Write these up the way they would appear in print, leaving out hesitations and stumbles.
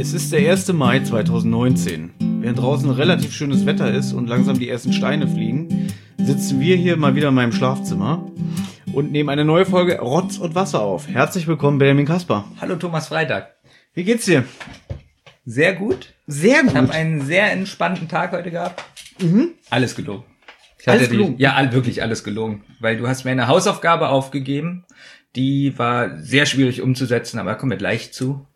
Es ist der 1. Mai 2019. Während draußen relativ schönes Wetter ist und langsam die ersten Steine fliegen, sitzen wir hier mal wieder in meinem Schlafzimmer und nehmen eine neue Folge Rotz und Wasser auf. Herzlich willkommen, Benjamin Kasper. Hallo Thomas Freitag. Wie geht's dir? Sehr gut. Sehr gut. Ich habe einen sehr entspannten Tag heute gehabt. Alles gelogen. Alles gelogen? Ja, wirklich alles gelogen. Weil du hast mir eine Hausaufgabe aufgegeben, die war sehr schwierig umzusetzen, aber kommen wir gleich zu.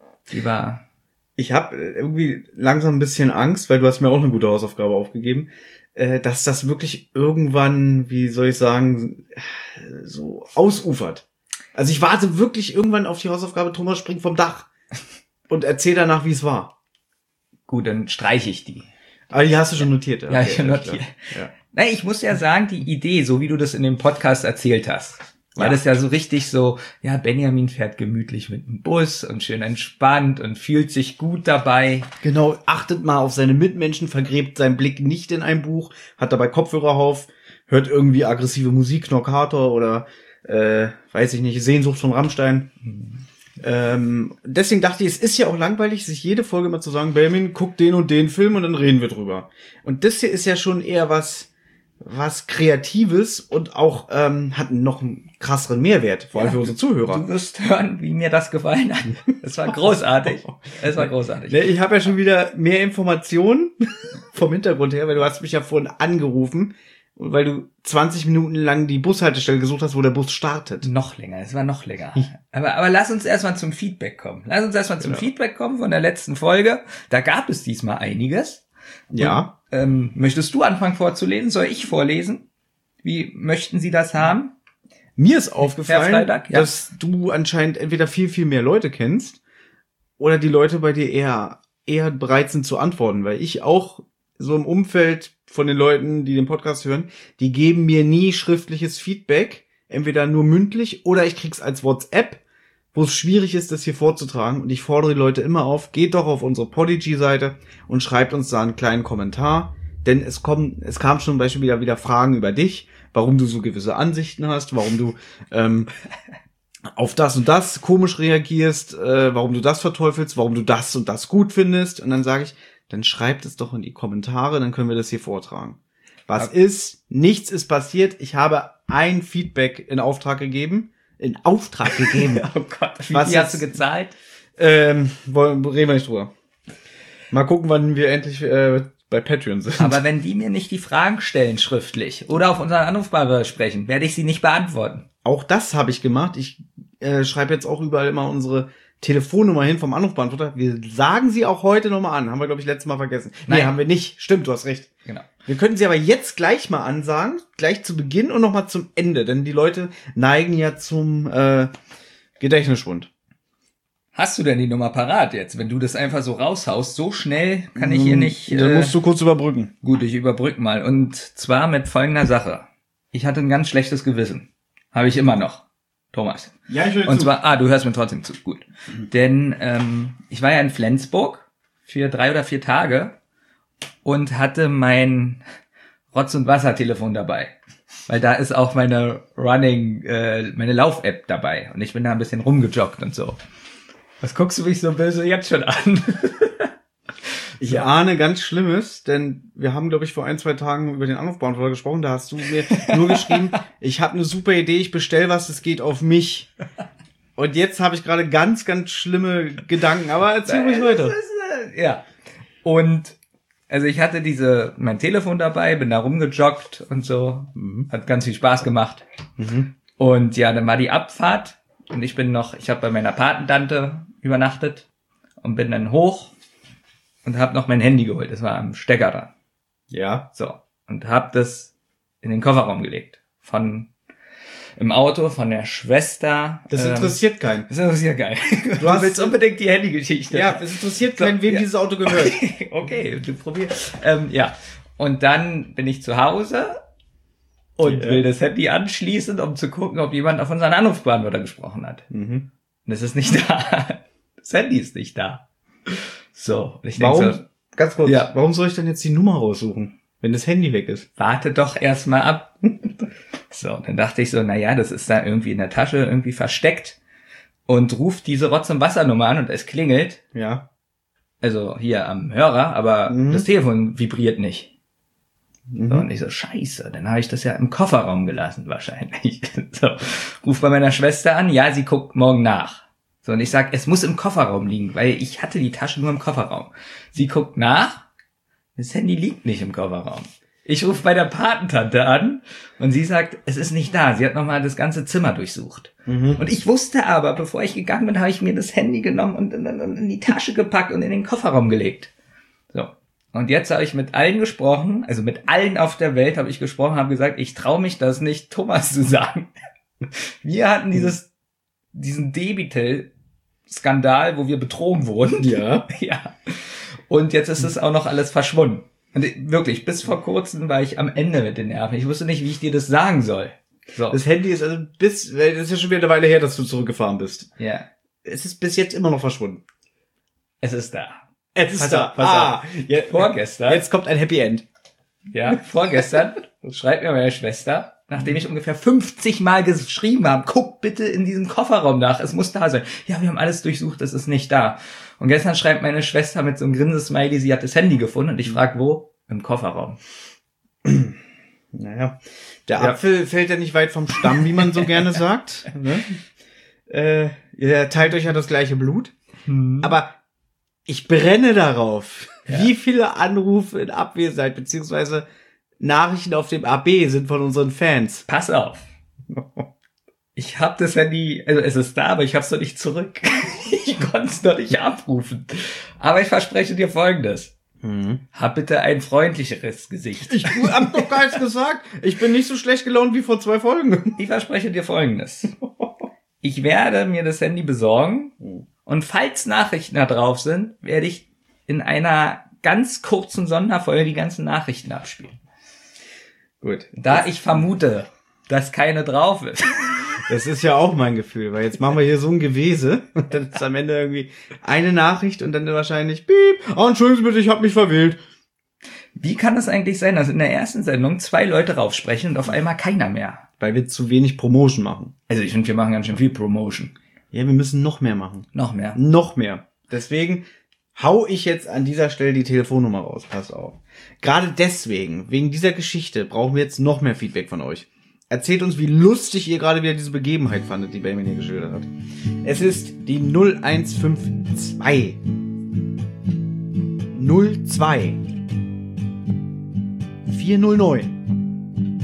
Ich habe irgendwie langsam ein bisschen Angst, weil du hast mir auch eine gute Hausaufgabe aufgegeben, dass das wirklich irgendwann, wie soll ich sagen, so ausufert. Also ich warte wirklich irgendwann auf die Hausaufgabe, Thomas springt vom Dach und erzähl danach, wie es war. Gut, dann streiche ich die. Aber die hast du schon notiert. Ja, ich habe notiert. Ja. Na, ich muss ja sagen, die Idee, so wie du das in dem Podcast erzählt hast, war das ja so richtig so, ja, Benjamin fährt gemütlich mit dem Bus und schön entspannt und fühlt sich gut dabei. Genau, achtet mal auf seine Mitmenschen, vergräbt seinen Blick nicht in ein Buch, hat dabei Kopfhörer auf, hört irgendwie aggressive Musik, Knockator oder, weiß ich nicht, Sehnsucht von Rammstein. Deswegen dachte ich, es ist ja auch langweilig, sich jede Folge mal zu sagen, Benjamin, guck den und den Film und dann reden wir drüber. Und das hier ist ja schon eher was Kreatives und auch hat noch einen krasseren Mehrwert, vor allem für unsere Zuhörer. Du wirst hören, wie mir das gefallen hat. Es war großartig. Es war großartig. Ich habe ja schon wieder mehr Informationen vom Hintergrund her, weil du hast mich ja vorhin angerufen, weil du 20 Minuten lang die Bushaltestelle gesucht hast, wo der Bus startet. Noch länger, es war noch länger. Aber lass uns erstmal zum Feedback kommen. Feedback kommen von der letzten Folge. Da gab es diesmal einiges. Ja. Und, möchtest du anfangen vorzulesen? Soll ich vorlesen? Wie möchten Sie das haben? Mir ist aufgefallen, Freitag, ja, dass du anscheinend entweder viel, viel mehr Leute kennst oder die Leute bei dir eher bereit sind zu antworten, weil ich auch so im Umfeld von den Leuten, die den Podcast hören, die geben mir nie schriftliches Feedback, entweder nur mündlich oder ich krieg's als WhatsApp, wo es schwierig ist, das hier vorzutragen. Und ich fordere die Leute immer auf, geht doch auf unsere Podigy-Seite und schreibt uns da einen kleinen Kommentar. Denn es kam schon zum Beispiel wieder Fragen über dich, warum du so gewisse Ansichten hast, warum du auf das und das komisch reagierst, warum du das verteufelst, warum du das und das gut findest. Und dann sage ich, dann schreibt es doch in die Kommentare, dann können wir das hier vortragen. Was ist? Nichts ist passiert. Ich habe ein Feedback in Auftrag gegeben. Oh Gott, wie hast du gezahlt? Reden wir nicht drüber. Mal gucken, wann wir endlich bei Patreon sind. Aber wenn die mir nicht die Fragen stellen schriftlich oder auf unseren Anrufbeantworter sprechen, werde ich sie nicht beantworten. Auch das habe ich gemacht. Ich schreibe jetzt auch überall immer unsere Telefonnummer hin vom Anrufbeantworter. Wir sagen sie auch heute nochmal an. Haben wir, glaube ich, letztes Mal vergessen. Nein, Nee, haben wir nicht. Stimmt, du hast recht. Genau. Wir könnten sie aber jetzt gleich mal ansagen, gleich zu Beginn und nochmal zum Ende, denn die Leute neigen ja zum Gedächtnisschwund. Hast du denn die Nummer parat jetzt? Wenn du das einfach so raushaust, so schnell kann ich hier nicht... Dann musst du kurz überbrücken. Gut, ich überbrück mal. Und zwar mit folgender Sache. Ich hatte ein ganz schlechtes Gewissen. Habe ich immer noch. Thomas. Ja, ich will Und zwar, du hörst mir trotzdem zu. Gut. Denn ich war ja in Flensburg für 3 oder 4 Tage und hatte mein Rotz- und Wasser-Telefon dabei. Weil da ist auch meine meine Lauf-App dabei. Und ich bin da ein bisschen rumgejoggt und so. Was guckst du mich so böse jetzt schon an? Ich ahne ganz Schlimmes, denn wir haben, glaube ich, vor 1-2 Tagen über den Anrufbeantworter gesprochen. Da hast du mir nur geschrieben, ich habe eine super Idee, ich bestell was, es geht auf mich. Und jetzt habe ich gerade ganz, ganz schlimme Gedanken. Aber erzähl ruhig weiter. Ja. Und also ich hatte mein Telefon dabei, bin da rumgejoggt und so. Hat ganz viel Spaß gemacht. Und ja, dann war die Abfahrt und ich habe bei meiner Patentante übernachtet und bin dann hoch und habe noch mein Handy geholt. Das war am Stecker dran. Ja. So. Und habe das in den Kofferraum gelegt. Im Auto von der Schwester. Das interessiert keinen. Das interessiert keinen. Du willst unbedingt die Handygeschichte. Ja, es interessiert keinen, wem dieses Auto gehört. Okay, du probierst. Ja. Und dann bin ich zu Hause und will das Handy anschließen, um zu gucken, ob jemand auf unseren Anrufbeantworter gesprochen hat. Und es ist nicht da. Das Handy ist nicht da. So. Ich denke Warum? so, Ganz kurz. Ja. Warum soll ich denn jetzt die Nummer raussuchen, wenn das Handy weg ist? warte doch erstmal ab. So, dann dachte ich so, naja, das ist da irgendwie in der Tasche irgendwie versteckt und ruft diese Rotz- und Wassernummer an und es klingelt. Ja. Also hier am Hörer, aber das Telefon vibriert nicht. So, und ich so, scheiße, dann habe ich das ja im Kofferraum gelassen wahrscheinlich. So, ruf bei meiner Schwester an, ja, sie guckt morgen nach. So, und ich sag, es muss im Kofferraum liegen, weil ich hatte die Tasche nur im Kofferraum. Sie guckt nach, das Handy liegt nicht im Kofferraum. Ich rufe bei der Patentante an und sie sagt, es ist nicht da. Sie hat nochmal das ganze Zimmer durchsucht. Und ich wusste aber, bevor ich gegangen bin, habe ich mir das Handy genommen und in die Tasche gepackt und in den Kofferraum gelegt. So. Und jetzt habe ich mit allen gesprochen, also mit allen auf der Welt habe ich gesprochen, habe gesagt, ich traue mich das nicht, Thomas zu sagen. Wir hatten diesen Debitel-Skandal, wo wir betrogen wurden. Ja. Ja. Und jetzt ist es auch noch alles verschwunden. Und wirklich, bis vor kurzem war ich am Ende mit den Nerven. Ich wusste nicht, wie ich dir das sagen soll. So. Das Handy ist das ist ja schon wieder eine Weile her, dass du zurückgefahren bist. Ja. Es ist bis jetzt immer noch verschwunden. Es ist da. Es ist Pass da. auf, pass auf. Ja, Vorgestern. jetzt kommt ein Happy End. Ja, vorgestern schreibt mir meine Schwester, nachdem ich ungefähr 50 Mal geschrieben habe, guck bitte in diesem Kofferraum nach, es muss da sein. Ja, wir haben alles durchsucht, es ist nicht da. Und gestern schreibt meine Schwester mit so einem Grinsesmiley, sie hat das Handy gefunden und ich frage, wo? Im Kofferraum. Naja, der Apfel fällt ja nicht weit vom Stamm, wie man so gerne sagt. Ne? Ihr teilt euch ja das gleiche Blut. Aber ich brenne darauf, wie viele Anrufe in Abwesenheit beziehungsweise Nachrichten auf dem AB sind von unseren Fans. Pass auf. Ich habe das Handy, also es ist da, aber ich habe es noch nicht zurück. Ich konnte es noch nicht abrufen. Aber ich verspreche dir Folgendes. Hab bitte ein freundlicheres Gesicht. Ich hab doch gar nichts gesagt. Ich bin nicht so schlecht gelaunt wie vor 2 Folgen. Ich verspreche dir Folgendes. Ich werde mir das Handy besorgen und falls Nachrichten da drauf sind, werde ich in einer ganz kurzen Sonderfolge die ganzen Nachrichten abspielen. Gut. Da ich vermute, dass keine drauf ist. Das ist ja auch mein Gefühl, weil jetzt machen wir hier so ein Gewese und dann ist am Ende irgendwie eine Nachricht und dann wahrscheinlich piep, entschuldigen Sie bitte, ich habe mich verwählt. Wie kann es eigentlich sein, dass in der ersten Sendung 2 Leute raufsprechen und auf einmal keiner mehr? Weil wir zu wenig Promotion machen. Also ich finde, wir machen ganz schön viel Promotion. Ja, wir müssen noch mehr machen. Noch mehr. Noch mehr. Deswegen hau ich jetzt an dieser Stelle die Telefonnummer raus. Pass auf. Gerade deswegen, wegen dieser Geschichte, brauchen wir jetzt noch mehr Feedback von euch. Erzählt uns, wie lustig ihr gerade wieder diese Begebenheit fandet, die Benjamin hier geschildert hat. Es ist die 0152 02 409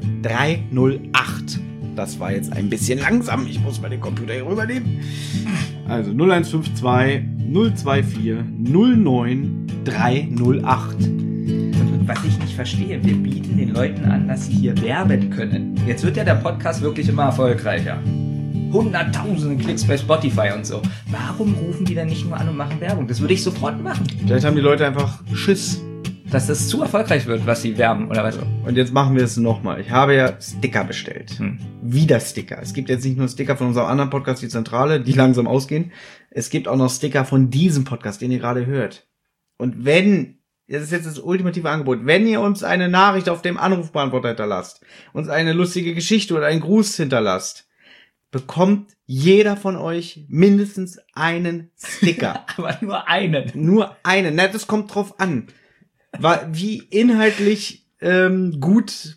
308. Das war jetzt ein bisschen langsam. Ich muss mal den Computer hier rübernehmen. Also 0152 024 09 308. Was ich nicht verstehe, wir bieten den Leuten an, dass sie hier werben können. Jetzt wird ja der Podcast wirklich immer erfolgreicher. Hunderttausende Klicks bei Spotify und so. Warum rufen die dann nicht nur an und machen Werbung? Das würde ich sofort machen. Vielleicht haben die Leute einfach Schiss. Dass das zu erfolgreich wird, was sie werben, oder was? Und jetzt machen wir es nochmal. Ich habe ja Sticker bestellt. Wieder Sticker. Es gibt jetzt nicht nur Sticker von unserem anderen Podcast, die Zentrale, die langsam ausgehen. Es gibt auch noch Sticker von diesem Podcast, den ihr gerade hört. Und wenn, das ist jetzt das ultimative Angebot, wenn ihr uns eine Nachricht auf dem Anrufbeantworter hinterlasst, uns eine lustige Geschichte oder einen Gruß hinterlasst, bekommt jeder von euch mindestens einen Sticker. Aber nur einen. Nur einen. Na, das kommt drauf an. Wie inhaltlich gut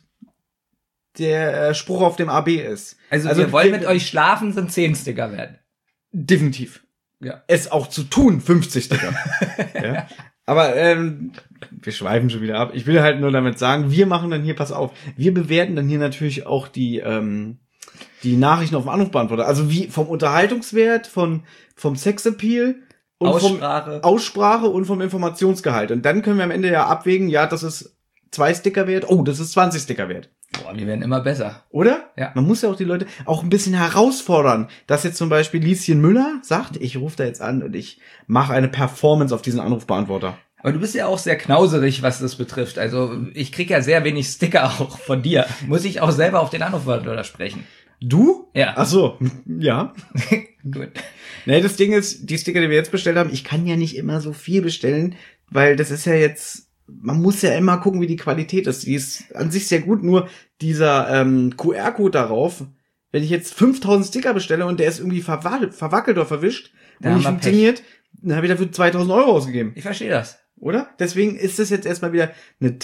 der Spruch auf dem AB ist. Also wir wollen mit euch schlafen, sind 10 Sticker werden. Definitiv. Ja. Es auch zu tun, 50 Sticker. Ja. Aber wir schweifen schon wieder ab. Ich will halt nur damit sagen, wir machen dann hier, pass auf, wir bewerten dann hier natürlich auch die Nachrichten auf dem Anrufbeantworter. Also wie vom Unterhaltungswert, vom Sexappeal und Aussprache und vom Informationsgehalt. Und dann können wir am Ende ja abwägen, ja, das ist 2 Sticker wert, oh, das ist 20 Sticker wert. Boah, wir werden immer besser. Oder? Ja. Man muss ja auch die Leute auch ein bisschen herausfordern, dass jetzt zum Beispiel Lieschen Müller sagt, ich rufe da jetzt an und ich mache eine Performance auf diesen Anrufbeantworter. Aber du bist ja auch sehr knauserig, was das betrifft. Also ich krieg ja sehr wenig Sticker auch von dir. Muss ich auch selber auf den Anrufbeantworter sprechen. Du? Ja. Ach so, ja. Gut. Nee, das Ding ist, die Sticker, die wir jetzt bestellt haben, ich kann ja nicht immer so viel bestellen, weil das ist ja jetzt, man muss ja immer gucken, wie die Qualität ist. Die ist an sich sehr gut, nur dieser QR-Code darauf, wenn ich jetzt 5000 Sticker bestelle und der ist irgendwie verwackelt oder verwischt und nicht funktioniert, Dann habe ich dafür 2.000 Euro ausgegeben. Ich verstehe das. Oder? Deswegen ist das jetzt erstmal wieder eine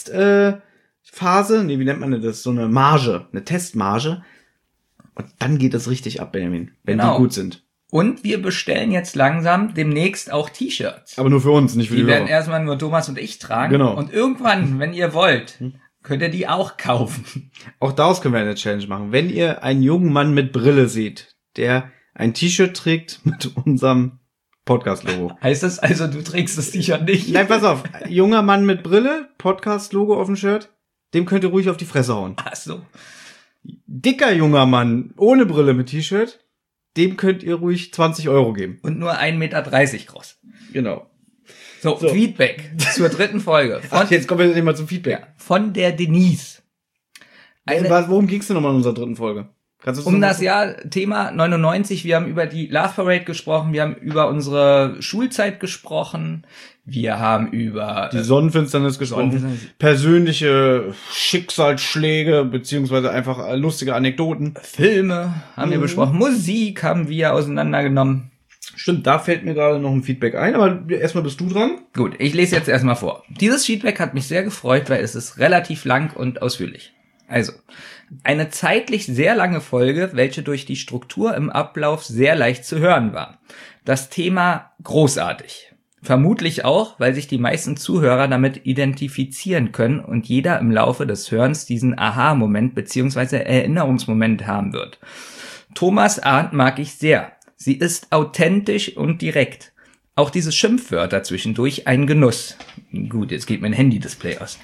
Phase. Nee, wie nennt man das? So eine Marge. Eine Testmarge. Und dann geht es richtig ab, Benjamin. Wenn die gut sind. Und wir bestellen jetzt langsam demnächst auch T-Shirts. Aber nur für uns, nicht für die Die werden Hörer. erstmal nur Thomas und ich tragen. Genau. Und irgendwann, wenn ihr wollt, könnt ihr die auch kaufen. Auch daraus können wir eine Challenge machen. Wenn ihr einen jungen Mann mit Brille seht, der ein T-Shirt trägt mit unserem Podcast-Logo. Heißt das also, du trägst das T-Shirt nicht? Nein, pass auf. Junger Mann mit Brille, Podcast-Logo auf dem Shirt, dem könnt ihr ruhig auf die Fresse hauen. Ach so. Dicker junger Mann ohne Brille mit T-Shirt, dem könnt ihr ruhig 20 Euro geben. Und nur 1,30 Meter groß. Genau. So, Feedback zur 3. Folge. Ach, jetzt kommen wir nicht mal zum Feedback. Ja, von der Denise. Worum ging's denn nochmal in unserer 3. Folge? Um das Jahr Thema 99, wir haben über die Love Parade gesprochen, wir haben über unsere Schulzeit gesprochen, wir haben über die Sonnenfinsternis gesprochen, persönliche Schicksalsschläge, beziehungsweise einfach lustige Anekdoten. Filme haben wir besprochen, Musik haben wir auseinandergenommen. Stimmt, da fällt mir gerade noch ein Feedback ein, aber erstmal bist du dran. Gut, ich lese jetzt erstmal vor. Dieses Feedback hat mich sehr gefreut, weil es ist relativ lang und ausführlich. Also, eine zeitlich sehr lange Folge, welche durch die Struktur im Ablauf sehr leicht zu hören war. Das Thema großartig. Vermutlich auch, weil sich die meisten Zuhörer damit identifizieren können und jeder im Laufe des Hörens diesen Aha-Moment bzw. Erinnerungsmoment haben wird. Thomas Art mag ich sehr. Sie ist authentisch und direkt. Auch diese Schimpfwörter zwischendurch ein Genuss. Gut, jetzt geht mein Handy-Display aus.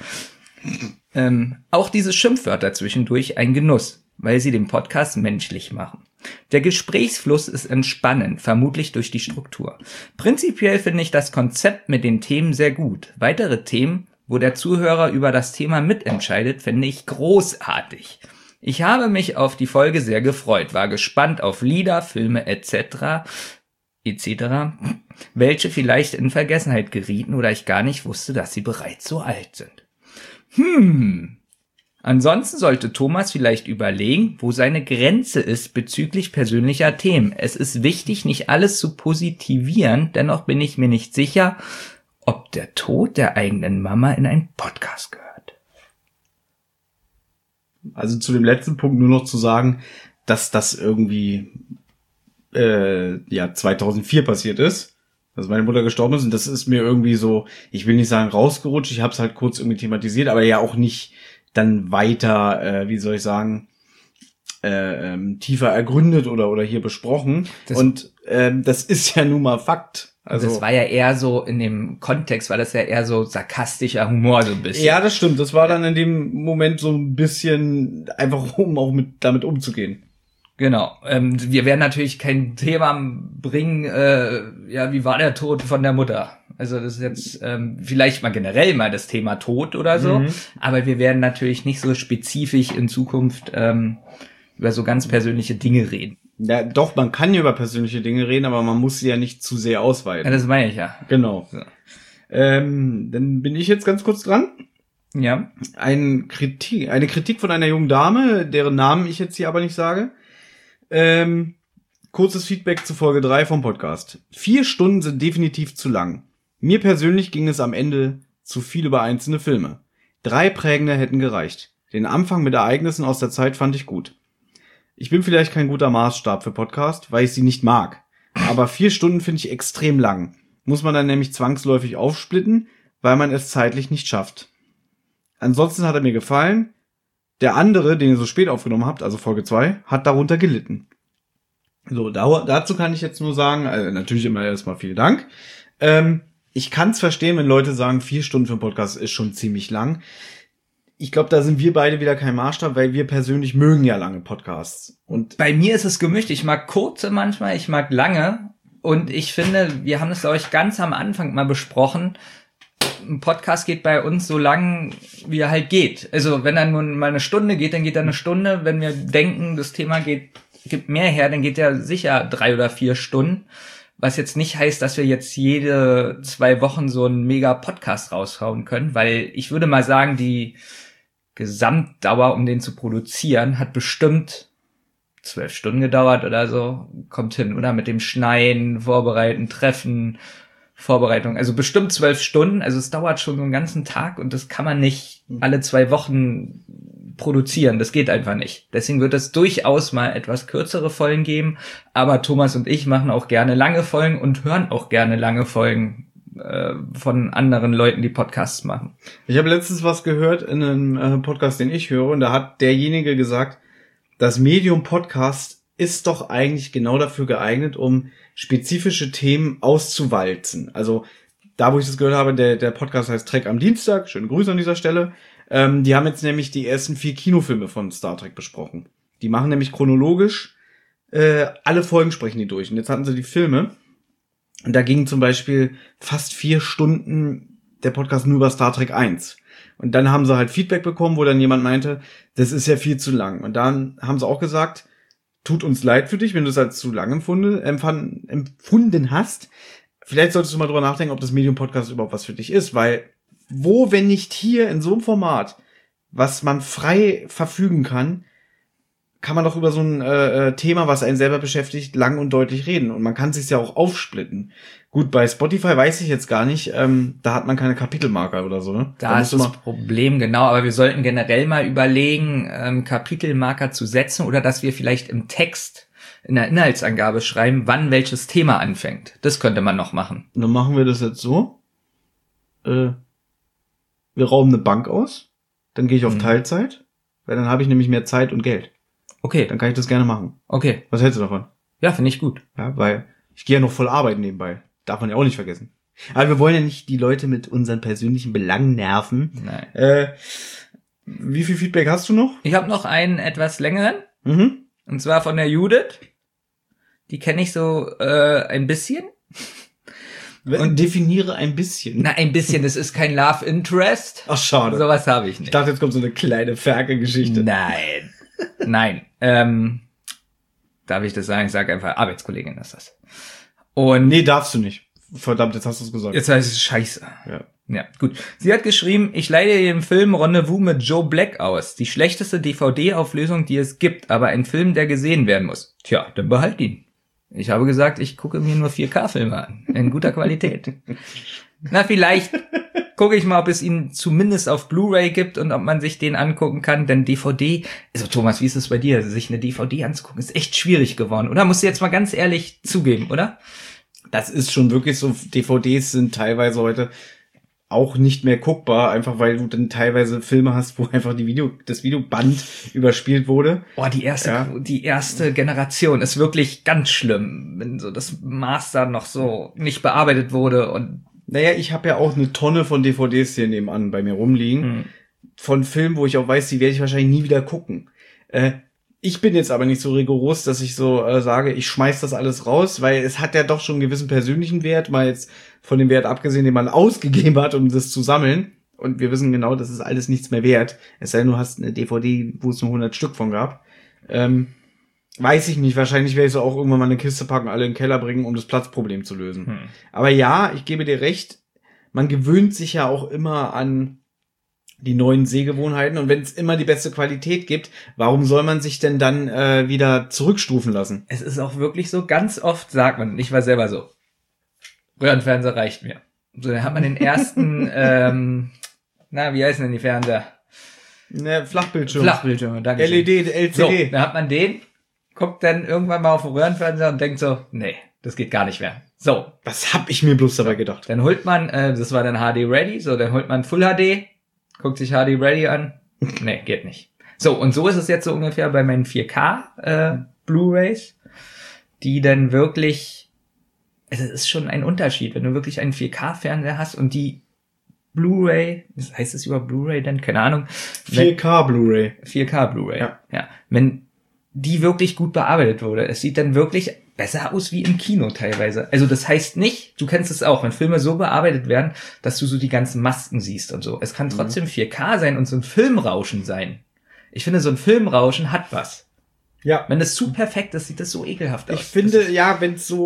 Auch diese Schimpfwörter zwischendurch ein Genuss, weil sie den Podcast menschlich machen. Der Gesprächsfluss ist entspannend, vermutlich durch die Struktur. Prinzipiell finde ich das Konzept mit den Themen sehr gut. Weitere Themen, wo der Zuhörer über das Thema mitentscheidet, finde ich großartig. Ich habe mich auf die Folge sehr gefreut, war gespannt auf Lieder, Filme etc., welche vielleicht in Vergessenheit gerieten oder ich gar nicht wusste, dass sie bereits so alt sind. Ansonsten sollte Thomas vielleicht überlegen, wo seine Grenze ist bezüglich persönlicher Themen. Es ist wichtig, nicht alles zu positivieren, dennoch bin ich mir nicht sicher, ob der Tod der eigenen Mama in einen Podcast gehört. Also zu dem letzten Punkt nur noch zu sagen, dass das irgendwie 2004 passiert ist, dass meine Mutter gestorben ist, und das ist mir irgendwie so, ich will nicht sagen rausgerutscht, ich habe es halt kurz irgendwie thematisiert, aber ja auch nicht dann weiter, tiefer ergründet oder hier besprochen. Das ist ja nun mal Fakt. Also das war ja eher so in dem Kontext, war das ja eher so sarkastischer Humor so ein bisschen. Ja, das stimmt. Das war dann in dem Moment so ein bisschen einfach, um auch damit umzugehen. Genau. Wir werden natürlich kein Thema bringen, wie war der Tod von der Mutter? Also das ist jetzt vielleicht mal generell mal das Thema Tod oder so, aber wir werden natürlich nicht so spezifisch in Zukunft über so ganz persönliche Dinge reden. Ja, doch, man kann ja über persönliche Dinge reden, aber man muss sie ja nicht zu sehr ausweiten. Ja, das meine ich ja. Genau. So. Dann bin ich jetzt ganz kurz dran. Ja. Eine Kritik von einer jungen Dame, deren Namen ich jetzt hier aber nicht sage. Kurzes Feedback zu Folge 3 vom Podcast. 4 Stunden sind definitiv zu lang. Mir persönlich ging es am Ende zu viel über einzelne Filme. 3 prägende hätten gereicht. Den Anfang mit Ereignissen aus der Zeit fand ich gut. Ich bin vielleicht kein guter Maßstab für Podcast, weil ich sie nicht mag. Aber 4 Stunden finde ich extrem lang. Muss man dann nämlich zwangsläufig aufsplitten, weil man es zeitlich nicht schafft. Ansonsten hat er mir gefallen. Der andere, den ihr so spät aufgenommen habt, also Folge 2, hat darunter gelitten. So, dazu kann ich jetzt nur sagen, also natürlich immer erstmal vielen Dank. Ich kann es verstehen, wenn Leute sagen, 4 Stunden für einen Podcast ist schon ziemlich lang. Ich glaube, da sind wir beide wieder kein Maßstab, weil wir persönlich mögen ja lange Podcasts. Und bei mir ist es gemischt. Ich mag kurze manchmal, ich mag lange. Und ich finde, wir haben das, glaube ich, ganz am Anfang mal besprochen. Ein Podcast geht bei uns so lang, wie er halt geht. Also wenn er nun mal eine Stunde geht, dann geht er eine Stunde. Wenn wir denken, das Thema gibt mehr her, dann geht er sicher 3 oder 4 Stunden. Was jetzt nicht heißt, dass wir jetzt jede 2 Wochen so einen mega Podcast raushauen können, weil ich würde mal sagen, die Gesamtdauer, um den zu produzieren, hat bestimmt 12 Stunden gedauert oder so. Kommt hin, oder? Mit dem Schneiden, Vorbereiten, Treffen, Vorbereitung. Also bestimmt 12 Stunden. Also es dauert schon so einen ganzen Tag und das kann man nicht alle 2 Wochen produzieren. Das geht einfach nicht. Deswegen wird es durchaus mal etwas kürzere Folgen geben. Aber Thomas und ich machen auch gerne lange Folgen und hören auch gerne lange Folgen von anderen Leuten, die Podcasts machen. Ich habe letztens was gehört in einem Podcast, den ich höre, und da hat derjenige gesagt, das Medium Podcast ist doch eigentlich genau dafür geeignet, um spezifische Themen auszuwalzen. Also da, wo ich das gehört habe, der Podcast heißt Trek am Dienstag, schöne Grüße an dieser Stelle, die haben jetzt nämlich die ersten 4 Kinofilme von Star Trek besprochen. Die machen nämlich chronologisch, alle Folgen sprechen die durch. Und jetzt hatten sie die Filme. Und da ging zum Beispiel fast 4 Stunden der Podcast nur über Star Trek 1. Und dann haben sie halt Feedback bekommen, wo dann jemand meinte, das ist ja viel zu lang. Und dann haben sie auch gesagt, tut uns leid für dich, wenn du es als zu lang empfunden hast. Vielleicht solltest du mal drüber nachdenken, ob das Medium-Podcast überhaupt was für dich ist. Weil wo, wenn nicht hier in so einem Format, was man frei verfügen kann man doch über so ein Thema, was einen selber beschäftigt, lang und deutlich reden. Und man kann es sich ja auch aufsplitten. Gut, bei Spotify weiß ich jetzt gar nicht, da hat man keine Kapitelmarker oder so, ne? Da ist das Problem, genau. Aber wir sollten generell mal überlegen, Kapitelmarker zu setzen oder dass wir vielleicht im Text in der Inhaltsangabe schreiben, wann welches Thema anfängt. Das könnte man noch machen. Dann machen wir das jetzt so. Wir rauben eine Bank aus. Dann gehe ich auf Teilzeit. Weil dann habe ich nämlich mehr Zeit und Geld. Okay. Dann kann ich das gerne machen. Okay. Was hältst du davon? Ja, finde ich gut. Ja, weil ich gehe ja noch voll arbeiten nebenbei. Darf man ja auch nicht vergessen. Aber wir wollen ja nicht die Leute mit unseren persönlichen Belangen nerven. Nein. Wie viel Feedback hast du noch? Ich habe noch einen etwas längeren. Und zwar von der Judith. Die kenne ich so ein bisschen. Und definiere ein bisschen. Na, ein bisschen. Das ist kein Love Interest. Ach, schade. Sowas habe ich nicht. Ich dachte, jetzt kommt so eine kleine Ferkel-Geschichte. Nein. Darf ich das sagen? Ich sage einfach, Arbeitskollegin ist das. Und nee, darfst du nicht. Verdammt, jetzt hast du es gesagt. Jetzt heißt es scheiße. Ja, gut. Sie hat geschrieben, ich leide den Film Rendezvous mit Joe Black aus. Die schlechteste DVD-Auflösung, die es gibt, aber ein Film, der gesehen werden muss. Tja, dann behalt ihn. Ich habe gesagt, ich gucke mir nur 4K-Filme an. In guter Qualität. Na, vielleicht gucke ich mal, ob es ihn zumindest auf Blu-ray gibt und ob man sich den angucken kann, denn DVD, also Thomas, wie ist es bei dir, sich eine DVD anzugucken, ist echt schwierig geworden, oder? Musst du jetzt mal ganz ehrlich zugeben, oder? Das ist schon wirklich so, DVDs sind teilweise heute auch nicht mehr guckbar, einfach weil du dann teilweise Filme hast, wo einfach das Videoband überspielt wurde. Oh, die erste Generation ist wirklich ganz schlimm, wenn so das Master noch so nicht bearbeitet wurde und naja, ich habe ja auch eine Tonne von DVDs hier nebenan bei mir rumliegen. Von Filmen, wo ich auch weiß, die werde ich wahrscheinlich nie wieder gucken. Ich bin jetzt aber nicht so rigoros, dass ich so sage, ich schmeiß das alles raus, weil es hat ja doch schon einen gewissen persönlichen Wert, mal jetzt von dem Wert abgesehen, den man ausgegeben hat, um das zu sammeln. Und wir wissen genau, das ist alles nichts mehr wert. Es sei denn, du hast eine DVD, wo es nur 100 Stück von gab. Weiß ich nicht, wahrscheinlich werde ich so auch irgendwann mal eine Kiste packen, alle in den Keller bringen, um das Platzproblem zu lösen. Aber ja, ich gebe dir recht, man gewöhnt sich ja auch immer an die neuen Sehgewohnheiten und wenn es immer die beste Qualität gibt, warum soll man sich denn dann wieder zurückstufen lassen? Es ist auch wirklich so, ganz oft sagt man, ich war selber so, Röhrenfernseher reicht mir. So, dann hat man den ersten, wie heißen denn die Fernseher? Ne, Flachbildschirm. Flachbildschirm, danke. LED, LCD. So, dann hat man den, guckt dann irgendwann mal auf den Röhrenfernseher und denkt so, nee, das geht gar nicht mehr. So. Was hab ich mir bloß dabei gedacht? Dann holt man, das war dann HD Ready, so, dann holt man Full HD, guckt sich HD Ready an. Nee, geht nicht. So, und so ist es jetzt so ungefähr bei meinen 4K Blu-rays, die dann wirklich, es ist schon ein Unterschied, wenn du wirklich einen 4K-Fernseher hast und die Blu-ray, das heißt es über Blu-ray denn? Keine Ahnung. 4K Blu-ray. 4K Blu-ray. Ja. Wenn die wirklich gut bearbeitet wurde, es sieht dann wirklich besser aus wie im Kino teilweise. Also das heißt nicht, du kennst es auch, wenn Filme so bearbeitet werden, dass du so die ganzen Masken siehst und so. Es kann trotzdem 4K sein und so ein Filmrauschen sein. Ich finde, so ein Filmrauschen hat was. Ja. Wenn es zu perfekt ist, sieht das so ekelhaft aus. Ich finde, ja, wenn es so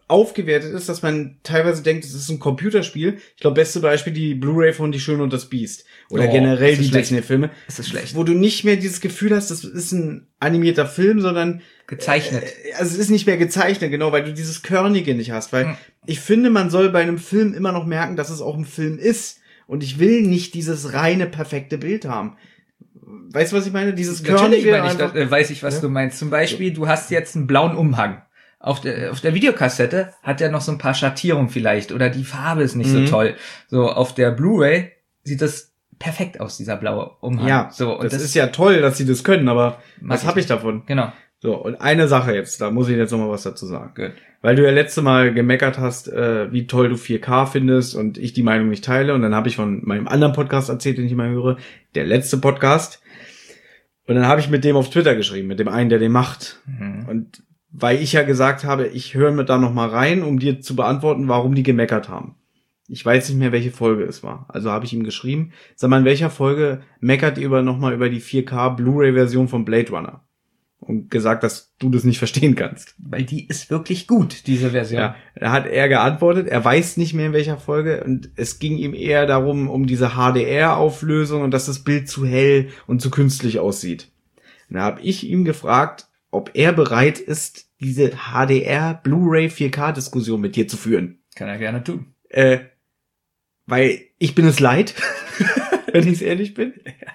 aufgewertet ist, dass man teilweise denkt, es ist ein Computerspiel. Ich glaube, beste Beispiel die Blu-ray von Die Schöne und das Biest. Oder generell die Disney-Filme. Das ist schlecht. Wo du nicht mehr dieses Gefühl hast, das ist ein animierter Film, sondern gezeichnet. Also es ist nicht mehr gezeichnet, genau, weil du dieses Körnige nicht hast. Weil ich finde, man soll bei einem Film immer noch merken, dass es auch ein Film ist. Und ich will nicht dieses reine, perfekte Bild haben. Weißt du, was ich meine? Dieses Körnige. Natürlich weiß ich, was du meinst. Zum Beispiel, du hast jetzt einen blauen Umhang. Auf der Videokassette hat er noch so ein paar Schattierungen vielleicht. Oder die Farbe ist nicht so toll. So, auf der Blu-ray sieht das perfekt aus, dieser blaue Umhang. Ja, so, und das ist ja toll, dass sie das können, aber was habe ich davon? Genau. So, und eine Sache jetzt, da muss ich jetzt noch mal was dazu sagen. Gut. Weil du ja letzte Mal gemeckert hast, wie toll du 4K findest und ich die Meinung nicht teile. Und dann habe ich von meinem anderen Podcast erzählt, den ich immer höre, der letzte Podcast. Und dann habe ich mit dem auf Twitter geschrieben, mit dem einen, der den macht. Und weil ich ja gesagt habe, ich höre mir da noch mal rein, um dir zu beantworten, warum die gemeckert haben. Ich weiß nicht mehr, welche Folge es war. Also habe ich ihm geschrieben, sag mal, in welcher Folge meckert ihr noch mal über die 4K Blu-ray-Version von Blade Runner? Und gesagt, dass du das nicht verstehen kannst. Weil die ist wirklich gut, diese Version. Ja, da hat er geantwortet, er weiß nicht mehr in welcher Folge und es ging ihm eher darum, um diese HDR-Auflösung und dass das Bild zu hell und zu künstlich aussieht. Und da habe ich ihm gefragt, ob er bereit ist, diese HDR Blu-ray 4K-Diskussion mit dir zu führen. Kann er gerne tun. Weil ich bin es leid, wenn ich ehrlich bin.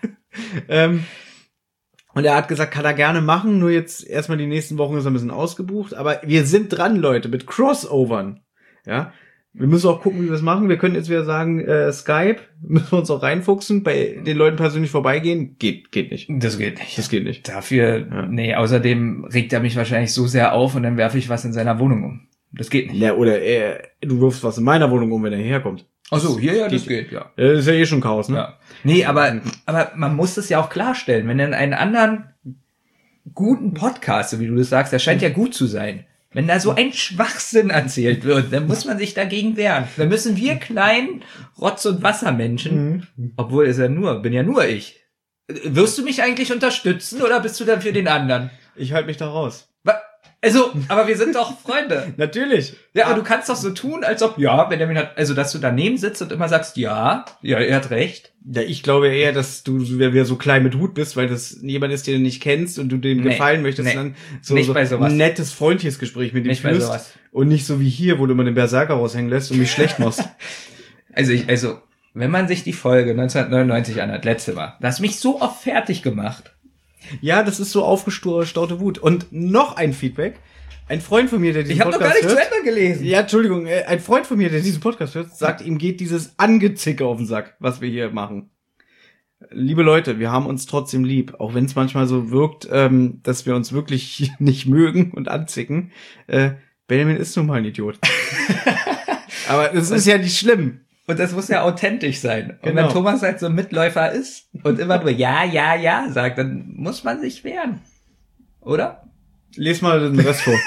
Und er hat gesagt, kann er gerne machen, nur jetzt erstmal die nächsten Wochen ist er ein bisschen ausgebucht. Aber wir sind dran, Leute, mit Crossovern. Ja, wir müssen auch gucken, wie wir das machen. Wir können jetzt wieder sagen, Skype, müssen wir uns auch reinfuchsen, bei den Leuten persönlich vorbeigehen. Geht nicht. Das geht nicht. Das geht nicht. Dafür, nee, außerdem regt er mich wahrscheinlich so sehr auf und dann werfe ich was in seiner Wohnung um. Das geht nicht. Ja, oder du wirfst was in meiner Wohnung um, wenn er hierher kommt. Ach so, hier, ja, das geht, ja. Das ist ja eh schon Chaos, ne? Ja. Nee, aber man muss das ja auch klarstellen. Wenn in einen anderen guten Podcast, so wie du das sagst, der scheint ja gut zu sein. Wenn da so ein Schwachsinn erzählt wird, dann muss man sich dagegen wehren. Dann müssen wir kleinen Rotz- und Wassermenschen, obwohl bin ja nur ich. Wirst du mich eigentlich unterstützen oder bist du dann für den anderen? Ich halte mich da raus. Also, aber wir sind doch Freunde. Natürlich. Ja, aber du kannst doch so tun, als ob, ja, Benjamin hat, also, dass du daneben sitzt und immer sagst, ja, er hat recht. Ja, ich glaube eher, dass du wieder so klein mit Hut bist, weil das jemand ist, den du nicht kennst und du dem gefallen möchtest, und dann so ein nettes, freundliches Gespräch mit ihm führst. Und nicht so wie hier, wo du immer den Berserker raushängen lässt und mich schlecht machst. Also, wenn man sich die Folge 1999 anhört, letzte Mal, das hat mich so oft fertig gemacht. Ja, das ist so aufgestaute Wut. Und noch ein Feedback. Ein Freund von mir, der diesen Podcast hört... Ich habe doch gar nicht zu Ende gelesen. Ja, Entschuldigung. Ein Freund von mir, der diesen Podcast hört, sagt, ihm geht dieses Angezicke auf den Sack, was wir hier machen. Liebe Leute, wir haben uns trotzdem lieb. Auch wenn es manchmal so wirkt, dass wir uns wirklich nicht mögen und anzicken. Benjamin ist nun mal ein Idiot. Aber das ist ja nicht schlimm. Und das muss ja authentisch sein. Und wenn Thomas halt so ein Mitläufer ist und immer nur ja sagt, dann muss man sich wehren. Oder? Les mal den Rest vor.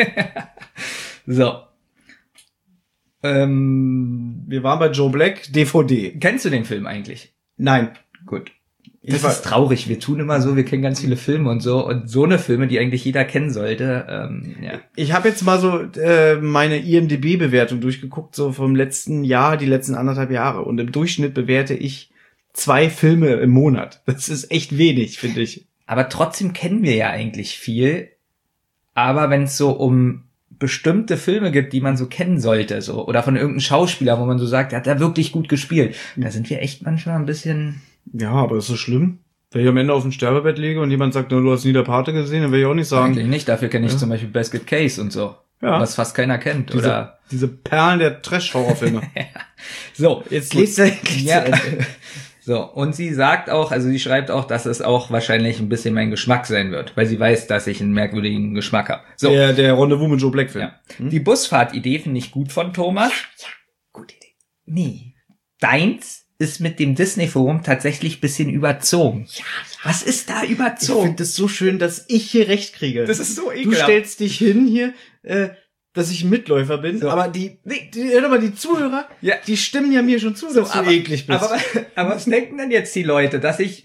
So. Wir waren bei Joe Black, DVD. Kennst du den Film eigentlich? Nein. Gut. Das ist traurig. Wir tun immer so, wir kennen ganz viele Filme und so. Und so eine Filme, die eigentlich jeder kennen sollte. Ja. Ich habe jetzt mal so meine IMDb-Bewertung durchgeguckt, so vom letzten Jahr, die letzten 1,5 Jahre. Und im Durchschnitt bewerte ich 2 Filme im Monat. Das ist echt wenig, finde ich. Aber trotzdem kennen wir ja eigentlich viel. Aber wenn es so um bestimmte Filme gibt, die man so kennen sollte, so oder von irgendeinem Schauspieler, wo man so sagt, der hat da wirklich gut gespielt, da sind wir echt manchmal ein bisschen... Ja, aber ist das schlimm? Wenn ich am Ende auf dem Sterbebett liege und jemand sagt, du hast nie der Pate gesehen, dann will ich auch nicht sagen. Eigentlich nicht, dafür kenne ich zum Beispiel Basket Case und so, was fast keiner kennt. Diese Perlen der Trash-Horrorfilme. So, jetzt lest er endlich zu Ende. So, und sie sagt auch, also sie schreibt auch, dass es auch wahrscheinlich ein bisschen mein Geschmack sein wird, weil sie weiß, dass ich einen merkwürdigen Geschmack habe. So. Der Rendezvous mit Joe Black Film. Ja. Die Busfahrt-Idee finde ich gut von Thomas. Ja, gute Idee. Nee. Deins ist mit dem Disney-Forum tatsächlich ein bisschen überzogen. Ja. Was ist da überzogen? Ich finde es so schön, dass ich hier recht kriege. Das ist so ekelhaft. Du stellst dich hin hier, dass ich ein Mitläufer bin, so. Aber die Zuhörer, die stimmen ja mir schon zu, dass du eklig bist. Aber was denken denn jetzt die Leute, dass ich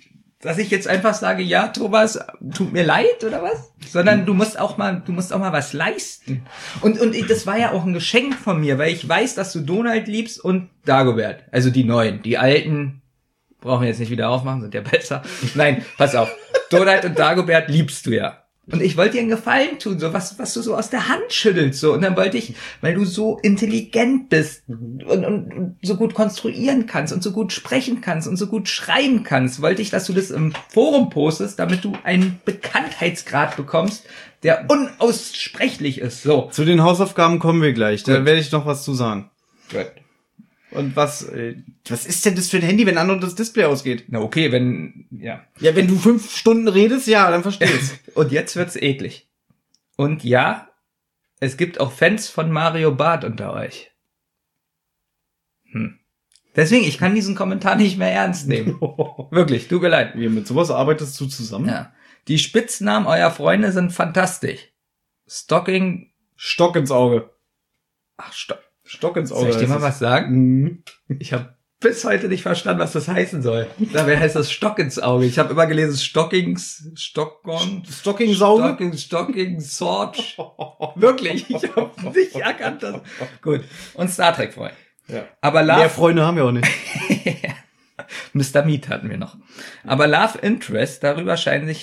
dass ich jetzt einfach sage, ja, Thomas, tut mir leid oder was? Sondern du musst auch mal was leisten. Und das war ja auch ein Geschenk von mir, weil ich weiß, dass du Donald liebst und Dagobert. Also die neuen, die alten brauchen wir jetzt nicht wieder aufmachen, sind ja besser. Nein, pass auf. Donald und Dagobert liebst du ja. Und ich wollte dir einen Gefallen tun, so was du so aus der Hand schüttelst, so. Und dann wollte ich, weil du so intelligent bist und so gut konstruieren kannst und so gut sprechen kannst und so gut schreiben kannst, wollte ich, dass du das im Forum postest, damit du einen Bekanntheitsgrad bekommst, der unaussprechlich ist, so. Zu den Hausaufgaben kommen wir gleich, da Gut. werde ich noch was zu sagen. Gut. Und was ist denn das für ein Handy, wenn anderen das Display ausgeht? Na okay, ja, wenn du 5 Stunden redest, ja, dann verstehst. Und jetzt wird's eklig. Und ja, es gibt auch Fans von Mario Barth unter euch. Deswegen, ich kann diesen Kommentar nicht mehr ernst nehmen. Wirklich, tut mir leid. Wie, mit sowas arbeitest du zusammen? Ja. Die Spitznamen eurer Freunde sind fantastisch. Stocking. Stock ins Auge. Ach, Stock. Stock ins Auge. Soll ich dir mal was sagen? Mhm. Ich habe bis heute nicht verstanden, was das heißen soll. Dabei heißt das Stock ins Auge. Ich habe immer gelesen Stockgong. Stockingsauge? Stocking, Sword. Wirklich, ich habe nicht erkannt. Gut. Und Star Trek Freund. Ja. Aber Mehr Freunde haben wir auch nicht. Mr. Meat hatten wir noch. Aber Love Interest, darüber scheiden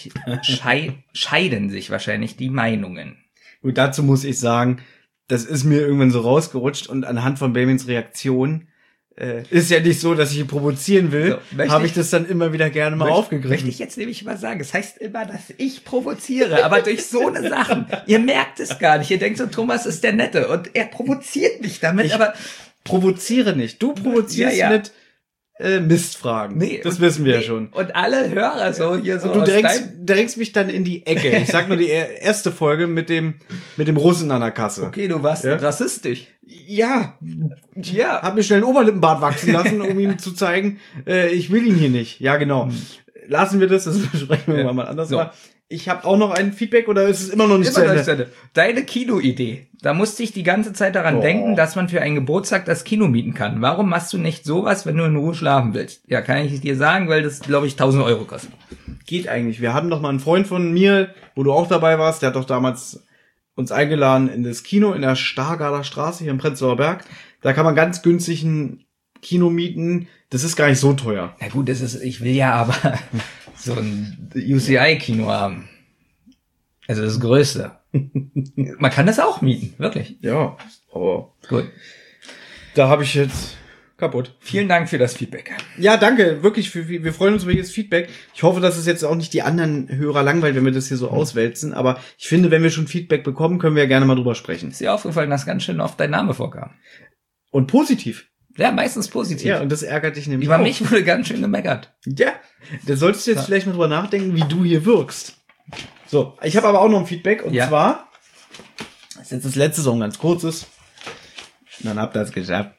sich wahrscheinlich die Meinungen. Und dazu muss ich sagen, das ist mir irgendwann so rausgerutscht und anhand von Bamins Reaktion ist ja nicht so, dass ich ihn provozieren will, So, habe ich das dann immer wieder gerne mal aufgegriffen. Möchte ich jetzt nämlich mal sagen, es heißt immer, dass ich provoziere, aber durch so eine Sachen. Ihr merkt es gar nicht. Ihr denkt so, Thomas ist der Nette und er provoziert mich damit, aber provoziere nicht. Du provozierst Ja. mit Mistfragen. Nee, das wissen wir ja schon. Und alle Hörer so hier so. Und du aus drängst mich dann in die Ecke. Ich sag nur die erste Folge mit dem Russen an der Kasse. Okay, du warst rassistisch. Ja. Ja. Hab mir schnell einen Oberlippenbart wachsen lassen, um ihm zu zeigen, ich will ihn hier nicht. Ja, genau. Lassen wir das besprechen wir mal anders mal. Ich habe auch noch ein Feedback oder ist es immer noch nicht zu Ende? Deine Kinoidee. Da musste ich die ganze Zeit daran denken, dass man für einen Geburtstag das Kino mieten kann. Warum machst du nicht sowas, wenn du in Ruhe schlafen willst? Ja, kann ich dir sagen, weil das, glaube ich, 1.000 Euro kostet. Geht eigentlich. Wir hatten doch mal einen Freund von mir, wo du auch dabei warst, der hat doch damals uns eingeladen in das Kino in der Stargarder Straße hier im Prenzlauer Berg. Da kann man ganz günstig ein Kino mieten. Das ist gar nicht so teuer. Na gut, ich will ja aber so ein UCI-Kino haben. Also das Größte. Man kann das auch mieten, wirklich. Ja, aber gut. Da habe ich jetzt kaputt. Vielen Dank für das Feedback. Ja, danke, wirklich. Wir freuen uns über jedes Feedback. Ich hoffe, dass es jetzt auch nicht die anderen Hörer langweilt, wenn wir das hier so auswälzen. Aber ich finde, wenn wir schon Feedback bekommen, können wir ja gerne mal drüber sprechen. Ist dir aufgefallen, dass ganz schön oft dein Name vorkam? Und positiv. Ja, meistens positiv. Ja, und das ärgert dich nämlich Über auch. mich wurde ganz schön gemeckert. Ja, da solltest du jetzt vielleicht mal drüber nachdenken, wie du hier wirkst. So, ich habe aber auch noch ein Feedback. Und zwar, das ist jetzt das letzte Song, ganz kurzes. Dann habt ihr es geschafft.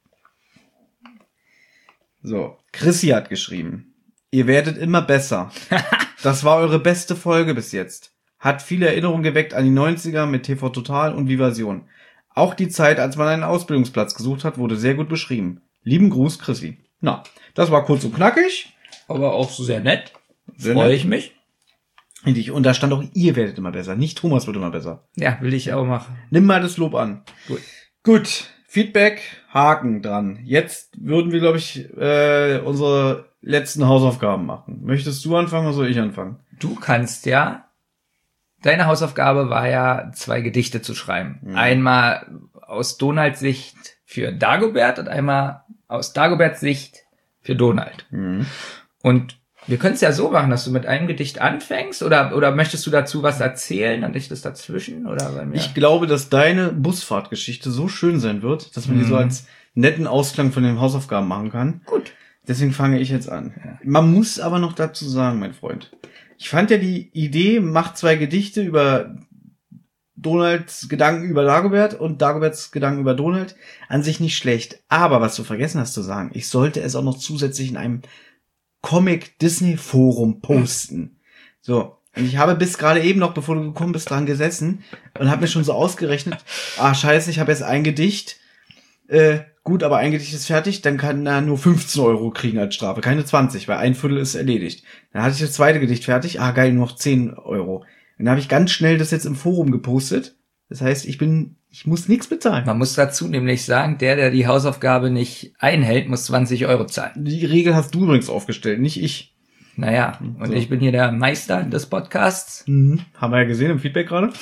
So, Chrissy hat geschrieben. Ihr werdet immer besser. Das war eure beste Folge bis jetzt. Hat viele Erinnerungen geweckt an die 90er mit TV Total und Vivasion. Auch die Zeit, als man einen Ausbildungsplatz gesucht hat, wurde sehr gut beschrieben. Lieben Gruß, Chrissy. Na, das war kurz und knackig. Aber auch sehr nett. Sehr Freue nett. ich mich. Und da stand auch, ihr werdet immer besser. Nicht Thomas wird immer besser. Ja, will ich auch machen. Nimm mal das Lob an. Gut. Feedback, Haken dran. Jetzt würden wir, glaube ich, unsere letzten Hausaufgaben machen. Möchtest du anfangen oder soll ich anfangen? Du kannst ja, deine Hausaufgabe war ja, 2 Gedichte zu schreiben. Mhm. Einmal aus Donalds Sicht für Dagobert und einmal aus Dagoberts Sicht für Donald. Mhm. Und wir können es ja so machen, dass du mit einem Gedicht anfängst oder möchtest du dazu was erzählen und ich das dazwischen oder bei mir? Ich glaube, dass deine Busfahrtgeschichte so schön sein wird, dass man die so als netten Ausklang von den Hausaufgaben machen kann. Gut. Deswegen fange ich jetzt an. Ja. Man muss aber noch dazu sagen, mein Freund. Ich fand ja die Idee, mach 2 Gedichte über Donalds Gedanken über Dagobert und Dagoberts Gedanken über Donald an sich nicht schlecht. Aber was du vergessen hast zu sagen, ich sollte es auch noch zusätzlich in einem Comic-Disney-Forum posten. So. Und ich habe bis gerade eben noch, bevor du gekommen bist, dran gesessen und habe mir schon so ausgerechnet, scheiße, ich habe jetzt ein Gedicht, gut, aber ein Gedicht ist fertig, dann kann er nur 15 Euro kriegen als Strafe, keine 20, weil ein Viertel ist erledigt. Dann hatte ich das zweite Gedicht fertig, geil, nur noch 10 Euro. Dann habe ich ganz schnell das jetzt im Forum gepostet. Das heißt, ich muss nichts bezahlen. Man muss dazu nämlich sagen, der die Hausaufgabe nicht einhält, muss 20 Euro zahlen. Die Regel hast du übrigens aufgestellt, nicht ich. Naja, und so. Ich bin hier der Meister des Podcasts. Haben wir ja gesehen im Feedback gerade.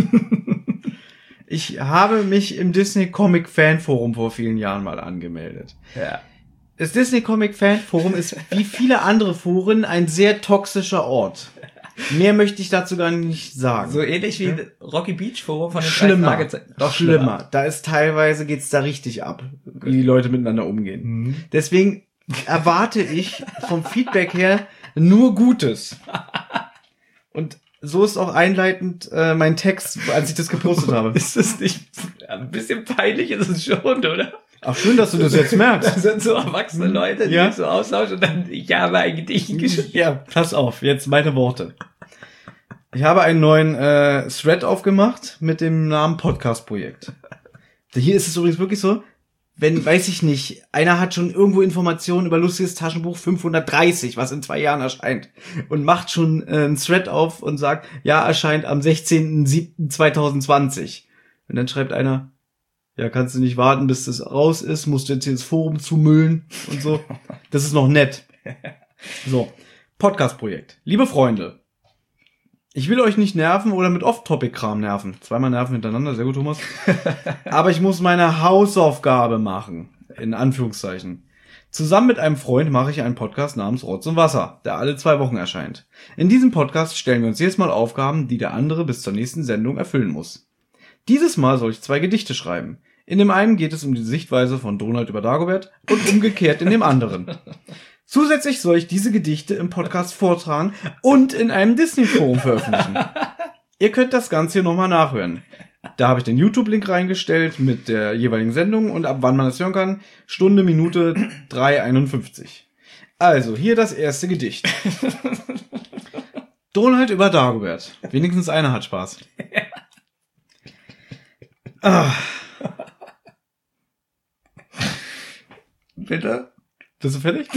Ich habe mich im Disney Comic Fan Forum vor vielen Jahren mal angemeldet. Ja. Das Disney Comic Fan Forum ist wie viele andere Foren ein sehr toxischer Ort. Mehr möchte ich dazu gar nicht sagen. So ähnlich wie Rocky Beach Forum von den Schlimmer. 3 Fragezeichen. Doch schlimmer. Da ist teilweise geht's da richtig ab, wie die Leute miteinander umgehen. Deswegen erwarte ich vom Feedback her nur Gutes. Und so ist auch einleitend mein Text, als ich das gepostet habe. Ist das nicht ein bisschen peinlich? Ist es schon, oder? Ach, schön, dass du das jetzt merkst. Das sind so erwachsene Leute, die so austauschen und dann, ich habe ein Gedicht geschrieben. Ja, pass auf, jetzt meine Worte. Ich habe einen neuen Thread aufgemacht mit dem Namen Podcast-Projekt. Hier ist es übrigens wirklich so, wenn, weiß ich nicht, einer hat schon irgendwo Informationen über lustiges Taschenbuch 530, was in 2 Jahren erscheint, und macht schon einen Thread auf und sagt, ja, erscheint am 16.07.2020. Und dann schreibt einer, ja, kannst du nicht warten, bis das raus ist, musst du jetzt hier das Forum zumüllen und so. Das ist noch nett. So, Podcast-Projekt. Liebe Freunde, ich will euch nicht nerven oder mit Off-Topic-Kram nerven. 2-mal nerven hintereinander, sehr gut, Thomas. Aber ich muss meine Hausaufgabe machen, in Anführungszeichen. Zusammen mit einem Freund mache ich einen Podcast namens Rotz und Wasser, der alle 2 Wochen erscheint. In diesem Podcast stellen wir uns jedes Mal Aufgaben, die der andere bis zur nächsten Sendung erfüllen muss. Dieses Mal soll ich 2 Gedichte schreiben. In dem einen geht es um die Sichtweise von Donald über Dagobert und umgekehrt in dem anderen. Zusätzlich soll ich diese Gedichte im Podcast vortragen und in einem Disney-Forum veröffentlichen. Ihr könnt das Ganze hier nochmal nachhören. Da habe ich den YouTube-Link reingestellt mit der jeweiligen Sendung und ab wann man das hören kann. Stunde, Minute 3:51. Also, hier das erste Gedicht. Donald über Dagobert. Wenigstens einer hat Spaß. Bitte? Bist du fertig?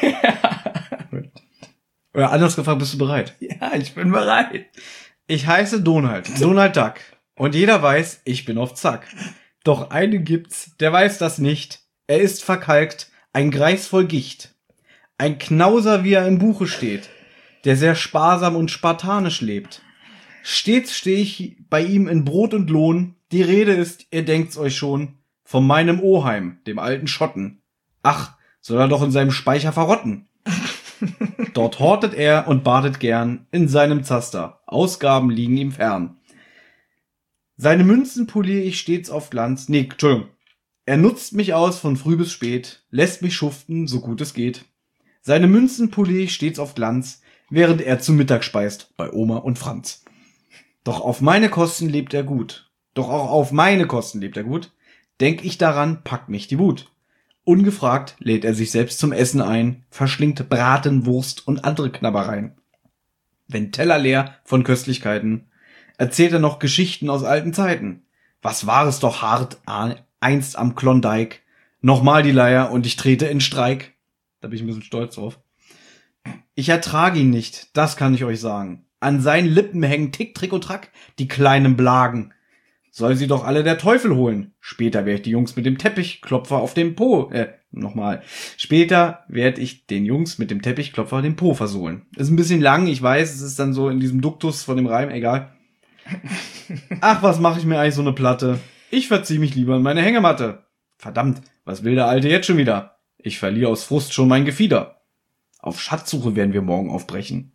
Oder anders gefragt, bist du bereit? Ja, ich bin bereit. Ich heiße Donald Duck. Und jeder weiß, ich bin auf Zack. Doch einen gibt's, der weiß das nicht. Er ist verkalkt, ein Greis voll Gicht. Ein Knauser, wie er im Buche steht, der sehr sparsam und spartanisch lebt. Stets stehe ich bei ihm in Brot und Lohn. Die Rede ist, ihr denkt's euch schon, von meinem Oheim, dem alten Schotten. Ach, soll er doch in seinem Speicher verrotten. Dort hortet er und badet gern in seinem Zaster. Ausgaben liegen ihm fern. Seine Münzen poliere ich stets auf Glanz. Nee, Entschuldigung. Er nutzt mich aus von früh bis spät, lässt mich schuften, so gut es geht. Seine Münzen poliere ich stets auf Glanz, während er zu Mittag speist bei Oma und Franz. Doch auf meine Kosten lebt er gut. Doch auch auf meine Kosten lebt er gut. Denk ich daran, packt mich die Wut. Ungefragt lädt er sich selbst zum Essen ein, verschlingt Braten, Wurst und andere Knabbereien. Wenn Teller leer von Köstlichkeiten, erzählt er noch Geschichten aus alten Zeiten. Was war es doch hart einst am Klondike. Nochmal die Leier und ich trete in Streik. Da bin ich ein bisschen stolz drauf. Ich ertrage ihn nicht, das kann ich euch sagen. An seinen Lippen hängen Tick, Trick und Track, die kleinen Blagen. Soll sie doch alle der Teufel holen. Später werde ich die Jungs mit dem Teppichklopfer auf dem Po, Später werde ich den Jungs mit dem Teppichklopfer den Po versohlen. Ist ein bisschen lang, ich weiß, es ist dann so in diesem Duktus von dem Reim, egal. Ach, was mache ich mir eigentlich so eine Platte? Ich verziehe mich lieber in meine Hängematte. Verdammt, was will der Alte jetzt schon wieder? Ich verliere aus Frust schon mein Gefieder. Auf Schatzsuche werden wir morgen aufbrechen.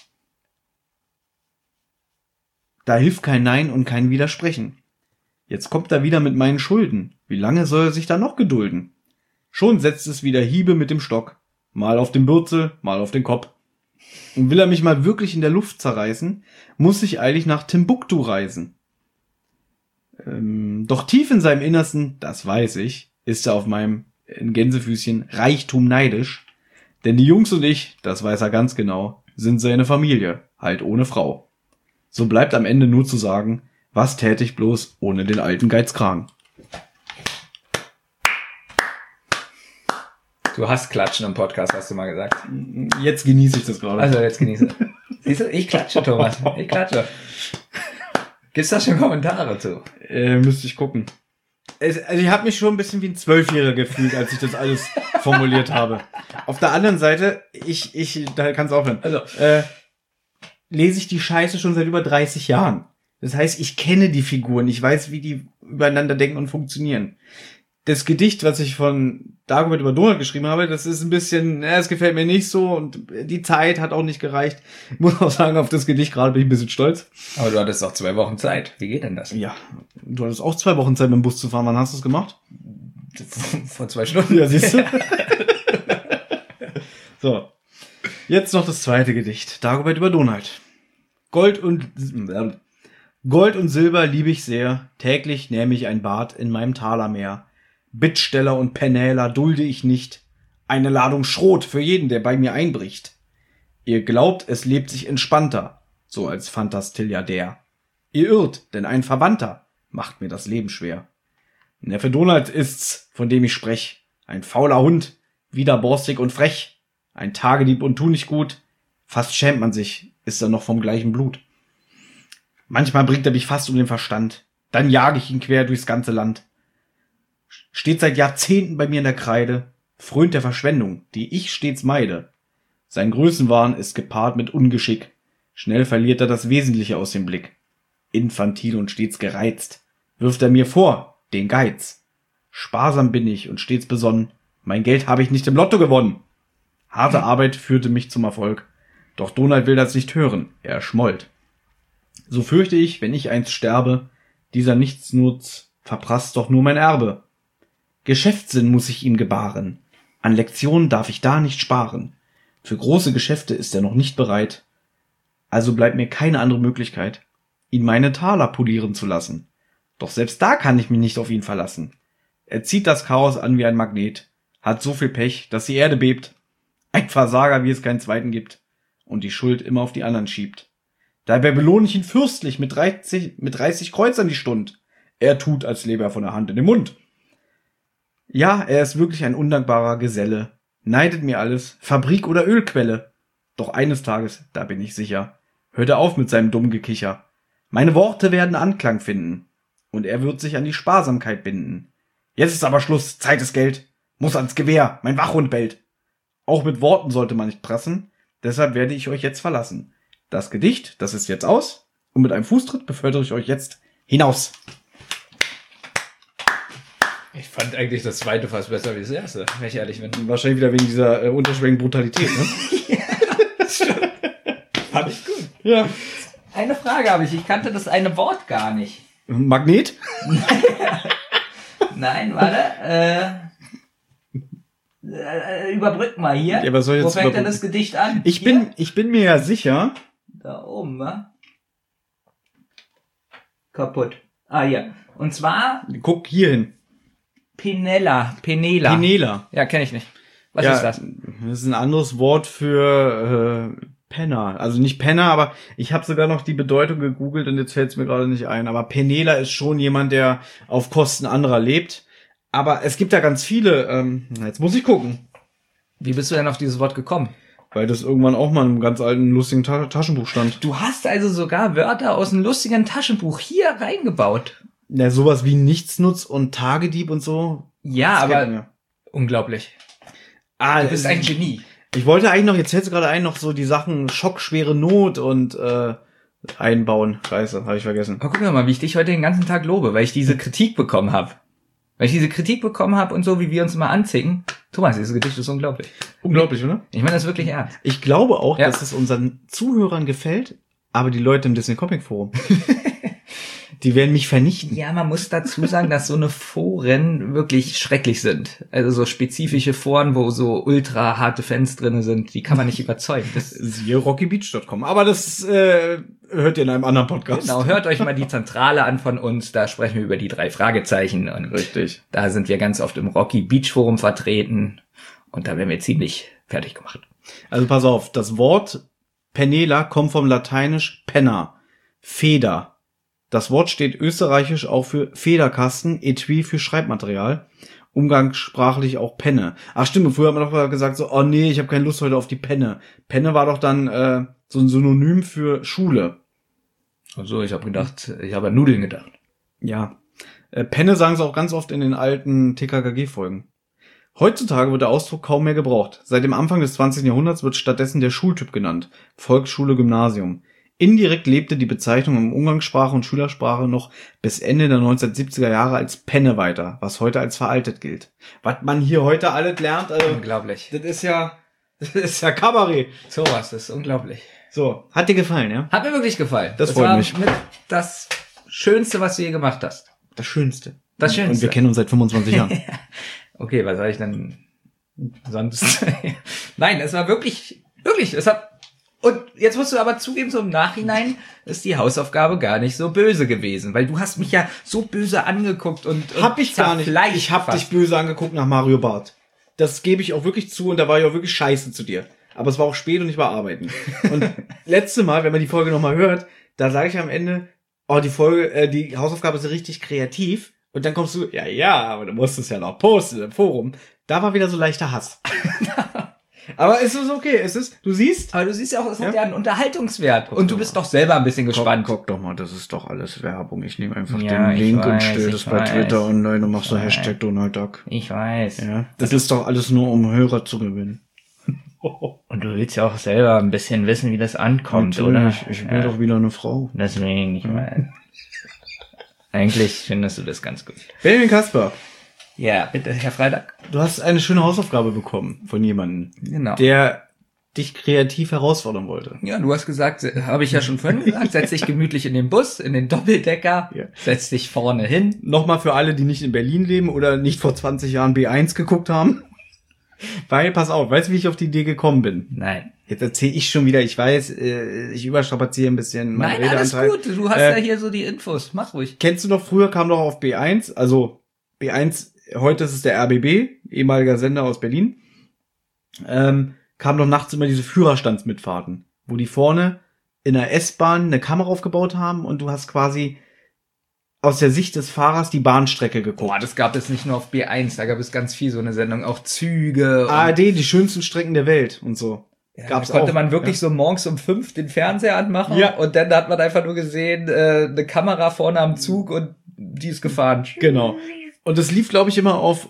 Da hilft kein Nein und kein Widersprechen. Jetzt kommt er wieder mit meinen Schulden. Wie lange soll er sich da noch gedulden? Schon setzt es wieder Hiebe mit dem Stock. Mal auf den Bürzel, mal auf den Kopf. Und will er mich mal wirklich in der Luft zerreißen, muss ich eilig nach Timbuktu reisen. Doch tief in seinem Innersten, das weiß ich, ist er auf meinem, in Gänsefüßchen, Reichtum neidisch. Denn die Jungs und ich, das weiß er ganz genau, sind seine Familie, halt ohne Frau. So bleibt am Ende nur zu sagen, was täte ich bloß ohne den alten Geizkragen? Du hast Klatschen im Podcast, hast du mal gesagt. Jetzt genieße ich das gerade. Also, jetzt genieße. Siehst du, ich klatsche, Thomas. Ich klatsche. Gibt's da schon Kommentare zu? Müsste ich gucken. Also ich habe mich schon ein bisschen wie ein 12-Jähriger gefühlt, als ich das alles formuliert habe. Auf der anderen Seite, da kannst du aufhören. Also, lese ich die Scheiße schon seit über 30 Jahren. Das heißt, ich kenne die Figuren, ich weiß, wie die übereinander denken und funktionieren. Das Gedicht, was ich von Dagobert über Donald geschrieben habe, das ist ein bisschen, es gefällt mir nicht so und die Zeit hat auch nicht gereicht. Ich muss auch sagen, auf das Gedicht gerade bin ich ein bisschen stolz. Aber du hattest auch 2 Wochen Zeit. Wie geht denn das? Ja, du hattest auch 2 Wochen Zeit, mit dem Bus zu fahren. Wann hast du es gemacht? Vor 2 Stunden. Ja, siehst du? So. Jetzt noch das zweite Gedicht. Dagobert über Donald. Gold und Silber liebe ich sehr. Täglich nähme ich ein Bad in meinem Talermeer. Bittsteller und Penäler dulde ich nicht. Eine Ladung Schrot für jeden, der bei mir einbricht. Ihr glaubt, es lebt sich entspannter, so als Fantastilliardär. Ihr irrt, denn ein Verwandter macht mir das Leben schwer. Neffe Donald ist's, von dem ich sprech. Ein fauler Hund, widerborstig und frech. Ein Tagedieb und tu nicht gut. Fast schämt man sich, ist er noch vom gleichen Blut. Manchmal bringt er mich fast um den Verstand. Dann jage ich ihn quer durchs ganze Land. Steht seit Jahrzehnten bei mir in der Kreide, frönt der Verschwendung, die ich stets meide. Sein Größenwahn ist gepaart mit Ungeschick. Schnell verliert er das Wesentliche aus dem Blick. Infantil und stets gereizt, wirft er mir vor, den Geiz. Sparsam bin ich und stets besonnen, mein Geld habe ich nicht im Lotto gewonnen. Harte Arbeit führte mich zum Erfolg, doch Donald will das nicht hören, er schmollt. So fürchte ich, wenn ich einst sterbe, dieser Nichtsnutz verprasst doch nur mein Erbe. Geschäftssinn muss ich ihm gebaren, an Lektionen darf ich da nicht sparen. Für große Geschäfte ist er noch nicht bereit, also bleibt mir keine andere Möglichkeit, ihn meine Taler polieren zu lassen. Doch selbst da kann ich mich nicht auf ihn verlassen. Er zieht das Chaos an wie ein Magnet, hat so viel Pech, dass die Erde bebt. Ein Versager, wie es keinen zweiten gibt, und die Schuld immer auf die anderen schiebt. Dabei belohne ich ihn fürstlich mit 30 Kreuzern die Stund. Er tut, als lebe er von der Hand in den Mund. Ja, er ist wirklich ein undankbarer Geselle, neidet mir alles, Fabrik oder Ölquelle. Doch eines Tages, da bin ich sicher, hört er auf mit seinem dummen Gekicher. Meine Worte werden Anklang finden, und er wird sich an die Sparsamkeit binden. Jetzt ist aber Schluss, Zeit ist Geld, muss ans Gewehr, mein Wachhund bellt. Auch mit Worten sollte man nicht prassen, deshalb werde ich euch jetzt verlassen. Das Gedicht, das ist jetzt aus, und mit einem Fußtritt befördere ich euch jetzt hinaus. Ich fand eigentlich das zweite fast besser wie das erste, wenn ich ehrlich bin. Wahrscheinlich wieder wegen dieser unterschwelligen Brutalität, ne? Ja, stimmt. Fand ich gut. Ja. Eine Frage habe ich. Ich kannte das eine Wort gar nicht. Magnet? Nein, warte. Überbrück mal hier. Ja, was soll ich jetzt Wo fängt denn das Gedicht an? Ich bin mir ja sicher. Da oben, wa? Kaputt. Ah, ja. Und zwar... Guck hier hin. Penela. Ja, kenne ich nicht. Was ist das? Das ist ein anderes Wort für Penner. Also nicht Penner, aber ich habe sogar noch die Bedeutung gegoogelt und jetzt fällt es mir gerade nicht ein. Aber Penela ist schon jemand, der auf Kosten anderer lebt. Aber es gibt da ganz viele. Jetzt muss ich gucken. Wie bist du denn auf dieses Wort gekommen? Weil das irgendwann auch mal in einem ganz alten, lustigen Taschenbuch stand. Du hast also sogar Wörter aus einem lustigen Taschenbuch hier reingebaut. Ja, sowas wie Nichtsnutz und Tagedieb und so. Ja, aber unglaublich. Du bist ein Genie. Ich wollte eigentlich noch, jetzt fällt es gerade ein, noch so die Sachen schockschwere Not und einbauen. Scheiße, habe ich vergessen. Aber guck mal, wie ich dich heute den ganzen Tag lobe, weil ich diese Kritik bekommen habe. Und so, wie wir uns immer anzicken. Thomas, dieses Gedicht ist unglaublich. Unglaublich, oder? Ich meine das wirklich ernst. Ich glaube auch, dass es unseren Zuhörern gefällt, aber die Leute im Disney Comic Forum, die werden mich vernichten. Ja, man muss dazu sagen, dass so eine Foren wirklich schrecklich sind. Also so spezifische Foren, wo so ultra harte Fans drinne sind, die kann man nicht überzeugen. Siehe rockybeach.com. Aber das hört ihr in einem anderen Podcast. Genau, hört euch mal die Zentrale an von uns. Da sprechen wir über die 3 Fragezeichen. Und richtig. Da sind wir ganz oft im Rocky Beach Forum vertreten. Und da werden wir ziemlich fertig gemacht. Also pass auf, das Wort Penela kommt vom Lateinisch penna, Feder. Das Wort steht österreichisch auch für Federkasten, Etui für Schreibmaterial. umgangssprachlich auch Penne. Ach stimmt, früher hat man doch gesagt so, oh nee, ich habe keine Lust heute auf die Penne. Penne war doch dann so ein Synonym für Schule. Also ich habe an Nudeln gedacht. Ja. Penne sagen sie auch ganz oft in den alten TKKG-Folgen. Heutzutage wird der Ausdruck kaum mehr gebraucht. Seit dem Anfang des 20. Jahrhunderts wird stattdessen der Schultyp genannt. Volksschule, Gymnasium. Indirekt lebte die Bezeichnung im Umgangssprache und Schülersprache noch bis Ende der 1970er Jahre als Penne weiter, was heute als veraltet gilt. Was man hier heute alles lernt, also, Unglaublich. das ist ja Kabarett. Sowas, das ist unglaublich. So, hat dir gefallen, ja? Hat mir wirklich gefallen. Das freut mich. Mit das Schönste, was du je gemacht hast. Das Schönste. Das Schönste. Und wir kennen uns seit 25 Jahren. Okay, was soll ich denn sonst? Nein, es war wirklich, und jetzt musst du aber zugeben, so im Nachhinein ist die Hausaufgabe gar nicht so böse gewesen, weil du hast mich ja so böse angeguckt und Hab ich gar nicht. Ich hab dich böse angeguckt nach Mario Barth. Das gebe ich auch wirklich zu und da war ich auch wirklich scheiße zu dir. Aber es war auch spät und ich war arbeiten. Und letzte Mal, wenn man die Folge nochmal hört, da sage ich am Ende, oh, die Hausaufgabe ist richtig kreativ. Und dann kommst du, ja, aber du musst es ja noch posten im Forum. Da war wieder so leichter Hass. Aber es ist okay, du siehst ja auch, es hat ja einen Unterhaltungswert. Und du bist doch selber ein bisschen gespannt. Guck doch mal, das ist doch alles Werbung. Ich nehme einfach den Link und stelle das bei Twitter online und mach so Hashtag Donald Duck. Ich weiß. Ja, das ist doch alles nur, um Hörer zu gewinnen. Und du willst ja auch selber ein bisschen wissen, wie das ankommt, natürlich, oder? Ich will doch wieder eine Frau. Deswegen, ich meine. Eigentlich findest du das ganz gut. Benjamin Kasper. Ja, bitte, Herr Freitag. Du hast eine schöne Hausaufgabe bekommen von jemandem, genau, der dich kreativ herausfordern wollte. Ja, du hast gesagt, habe ich ja schon vorhin gesagt, setz dich gemütlich in den Bus, in den Doppeldecker, setz dich vorne hin. Nochmal für alle, die nicht in Berlin leben oder nicht vor 20 Jahren B1 geguckt haben. Weil, pass auf, weißt du, wie ich auf die Idee gekommen bin? Nein. Jetzt erzähle ich schon wieder, ich weiß, ich überstrapaziere ein bisschen meinen Redeanteil. Nein, alles gut, du hast ja hier so die Infos, mach ruhig. Kennst du noch, früher kam doch auf B1, also B1, heute ist es der RBB, ehemaliger Sender aus Berlin, kam doch nachts immer diese Führerstandsmitfahrten, wo die vorne in der S-Bahn eine Kamera aufgebaut haben und du hast quasi aus der Sicht des Fahrers die Bahnstrecke geguckt. Boah, das gab es nicht nur auf B1, da gab es ganz viel so eine Sendung, auch Züge. ARD, die schönsten Strecken der Welt und so. Ja, da konnte man wirklich so morgens um 5 den Fernseher anmachen und dann hat man einfach nur gesehen, eine Kamera vorne am Zug und die ist gefahren. Genau. Und das lief, glaube ich, immer auf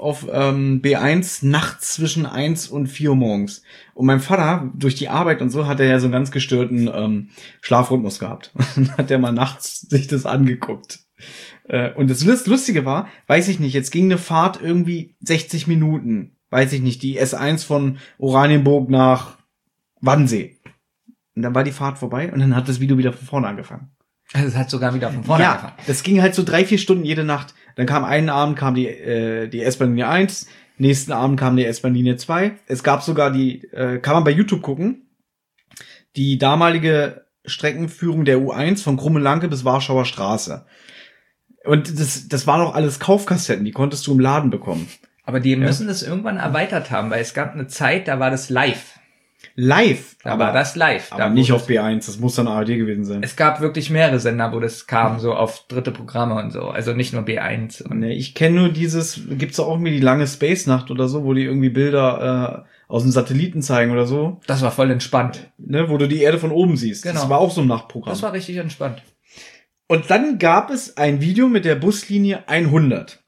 B1 nachts zwischen 1 und 4 Uhr morgens. Und mein Vater, durch die Arbeit und so, hat er ja so einen ganz gestörten Schlafrhythmus gehabt. Und dann hat er mal nachts sich das angeguckt. Und das Lustige war, weiß ich nicht, jetzt ging eine Fahrt irgendwie 60 Minuten. Weiß ich nicht, die S1 von Oranienburg nach Wannsee. Und dann war die Fahrt vorbei und dann hat das Video wieder von vorne angefangen. Also es hat sogar wieder von vorne angefangen. Ja, das ging halt so 3-4 Stunden jede Nacht. Dann kam einen Abend die S-Bahn-Linie 1, nächsten Abend kam die S-Bahn-Linie 2. Es gab sogar kann man bei YouTube gucken, die damalige Streckenführung der U1 von Krummelanke bis Warschauer Straße. Und das waren auch alles Kaufkassetten, die konntest du im Laden bekommen. Aber die müssen das irgendwann erweitert haben, weil es gab eine Zeit, da war das live. Live? Da war das live. Aber nicht auf B1, das muss dann ARD gewesen sein. Es gab wirklich mehrere Sender, wo das kam, so auf dritte Programme und so. Also nicht nur B1. Nee, ich kenne nur gibt's doch auch irgendwie die lange Space-Nacht oder so, wo die irgendwie Bilder aus dem Satelliten zeigen oder so. Das war voll entspannt. Ne, wo du die Erde von oben siehst. Genau. Das war auch so ein Nachtprogramm. Das war richtig entspannt. Und dann gab es ein Video mit der Buslinie 100,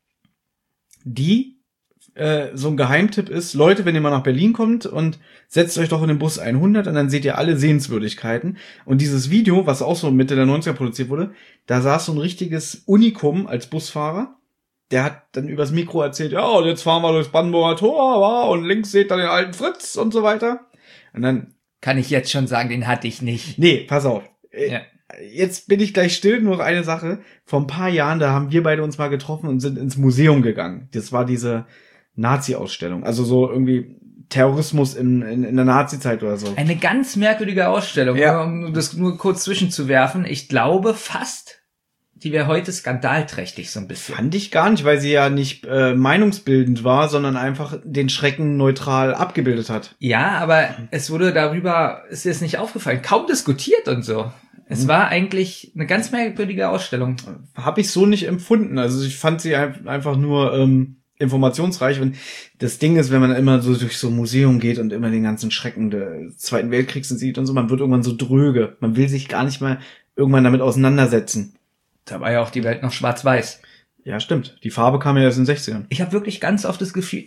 die so ein Geheimtipp ist, Leute, wenn ihr mal nach Berlin kommt und setzt euch doch in den Bus 100 und dann seht ihr alle Sehenswürdigkeiten. Und dieses Video, was auch so Mitte der 90er produziert wurde, da saß so ein richtiges Unikum als Busfahrer. Der hat dann übers Mikro erzählt, ja, und jetzt fahren wir durchs Brandenburger Tor, und links seht ihr den alten Fritz und so weiter. Und dann kann ich jetzt schon sagen, den hatte ich nicht. Nee, pass auf. Jetzt bin ich gleich still, nur noch eine Sache. Vor ein paar Jahren, da haben wir beide uns mal getroffen und sind ins Museum gegangen. Das war diese Nazi-Ausstellung. Also so irgendwie Terrorismus in der Nazi-Zeit oder so. Eine ganz merkwürdige Ausstellung. Ja. Um das nur kurz zwischenzuwerfen. Ich glaube fast, die wäre heute skandalträchtig so ein bisschen. Fand ich gar nicht, weil sie ja nicht meinungsbildend war, sondern einfach den Schrecken neutral abgebildet hat. Ja, aber es wurde darüber, ist dir das nicht aufgefallen, kaum diskutiert und so. Es war eigentlich eine ganz merkwürdige Ausstellung. Habe ich so nicht empfunden. Also ich fand sie einfach nur informationsreich. Und das Ding ist, wenn man immer so durch so ein Museum geht und immer den ganzen Schrecken des Zweiten Weltkriegs sieht und so, man wird irgendwann so dröge. Man will sich gar nicht mal irgendwann damit auseinandersetzen. Da war ja auch die Welt noch schwarz-weiß. Ja, stimmt. Die Farbe kam ja erst in den 60ern. Ich habe wirklich ganz oft das Gefühl,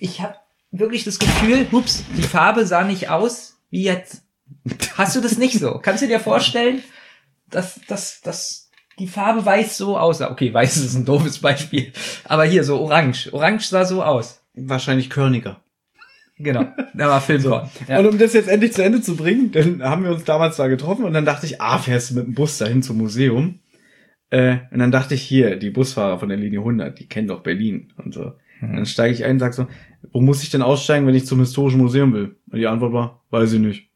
die Farbe sah nicht aus wie jetzt. Hast du das nicht so? Kannst du dir vorstellen, dass die Farbe weiß so aussah? Okay, weiß ist ein doofes Beispiel. Aber hier so orange. Orange sah so aus. Wahrscheinlich körniger. Genau, da war Filmkorn. So. Ja. Und um das jetzt endlich zu Ende zu bringen, dann haben wir uns damals da getroffen und dann dachte ich, fährst du mit dem Bus dahin zum Museum? Und dann dachte ich, hier, die Busfahrer von der Linie 100, die kennen doch Berlin und so. Und dann steige ich ein und sag so, wo muss ich denn aussteigen, wenn ich zum Historischen Museum will? Und die Antwort war, weiß ich nicht.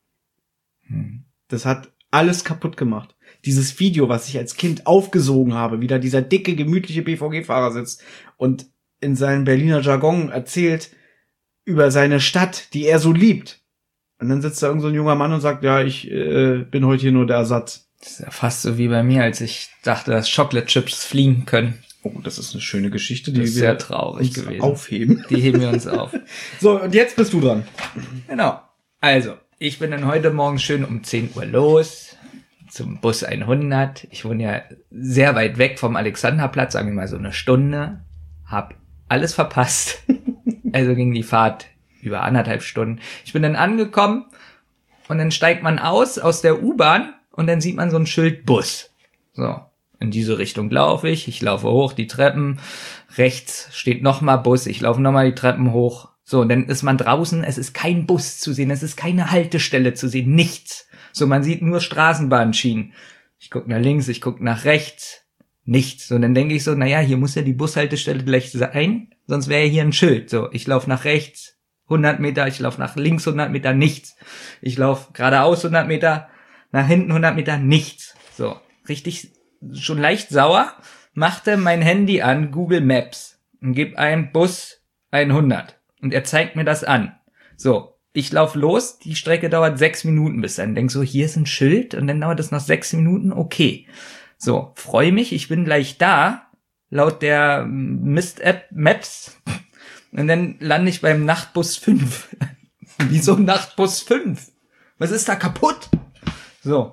Das hat alles kaputt gemacht. Dieses Video, was ich als Kind aufgesogen habe, wie da dieser dicke, gemütliche BVG-Fahrer sitzt und in seinem Berliner Jargon erzählt über seine Stadt, die er so liebt. Und dann sitzt da irgend so ein junger Mann und sagt, ja, ich bin heute hier nur der Ersatz. Das ist ja fast so wie bei mir, als ich dachte, dass Chocolate Chips fliegen können. Oh, das ist eine schöne Geschichte, die das ist wir sehr traurig gewesen. Aufheben. Die heben wir uns auf. So, und jetzt bist du dran. Genau. Also, ich bin dann heute Morgen schön um 10 Uhr los zum Bus 100. Ich wohne ja sehr weit weg vom Alexanderplatz, sagen wir mal so eine Stunde. Hab alles verpasst. Also ging die Fahrt über 1,5 Stunden. Ich bin dann angekommen und dann steigt man aus der U-Bahn und dann sieht man so ein Schild Bus. So, in diese Richtung laufe ich. Ich laufe hoch die Treppen. Rechts steht nochmal Bus. Ich laufe nochmal die Treppen hoch. So, und dann ist man draußen. Es ist kein Bus zu sehen. Es ist keine Haltestelle zu sehen. Nichts. So, man sieht nur Straßenbahnschienen. Ich gucke nach links, ich gucke nach rechts. Nichts. Und dann denke ich so, naja, hier muss ja die Bushaltestelle gleich sein. Sonst wäre ja hier ein Schild. So, ich laufe nach rechts 100 Meter. Ich laufe nach links 100 Meter. Nichts. Ich laufe geradeaus 100 Meter. Nach hinten 100 Meter. Nichts. So, richtig schon leicht sauer. Machte mein Handy an, Google Maps. Und gebe ein Bus 100. Und er zeigt mir das an. So, ich laufe los, die Strecke dauert 6 Minuten bis dann. Denk so, hier ist ein Schild und dann dauert es noch 6 Minuten, okay. So, freue mich, ich bin gleich da, laut der Mist-App Maps. Und dann lande ich beim Nachtbus 5. Wieso Nachtbus 5? Was ist da kaputt? So,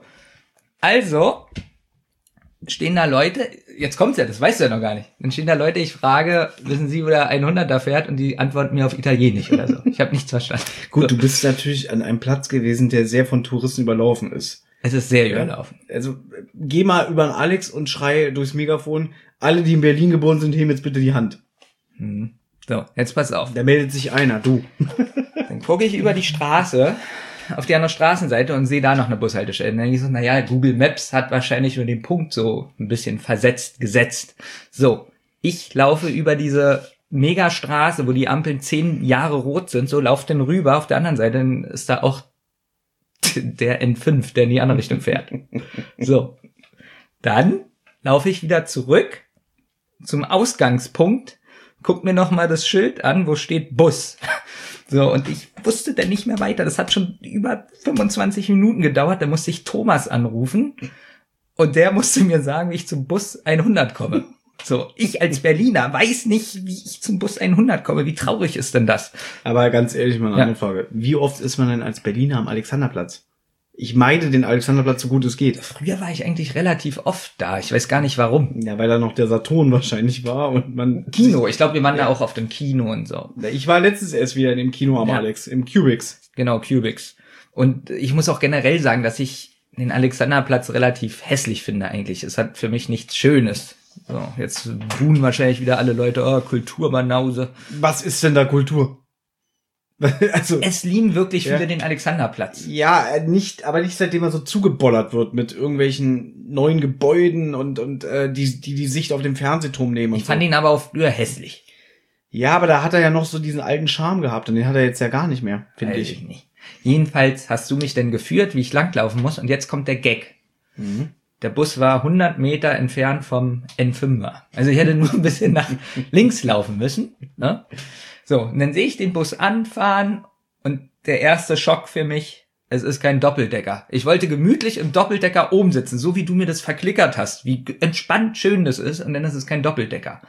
also stehen da Leute, jetzt kommt's ja, das weißt du ja noch gar nicht. Dann stehen da Leute, ich frage, wissen Sie, wo der 100er fährt? Und die antworten mir auf Italienisch oder so. Ich habe nichts verstanden. Gut, so. Du bist natürlich an einem Platz gewesen, der sehr von Touristen überlaufen ist. Es ist sehr überlaufen. Also geh mal über den Alex und schrei durchs Megafon, alle, die in Berlin geboren sind, heben jetzt bitte die Hand. So, jetzt pass auf. Da meldet sich einer, du. Dann gucke ich über die Straße auf die andere Straßenseite und sehe da noch eine Bushaltestelle. Und dann denke ich so, naja, Google Maps hat wahrscheinlich nur den Punkt so ein bisschen versetzt gesetzt. So, ich laufe über diese Megastraße, wo die Ampeln 10 Jahre rot sind, so laufe dann rüber. Auf der anderen Seite dann ist da auch der N5, der in die andere Richtung fährt. So, dann laufe ich wieder zurück zum Ausgangspunkt, guck mir nochmal das Schild an, wo steht Bus. So, und ich wusste dann nicht mehr weiter. Das hat schon über 25 Minuten gedauert. Da musste ich Thomas anrufen und der musste mir sagen, wie ich zum Bus 100 komme. So, ich als Berliner weiß nicht, wie ich zum Bus 100 komme. Wie traurig ist denn das? Aber ganz ehrlich, mal eine andere Frage. Wie oft ist man denn als Berliner am Alexanderplatz? Ich meide den Alexanderplatz so gut es geht. Früher war ich eigentlich relativ oft da. Ich weiß gar nicht warum. Ja, weil da noch der Saturn wahrscheinlich war und man... Kino. Ich glaube, wir waren da auch auf dem Kino und so. Ich war letztens erst wieder in dem Kino am Alex, im Cubics. Genau, Cubics. Und ich muss auch generell sagen, dass ich den Alexanderplatz relativ hässlich finde eigentlich. Es hat für mich nichts Schönes. So, jetzt buhen wahrscheinlich wieder alle Leute, oh, Kulturbanause. Was ist denn da Kultur? Also, es lieben wirklich viele den Alexanderplatz. Ja, aber nicht seitdem er so zugebollert wird mit irgendwelchen neuen Gebäuden und die Sicht auf den Fernsehturm nehmen. Ich fand ihn aber auch früher hässlich. Ja, aber da hat er ja noch so diesen alten Charme gehabt und den hat er jetzt ja gar nicht mehr, finde ich. Nicht. Jedenfalls hast du mich denn geführt, wie ich langlaufen muss und jetzt kommt der Gag. Der Bus war 100 Meter entfernt vom N5er. Also ich hätte nur ein bisschen nach links laufen müssen, ne? So, und dann sehe ich den Bus anfahren und der erste Schock für mich, es ist kein Doppeldecker. Ich wollte gemütlich im Doppeldecker oben sitzen, so wie du mir das verklickert hast, wie entspannt schön das ist und dann ist es kein Doppeldecker.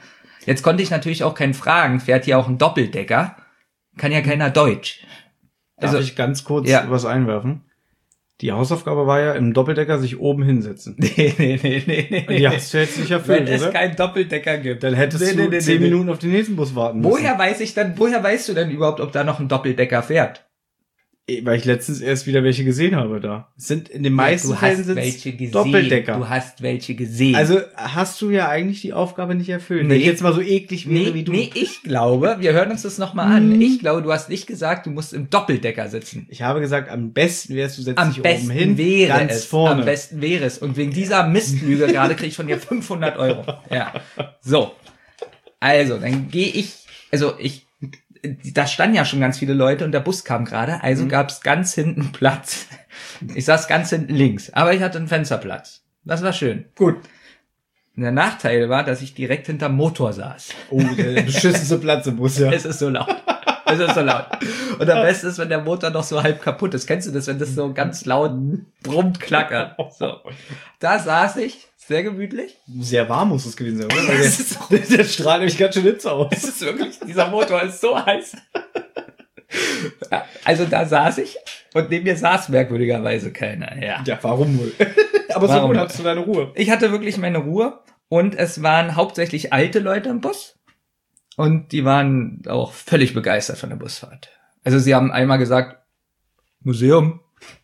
Jetzt konnte ich natürlich auch keinen fragen, fährt hier auch ein Doppeldecker? Kann ja keiner Deutsch. Darf ich ganz kurz was einwerfen? Die Hausaufgabe war ja, im Doppeldecker sich oben hinsetzen. Nee. Die hast du jetzt nicht erfüllt, Wenn es oder? keinen Doppeldecker gibt. Dann hättest du 10 Minuten auf den nächsten Bus warten müssen. Woher weißt du denn überhaupt, ob da noch ein Doppeldecker fährt? Weil ich letztens erst wieder welche gesehen habe da. Es sind in den meisten Fällen sind's Doppeldecker. Du hast welche gesehen. Also hast du ja eigentlich die Aufgabe nicht erfüllt. Nee. Wenn ich jetzt mal so eklig wäre wie du. Nee, ich glaube, wir hören uns das nochmal an. Ich glaube, du hast nicht gesagt, du musst im Doppeldecker sitzen. Ich habe gesagt, am besten wärst du setzt Am dich besten oben hin, wäre ganz es. vorne. Am besten wäre es. Und wegen dieser Mistlüge gerade krieg ich von dir 500 €. Ja. So. Also, dann gehe ich, da standen ja schon ganz viele Leute und der Bus kam gerade, also gab's ganz hinten Platz. Ich saß ganz hinten links, aber ich hatte einen Fensterplatz. Das war schön. Gut. Und der Nachteil war, dass ich direkt hinterm Motor saß. Oh, der beschissenste Platz im Bus, ja. Es ist so laut. Es ist so laut. Und am besten ist, wenn der Motor noch so halb kaputt ist. Kennst du das, wenn das so ganz laut brummt, klackert? So. Da saß ich, sehr gemütlich. Sehr warm muss es gewesen sein, oder? Weil Das ist der strahlt nämlich ganz schön Hitze aus. Es ist wirklich, dieser Motor ist so heiß. Ja, also da saß ich und neben mir saß merkwürdigerweise keiner. Ja. Ja, warum wohl? Aber Warum so gut wohl? hattest du deine Ruhe. Ich hatte wirklich meine Ruhe und es waren hauptsächlich alte Leute im Bus und die waren auch völlig begeistert von der Busfahrt. Also sie haben einmal gesagt, Museum,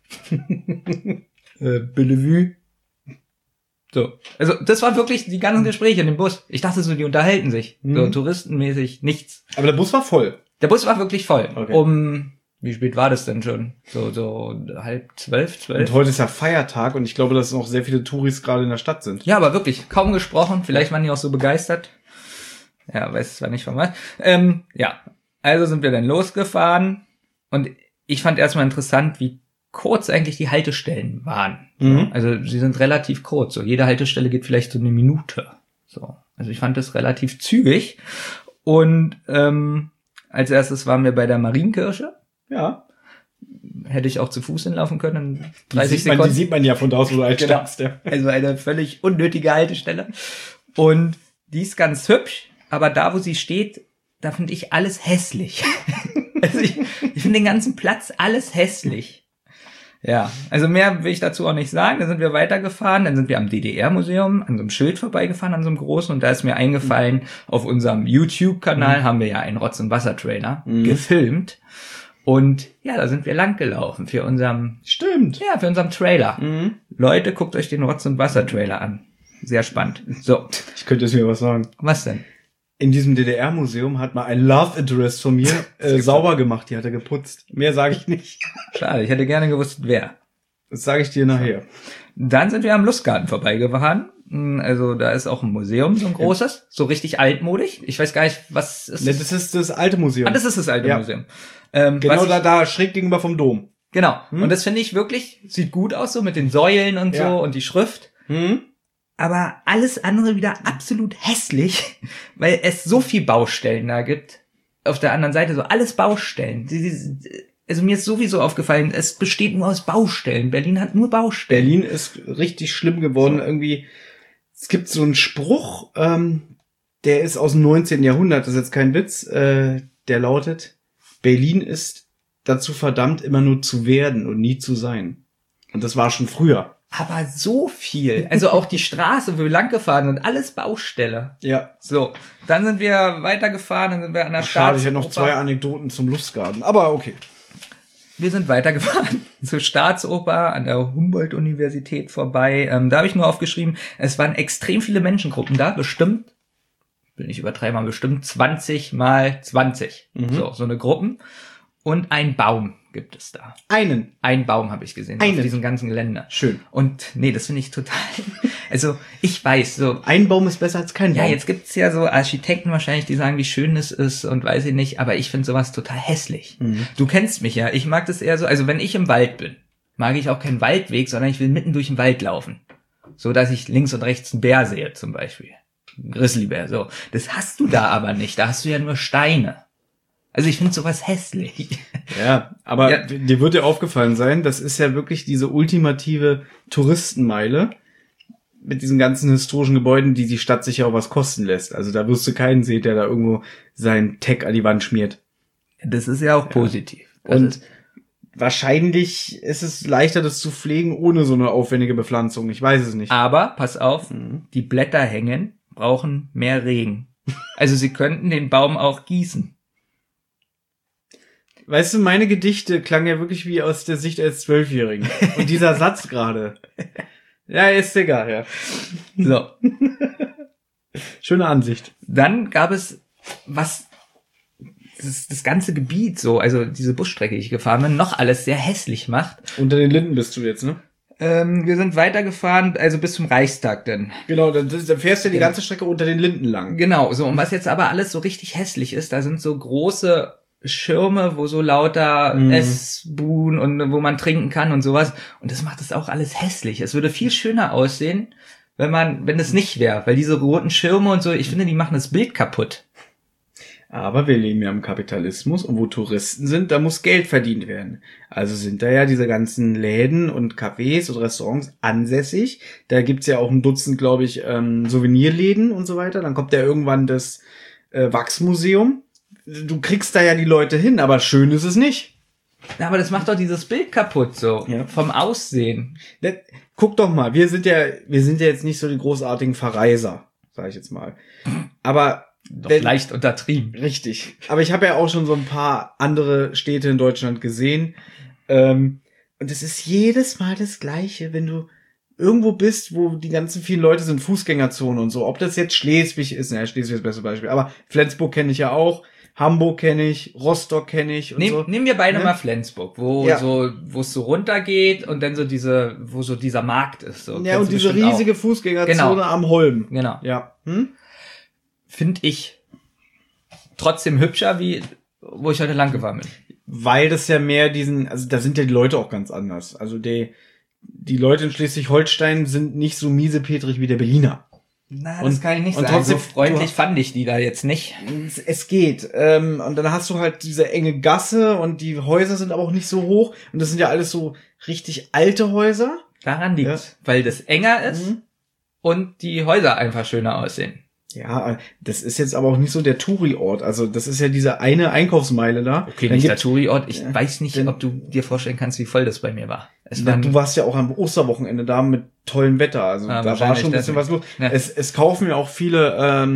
Bellevue. So. Also das waren wirklich die ganzen Gespräche in dem Bus. Ich dachte so, die unterhalten sich. So touristenmäßig nichts. Aber der Bus war voll. Der Bus war wirklich voll. Okay. Wie spät war das denn schon? So 11:30, 12. Und heute ist ja Feiertag und ich glaube, dass noch sehr viele Touris gerade in der Stadt sind. Ja, aber wirklich, kaum gesprochen. Vielleicht waren die auch so begeistert. Ja, weiß zwar nicht von was. Ja, also sind wir dann losgefahren und ich fand erstmal interessant, wie kurz eigentlich die Haltestellen waren. Mhm. Also sie sind relativ kurz. So jede Haltestelle geht vielleicht so eine Minute. So, also ich fand das relativ zügig. Und als erstes waren wir bei der Marienkirche. Ja. Hätte ich auch zu Fuß hinlaufen können. In Die 30 sieht Sekunden. man ja von da aus, wo du halt Genau. standst. Ja. Also eine völlig unnötige Haltestelle. Und die ist ganz hübsch, aber da, wo sie steht, da finde ich alles hässlich. Also ich finde den ganzen Platz alles hässlich. Ja, also mehr will ich dazu auch nicht sagen. Dann sind wir weitergefahren, dann sind wir am DDR-Museum an so einem Schild vorbeigefahren, an so einem großen. Und da ist mir eingefallen, auf unserem YouTube-Kanal haben wir ja einen Rotz- und Wasser-Trailer gefilmt. Und ja, da sind wir lang gelaufen für unserem Trailer. Leute, guckt euch den Rotz- und Wasser-Trailer an. Sehr spannend. So, Ich könnte jetzt mir was sagen. was denn? In diesem DDR-Museum hat mal ein Love Interest von mir sauber gemacht. Die hat er geputzt. Mehr sage ich nicht. Schade, ich hätte gerne gewusst, wer. Das sage ich dir nachher. Dann sind wir am Lustgarten vorbeigefahren. Also da ist auch ein Museum, so ein großes, so richtig altmodisch. Ich weiß gar nicht, was ist Ne, das ist das alte Museum. Ah, das ist das alte Ja. Museum. Genau da schräg gegenüber vom Dom. Genau. Und das finde ich wirklich, sieht gut aus, so mit den Säulen und Ja. so und die Schrift. Aber alles andere wieder absolut hässlich, weil es so viel Baustellen da gibt. Auf der anderen Seite so alles Baustellen. Also mir ist sowieso aufgefallen, es besteht nur aus Baustellen. Berlin hat nur Baustellen. Berlin ist richtig schlimm geworden. Irgendwie, es gibt so einen Spruch, der ist aus dem 19. Jahrhundert, das ist jetzt kein Witz, der lautet, Berlin ist dazu verdammt, immer nur zu werden und nie zu sein. Und das war schon früher. Aber so viel. Also auch die Straße, wo wir lang gefahren sind, alles Baustelle. Ja. So, dann sind wir weitergefahren, dann sind wir an der Schade, ich hätte noch Staatsoper. 2 Anekdoten zum Lustgarten. Aber okay. Wir sind weitergefahren zur Staatsoper an der Humboldt-Universität vorbei. Da habe ich nur aufgeschrieben, es waren extrem viele Menschengruppen da, bestimmt, will nicht übertreiben, aber bestimmt 20 mal 20. So eine Gruppen. Und ein Baum gibt es da. Ein Baum habe ich gesehen auf diesem ganzen Gelände. Schön. Und nee, das finde ich total, also ich weiß, so Ein Baum ist besser als kein Baum. ja, jetzt gibt's ja so Architekten wahrscheinlich, die sagen, wie schön es ist und weiß ich nicht, aber ich finde sowas total hässlich. Du kennst mich ja, ich mag das eher so, also wenn ich im Wald bin, mag ich auch keinen Waldweg, sondern ich will mitten durch den Wald laufen. So, dass ich links und rechts einen Bär sehe zum Beispiel. Ein Grizzlybär, so. Das hast du da aber nicht, da hast du ja nur Steine. Also ich finde sowas hässlich. Ja, aber dir wird ja aufgefallen sein, das ist ja wirklich diese ultimative Touristenmeile. mit diesen ganzen historischen Gebäuden, die Stadt sich ja auch was kosten lässt. Also da wirst du keinen sehen, der da irgendwo seinen Tag an die Wand schmiert. Das ist ja auch positiv. Und wahrscheinlich ist es leichter, das zu pflegen, ohne so eine aufwendige Bepflanzung. Ich weiß es nicht. Aber, pass auf, die Blätter hängen, brauchen mehr Regen. Also sie könnten den Baum auch gießen. Weißt du, meine Gedichte klangen ja wirklich wie aus der Sicht als 12-Jährigen. Und dieser Satz gerade. Ja, ist egal, ja. So. Schöne Ansicht. Dann gab es das ganze Gebiet so, also diese Busstrecke, die ich gefahren bin, noch alles sehr hässlich macht. Unter den Linden bist du jetzt, ne? Wir sind weitergefahren, also bis zum Reichstag dann. Genau, dann fährst du die ganze Strecke unter den Linden lang. Genau, so. Und was jetzt aber alles so richtig hässlich ist, da sind so große Schirme, wo so lauter Essbuden und wo man trinken kann und sowas. Und das macht es auch alles hässlich. Es würde viel schöner aussehen, wenn es nicht wäre. Weil diese roten Schirme und so, ich finde, die machen das Bild kaputt. Aber wir leben ja im Kapitalismus und wo Touristen sind, da muss Geld verdient werden. Also sind da ja diese ganzen Läden und Cafés und Restaurants ansässig. Da gibt's ja auch ein Dutzend, glaube ich, Souvenirläden und so weiter. Dann kommt ja irgendwann das Wachsmuseum. Du kriegst da ja die Leute hin, aber schön ist es nicht. Aber das macht doch dieses Bild kaputt, so. Ja. Vom Aussehen. Guck doch mal, wir sind ja jetzt nicht so die großartigen Verreiser, sag ich jetzt mal. Aber doch leicht untertrieben. Richtig. Aber ich habe ja auch schon so ein paar andere Städte in Deutschland gesehen. Und es ist jedes Mal das Gleiche, wenn du irgendwo bist, wo die ganzen vielen Leute sind, Fußgängerzone und so. Ob das jetzt Schleswig ist, Schleswig ist das beste Beispiel. Aber Flensburg kenne ich ja auch. Hamburg kenne ich, Rostock kenne ich und so. Nehmen wir beide mal Flensburg, wo es so runtergeht und dann so wo so dieser Markt ist. So. Ja, und diese riesige auch. Fußgängerzone am Holm. Genau. Ja. Finde ich trotzdem hübscher, wie wo ich heute lang gefahren bin. Weil das ja mehr also da sind ja die Leute auch ganz anders. Also die Leute in Schleswig-Holstein sind nicht so miesepetrig wie der Berliner. Na, das kann ich nicht sagen. Trotzdem, so freundlich fand ich die da jetzt nicht. Es geht. Und dann hast du halt diese enge Gasse und die Häuser sind aber auch nicht so hoch. Und das sind ja alles so richtig alte Häuser. Daran liegt's, weil das enger ist und die Häuser einfach schöner aussehen. Ja, das ist jetzt aber auch nicht so der Touri-Ort. Also das ist ja diese eine Einkaufsmeile da. Okay, nicht der Touri-Ort. Ich weiß nicht, ob du dir vorstellen kannst, wie voll das bei mir war. Du warst ja auch am Osterwochenende da mit tollem Wetter. Also da war schon ein bisschen was los. Ja. Es kaufen ja auch viele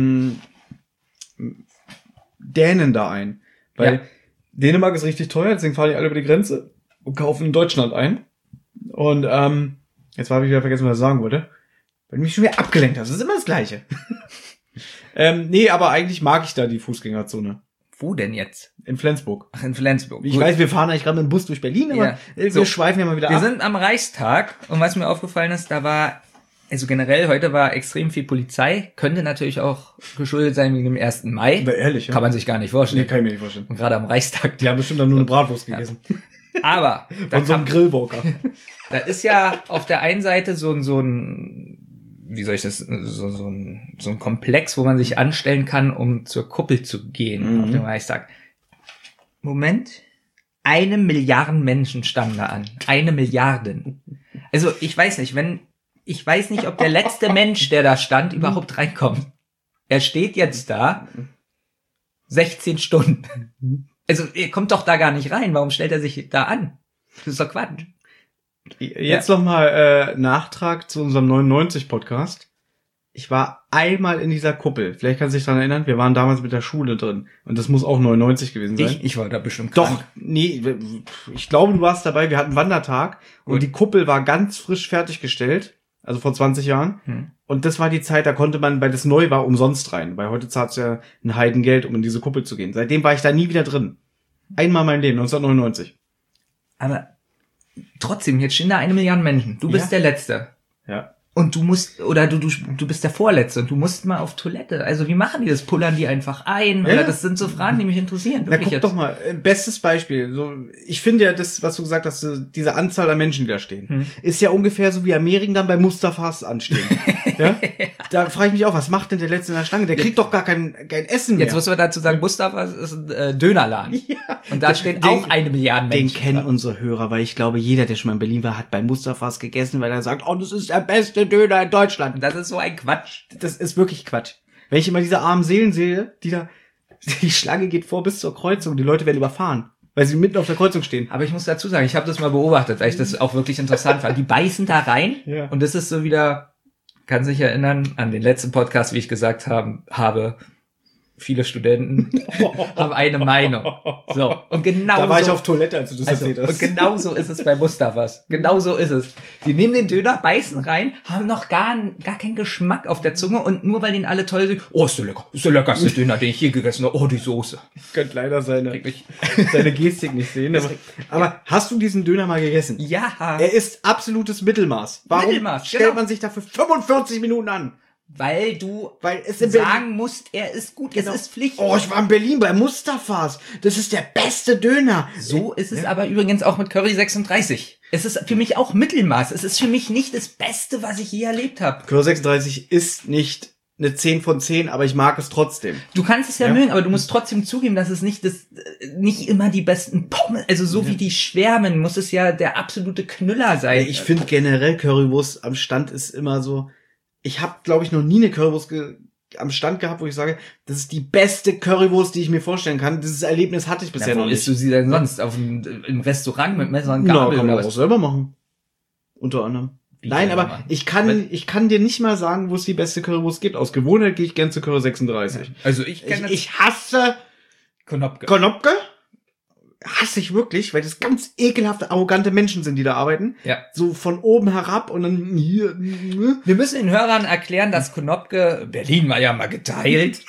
Dänen da ein. Weil Dänemark ist richtig teuer, deswegen fahren die alle über die Grenze und kaufen in Deutschland ein. Und jetzt habe ich wieder vergessen, was ich sagen wollte. Weil du mich schon wieder abgelenkt hast. Das ist immer das Gleiche. Nee, aber eigentlich mag ich da die Fußgängerzone. Wo denn jetzt? In Flensburg. Ach, in Flensburg. Ich weiß, wir fahren eigentlich gerade mit dem Bus durch Berlin, aber wir schweifen ja mal wieder ab. Wir sind am Reichstag und was mir aufgefallen ist, da war, also generell, heute war extrem viel Polizei, könnte natürlich auch geschuldet sein wegen dem 1. Mai. Aber ehrlich, kann man sich gar nicht vorstellen. Nee, kann ich mir nicht vorstellen. Und gerade am Reichstag. Die haben bestimmt dann nur eine Bratwurst gegessen. Aber. Von so einem Grillburger. Da ist ja auf der einen Seite so ein wie soll ich das, so ein Komplex, wo man sich anstellen kann, um zur Kuppel zu gehen auf dem Reichstag. Moment. 1 Milliarde Menschen standen da an. 1 Milliarde. Also ich weiß nicht, ob der letzte Mensch, der da stand, überhaupt reinkommt. Er steht jetzt da 16 Stunden. Also er kommt doch da gar nicht rein. Warum stellt er sich da an? Das ist doch Quatsch. Jetzt noch mal Nachtrag zu unserem 99-Podcast. Ich war einmal in dieser Kuppel. Vielleicht kannst du dich daran erinnern, wir waren damals mit der Schule drin. Und das muss auch 99 gewesen sein. Ich war da bestimmt krank. Doch, nee, ich glaube, du warst dabei. Wir hatten Wandertag und die Kuppel war ganz frisch fertiggestellt. Also vor 20 Jahren. Und das war die Zeit, da konnte man, weil das neu war, umsonst rein. Weil heute zahlst du ja ein Heidengeld, um in diese Kuppel zu gehen. Seitdem war ich da nie wieder drin. Einmal in meinem Leben, 1999. Aber trotzdem, jetzt stehen da 1 Milliarde Menschen. Du bist der Letzte. Ja. Und du musst, oder du bist der Vorletzte und du musst mal auf Toilette. Also wie machen die das? Pullern die einfach ein? Oder das sind so Fragen, die mich interessieren. Na, guck doch mal, bestes Beispiel. So, ich finde ja das, was du gesagt hast, diese Anzahl an Menschen, die da stehen, ist ja ungefähr so wie Ameriken dann bei Mustafas anstehen. Ja? Da frage ich mich auch, was macht denn der Letzte in der Schlange? Der kriegt doch gar kein Essen mehr. Jetzt muss man dazu sagen, Mustafa ist ein Dönerladen. Ja. Und da stehen auch 1 Milliarde Menschen. Den kennen unsere Hörer, weil ich glaube, jeder, der schon mal in Berlin war, hat bei Mustafas gegessen, weil er sagt, oh, das ist der beste Döner in Deutschland. Und das ist so ein Quatsch. Das ist wirklich Quatsch. Wenn ich immer diese armen Seelen sehe, die Schlange geht vor bis zur Kreuzung, die Leute werden überfahren, weil sie mitten auf der Kreuzung stehen. Aber ich muss dazu sagen, ich habe das mal beobachtet, weil ich das auch wirklich interessant fand. Die beißen da rein und das ist so wieder, kann sich erinnern an den letzten Podcast, wie ich gesagt habe, viele Studenten haben eine Meinung. So, und genau da war so, ich auf Toilette, als du das erzählt hast. Und genau so ist es bei Mustafas. Genau so ist es. Die nehmen den Döner, beißen rein, haben noch gar keinen Geschmack auf der Zunge und nur weil den alle toll sind, oh, ist der lecker, ist der leckerste Döner, den ich je gegessen habe. Oh, die Soße. Ich könnte leider seine Gestik nicht sehen. Aber hast du diesen Döner mal gegessen? Ja. Er ist absolutes Mittelmaß. Warum Mittelmaß, stellt genau. man sich dafür 45 Minuten an? Weil du es in sagen musst, er ist gut, es ist Pflicht. Oh, ich war in Berlin bei Mustafas. Das ist der beste Döner. So ist es aber übrigens auch mit Curry 36. Es ist für mich auch Mittelmaß. Es ist für mich nicht das Beste, was ich je erlebt habe. Curry 36 ist nicht eine 10 von 10, aber ich mag es trotzdem. Du kannst es ja mögen, aber du musst trotzdem zugeben, dass es nicht immer die besten Pommes, also so wie die schwärmen, muss es ja der absolute Knüller sein. Ich finde generell Currywurst am Stand ist immer so. Ich habe, glaube ich, noch nie eine Currywurst am Stand gehabt, wo ich sage, das ist die beste Currywurst, die ich mir vorstellen kann. Dieses Erlebnis hatte ich bisher noch nicht. Wo isst du sie denn sonst? Im Restaurant mit Messer und Gabel? Kann man oder auch selber machen. Unter anderem. Nein, aber ich kann dir nicht mal sagen, wo es die beste Currywurst gibt. Aus Gewohnheit gehe ich gerne zu Curry 36. Ja. Also ich hasse Konopke. Hasse ich wirklich, weil das ganz ekelhafte, arrogante Menschen sind, die da arbeiten. Ja. So von oben herab und dann hier. Wir müssen den Hörern erklären, dass Konopke, Berlin war ja mal geteilt.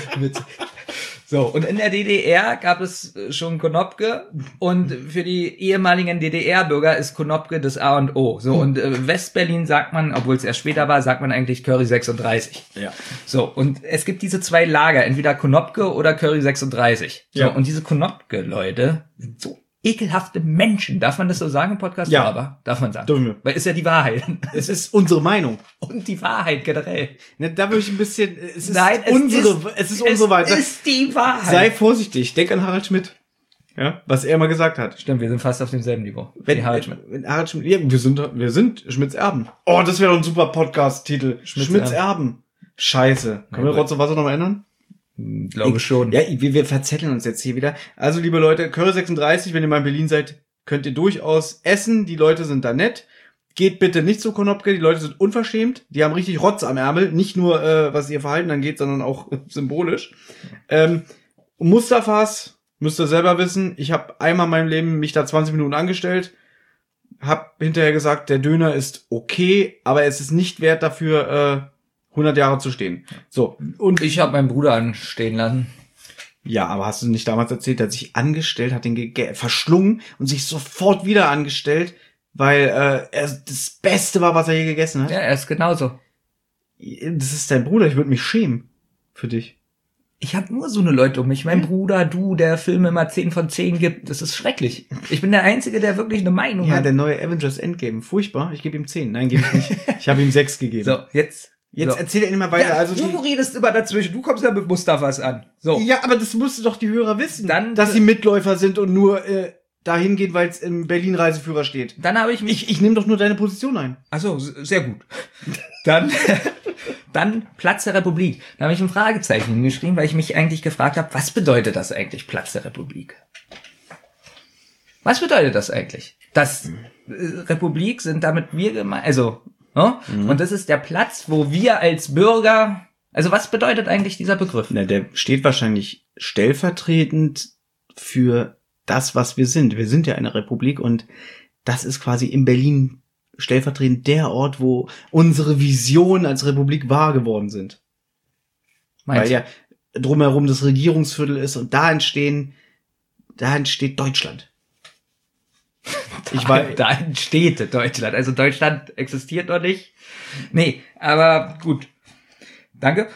So, und in der DDR gab es schon Konopke und für die ehemaligen DDR-Bürger ist Konopke das A und O. So, und Westberlin sagt man, obwohl es erst später war, sagt man eigentlich Curry 36. Ja. So, und es gibt diese 2 Lager, entweder Konopke oder Curry 36. So, ja. Und diese Konopke-Leute sind so ekelhafte Menschen. Darf man das so sagen im Podcast? Ja. Aber darf man sagen. Dürfen wir. Weil ist ja die Wahrheit. Es ist unsere Meinung. Und die Wahrheit generell. Ne, da würde ich ein bisschen, es ist unsere Wahrheit. Es ist die Wahrheit. Sei vorsichtig. Denk an Harald Schmidt. Ja, was er mal gesagt hat. Stimmt, wir sind fast auf demselben Niveau. Wenn Harald Schmidt, ja, wir sind Schmidts Erben. Oh, das wäre doch ein super Podcast-Titel. Schmidts Erben. Scheiße. Können wir Rotz und Wasser noch mal ändern? Glaube schon. Ja, wir verzetteln uns jetzt hier wieder. Also, liebe Leute, Curry 36, wenn ihr mal in Berlin seid, könnt ihr durchaus essen. Die Leute sind da nett. Geht bitte nicht zu Konopke. Die Leute sind unverschämt. Die haben richtig Rotz am Ärmel. Nicht nur, was ihr Verhalten angeht, sondern auch symbolisch. Mustafas, müsst ihr selber wissen. Ich habe einmal in meinem Leben mich da 20 Minuten angestellt. Hab hinterher gesagt, der Döner ist okay, aber es ist nicht wert dafür, 100 Jahre zu stehen. So. Und ich habe meinen Bruder anstehen lassen. Ja, aber hast du nicht damals erzählt, er hat sich angestellt, hat den verschlungen und sich sofort wieder angestellt, weil er das Beste war, was er je gegessen hat? Ja, er ist genauso. Das ist dein Bruder, ich würde mich schämen für dich. Ich habe nur so eine Leute um mich. Mein Bruder, du, der Filme immer 10 von 10 gibt. Das ist schrecklich. Ich bin der Einzige, der wirklich eine Meinung hat. Ja, der neue Avengers Endgame. Furchtbar. Ich gebe ihm 10. Nein, gebe ich nicht. Ich habe ihm 6 gegeben. So, jetzt erzähl er immer weiter. Ja, also du redest immer dazwischen. Du kommst ja mit Mustafas an. So. Ja, aber das mussten doch die Hörer wissen. Dann, dass sie Mitläufer sind und nur dahin gehen, weil es im Berlin-Reiseführer steht. Dann habe ich mich... Ich nehme doch nur deine Position ein. Ach so, sehr gut. Dann Platz der Republik. Da habe ich ein Fragezeichen hingeschrieben, weil ich mich eigentlich gefragt habe, was bedeutet das eigentlich, Platz der Republik? Was bedeutet das eigentlich? Das Republik sind damit wir gemeint, also, und das ist der Platz, wo wir als Bürger, also was bedeutet eigentlich dieser Begriff? Na, der steht wahrscheinlich stellvertretend für das, was wir sind. Wir sind ja eine Republik und das ist quasi in Berlin stellvertretend der Ort, wo unsere Visionen als Republik wahr geworden sind. Weil ja drumherum das Regierungsviertel ist und da entsteht Deutschland. Da entsteht Deutschland. Also Deutschland existiert noch nicht. Nee, aber gut. Danke.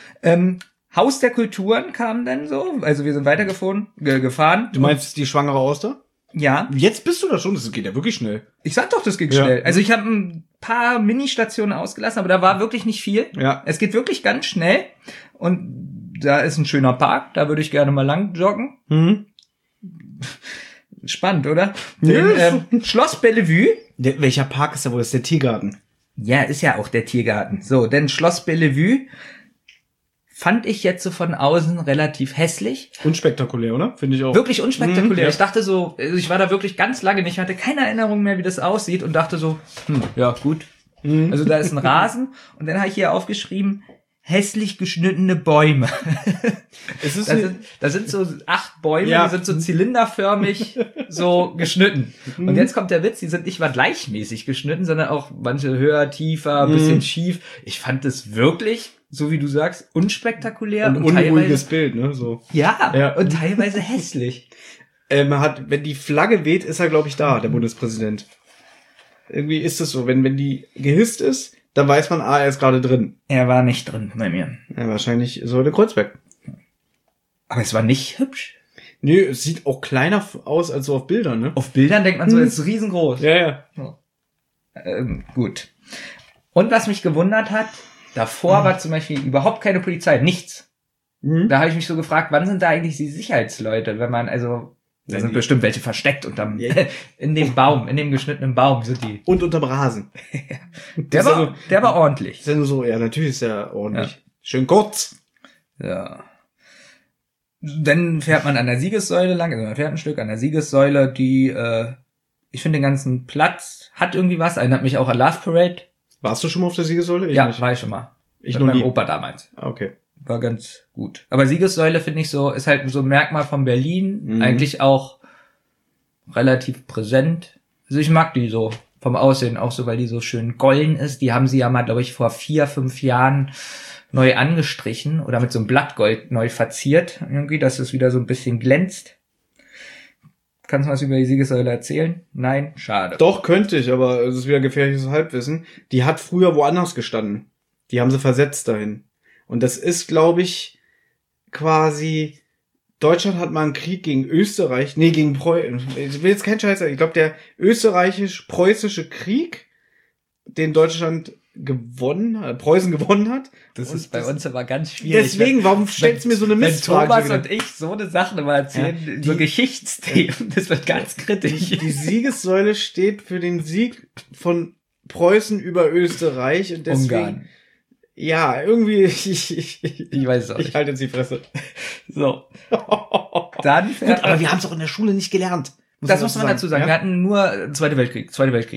Haus der Kulturen kam dann so. Also wir sind weitergefahren. Du meinst die schwangere Auster? Ja. Jetzt bist du da schon, das geht ja wirklich schnell. Ich sag doch, das ging schnell. Also ich habe ein paar Ministationen ausgelassen, aber da war wirklich nicht viel. Ja. Es geht wirklich ganz schnell. Und da ist ein schöner Park, da würde ich gerne mal lang joggen. Mhm. Spannend, oder? Schloss Bellevue. Welcher Park ist da wohl? Das ist der Tiergarten. Ja, ist ja auch der Tiergarten. So, denn Schloss Bellevue fand ich jetzt so von außen relativ hässlich. Unspektakulär, oder? Finde ich auch. Wirklich unspektakulär. Ja. Ich dachte so, also ich war da wirklich ganz lange nicht, hatte keine Erinnerung mehr, wie das aussieht und dachte so, ja, gut. Also da ist ein Rasen und dann habe ich hier aufgeschrieben, hässlich geschnittene Bäume. Da sind so 8 Bäume, Ja. die sind so zylinderförmig so geschnitten. Und jetzt kommt der Witz, die sind nicht mal gleichmäßig geschnitten, sondern auch manche höher, tiefer, ein bisschen schief. Ich fand das wirklich, so wie du sagst, unspektakulär. Und unruhiges Bild, ne? So. Ja, und teilweise hässlich. Wenn die Flagge weht, ist er, glaube ich, da, der Bundespräsident. Irgendwie ist es so, wenn die gehisst ist, dann weiß man, er ist gerade drin. Er war nicht drin bei mir. Ja, wahrscheinlich so der Kreuzberg. Aber es war nicht hübsch. Nee, es sieht auch kleiner aus als so auf Bildern, ne? Auf Bildern denkt man so, es ist riesengroß. Ja. Gut. Und was mich gewundert hat, davor war zum Beispiel überhaupt keine Polizei, nichts. Da habe ich mich so gefragt, wann sind da eigentlich die Sicherheitsleute, wenn man, also, da sind bestimmt welche versteckt unterm, in dem geschnittenen Baum sind die. Und unterm Rasen. Der war ordentlich. Ist ja nur so, ja, natürlich ist er ordentlich. Ja. Schön kurz. Ja. Dann fährt man an der Siegessäule lang, also man fährt ein Stück an der Siegessäule, die, ich finde den ganzen Platz hat irgendwie was, erinnert mich auch an Love Parade. Warst du schon mal auf der Siegessäule? Ja, war ich schon mal. Ich mit noch meinem nie. Opa damals. Okay. War ganz gut. Aber Siegessäule finde ich so, ist halt so ein Merkmal von Berlin, eigentlich auch relativ präsent. Also ich mag die so vom Aussehen auch so, weil die so schön golden ist. Die haben sie ja mal, glaube ich, vor 4-5 Jahren neu angestrichen oder mit so einem Blattgold neu verziert. Irgendwie, dass es wieder so ein bisschen glänzt. Kannst du was über die Siegessäule erzählen? Nein? Schade. Doch, könnte ich, aber es ist wieder gefährliches Halbwissen. Die hat früher woanders gestanden. Die haben sie versetzt dahin. Und das ist, glaube ich, quasi, Deutschland hat mal einen Krieg gegen Österreich, gegen Preußen. Ich will jetzt keinen Scheiß sagen. Ich glaube, der österreichisch-preußische Krieg, den Deutschland Preußen gewonnen hat. Das ist bei uns aber ganz schwierig. Deswegen, warum stellst du mir so eine Mistfrage? Wenn Thomas und ich so eine Sache immer erzählen, so Geschichtsthemen, das wird ganz kritisch. Die Siegessäule steht für den Sieg von Preußen über Österreich und deswegen... Ungarn. Ja, irgendwie, ich weiß es auch nicht. Ich halte jetzt die Fresse. So. Dann Gut, aber wir haben es auch in der Schule nicht gelernt. Das muss man dazu sagen. Ja? Wir hatten nur Zweite Weltkrieg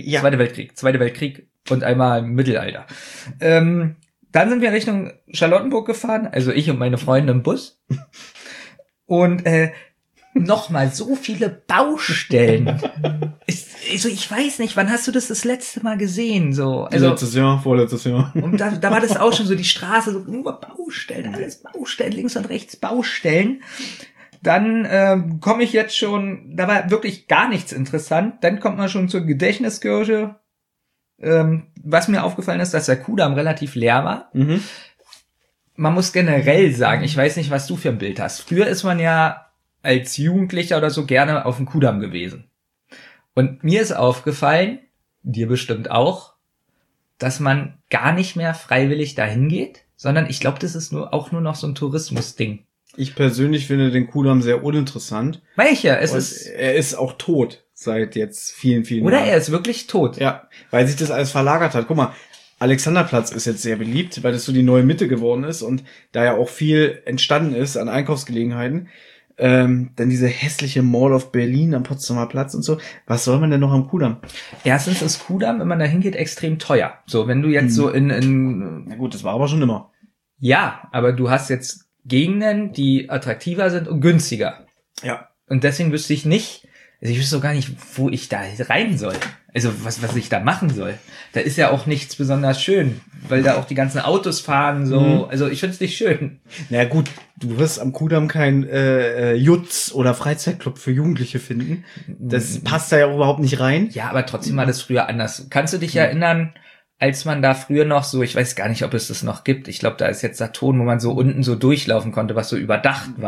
und einmal im Mittelalter. Dann sind wir Richtung Charlottenburg gefahren, also ich und meine Freunde im Bus. Und nochmal so viele Baustellen. Ich weiß nicht, wann hast du das letzte Mal gesehen? So, also letztes Jahr, vorletztes Jahr. Und da war das auch schon so, die Straße, so nur Baustellen, alles Baustellen, links und rechts Baustellen. Dann komme ich jetzt schon, da war wirklich gar nichts interessant. Dann kommt man schon zur Gedächtniskirche. Was mir aufgefallen ist, dass der Kudamm relativ leer war. Man muss generell sagen, ich weiß nicht, was du für ein Bild hast. Früher ist man ja als Jugendlicher oder so gerne auf dem Kudamm gewesen. Und mir ist aufgefallen, dir bestimmt auch, dass man gar nicht mehr freiwillig dahin geht, sondern ich glaube, das ist nur noch so ein Tourismusding. Ich persönlich finde den Kudamm sehr uninteressant. Welcher? Er ist auch tot seit jetzt vielen, vielen Oder Jahren. er ist wirklich tot. Ja, weil sich das alles verlagert hat. Guck mal, Alexanderplatz ist jetzt sehr beliebt, weil das so die neue Mitte geworden ist und da ja auch viel entstanden ist an Einkaufsgelegenheiten. Dann diese hässliche Mall of Berlin am Potsdamer Platz und so. Was soll man denn noch am Kudamm? Erstens ist Kudamm, wenn man da hingeht, extrem teuer. So, wenn du jetzt so Na gut, das war aber schon immer. Ja, aber du hast jetzt Gegenden, die attraktiver sind und günstiger. Ja. Und deswegen wüsste ich nicht, also ich wüsste auch gar nicht, wo ich da rein soll. Also was ich da machen soll. Da ist ja auch nichts besonders schön, weil da auch die ganzen Autos fahren so. Also ich finde es nicht schön. Na gut, du wirst am Kudamm kein Jutz oder Freizeitclub für Jugendliche finden. Das passt da ja überhaupt nicht rein. Ja, aber trotzdem war das früher anders. Kannst du dich erinnern, als man da früher noch so, ich weiß gar nicht, ob es das noch gibt. Ich glaube, da ist jetzt Saturn, wo man so unten so durchlaufen konnte, was so überdacht war.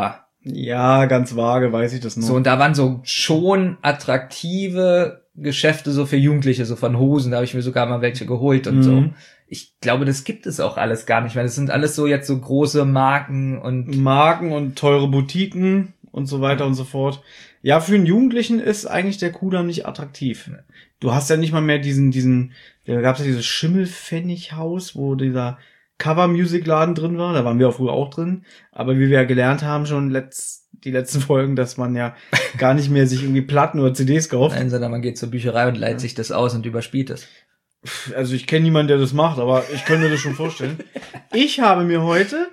Ja, ganz vage weiß ich das noch. So, und da waren so schon attraktive Geschäfte so für Jugendliche, so von Hosen, da habe ich mir sogar mal welche geholt und so. Ich glaube, das gibt es auch alles gar nicht, weil das sind alles so jetzt so große Marken und teure Boutiquen und so weiter und so fort. Ja, für einen Jugendlichen ist eigentlich der Kudamm nicht attraktiv. Du hast ja nicht mal mehr da gab's ja dieses Schimmelpfennighaus, wo dieser Cover-Music-Laden drin war. Da waren wir auch früher auch drin. Aber wie wir ja gelernt haben schon die letzten Folgen, dass man ja gar nicht mehr sich irgendwie Platten oder CDs kauft. Nein, sondern man geht zur Bücherei und leiht sich das aus und überspielt es. Also ich kenne niemanden, der das macht, aber ich könnte mir das schon vorstellen. Ich habe mir heute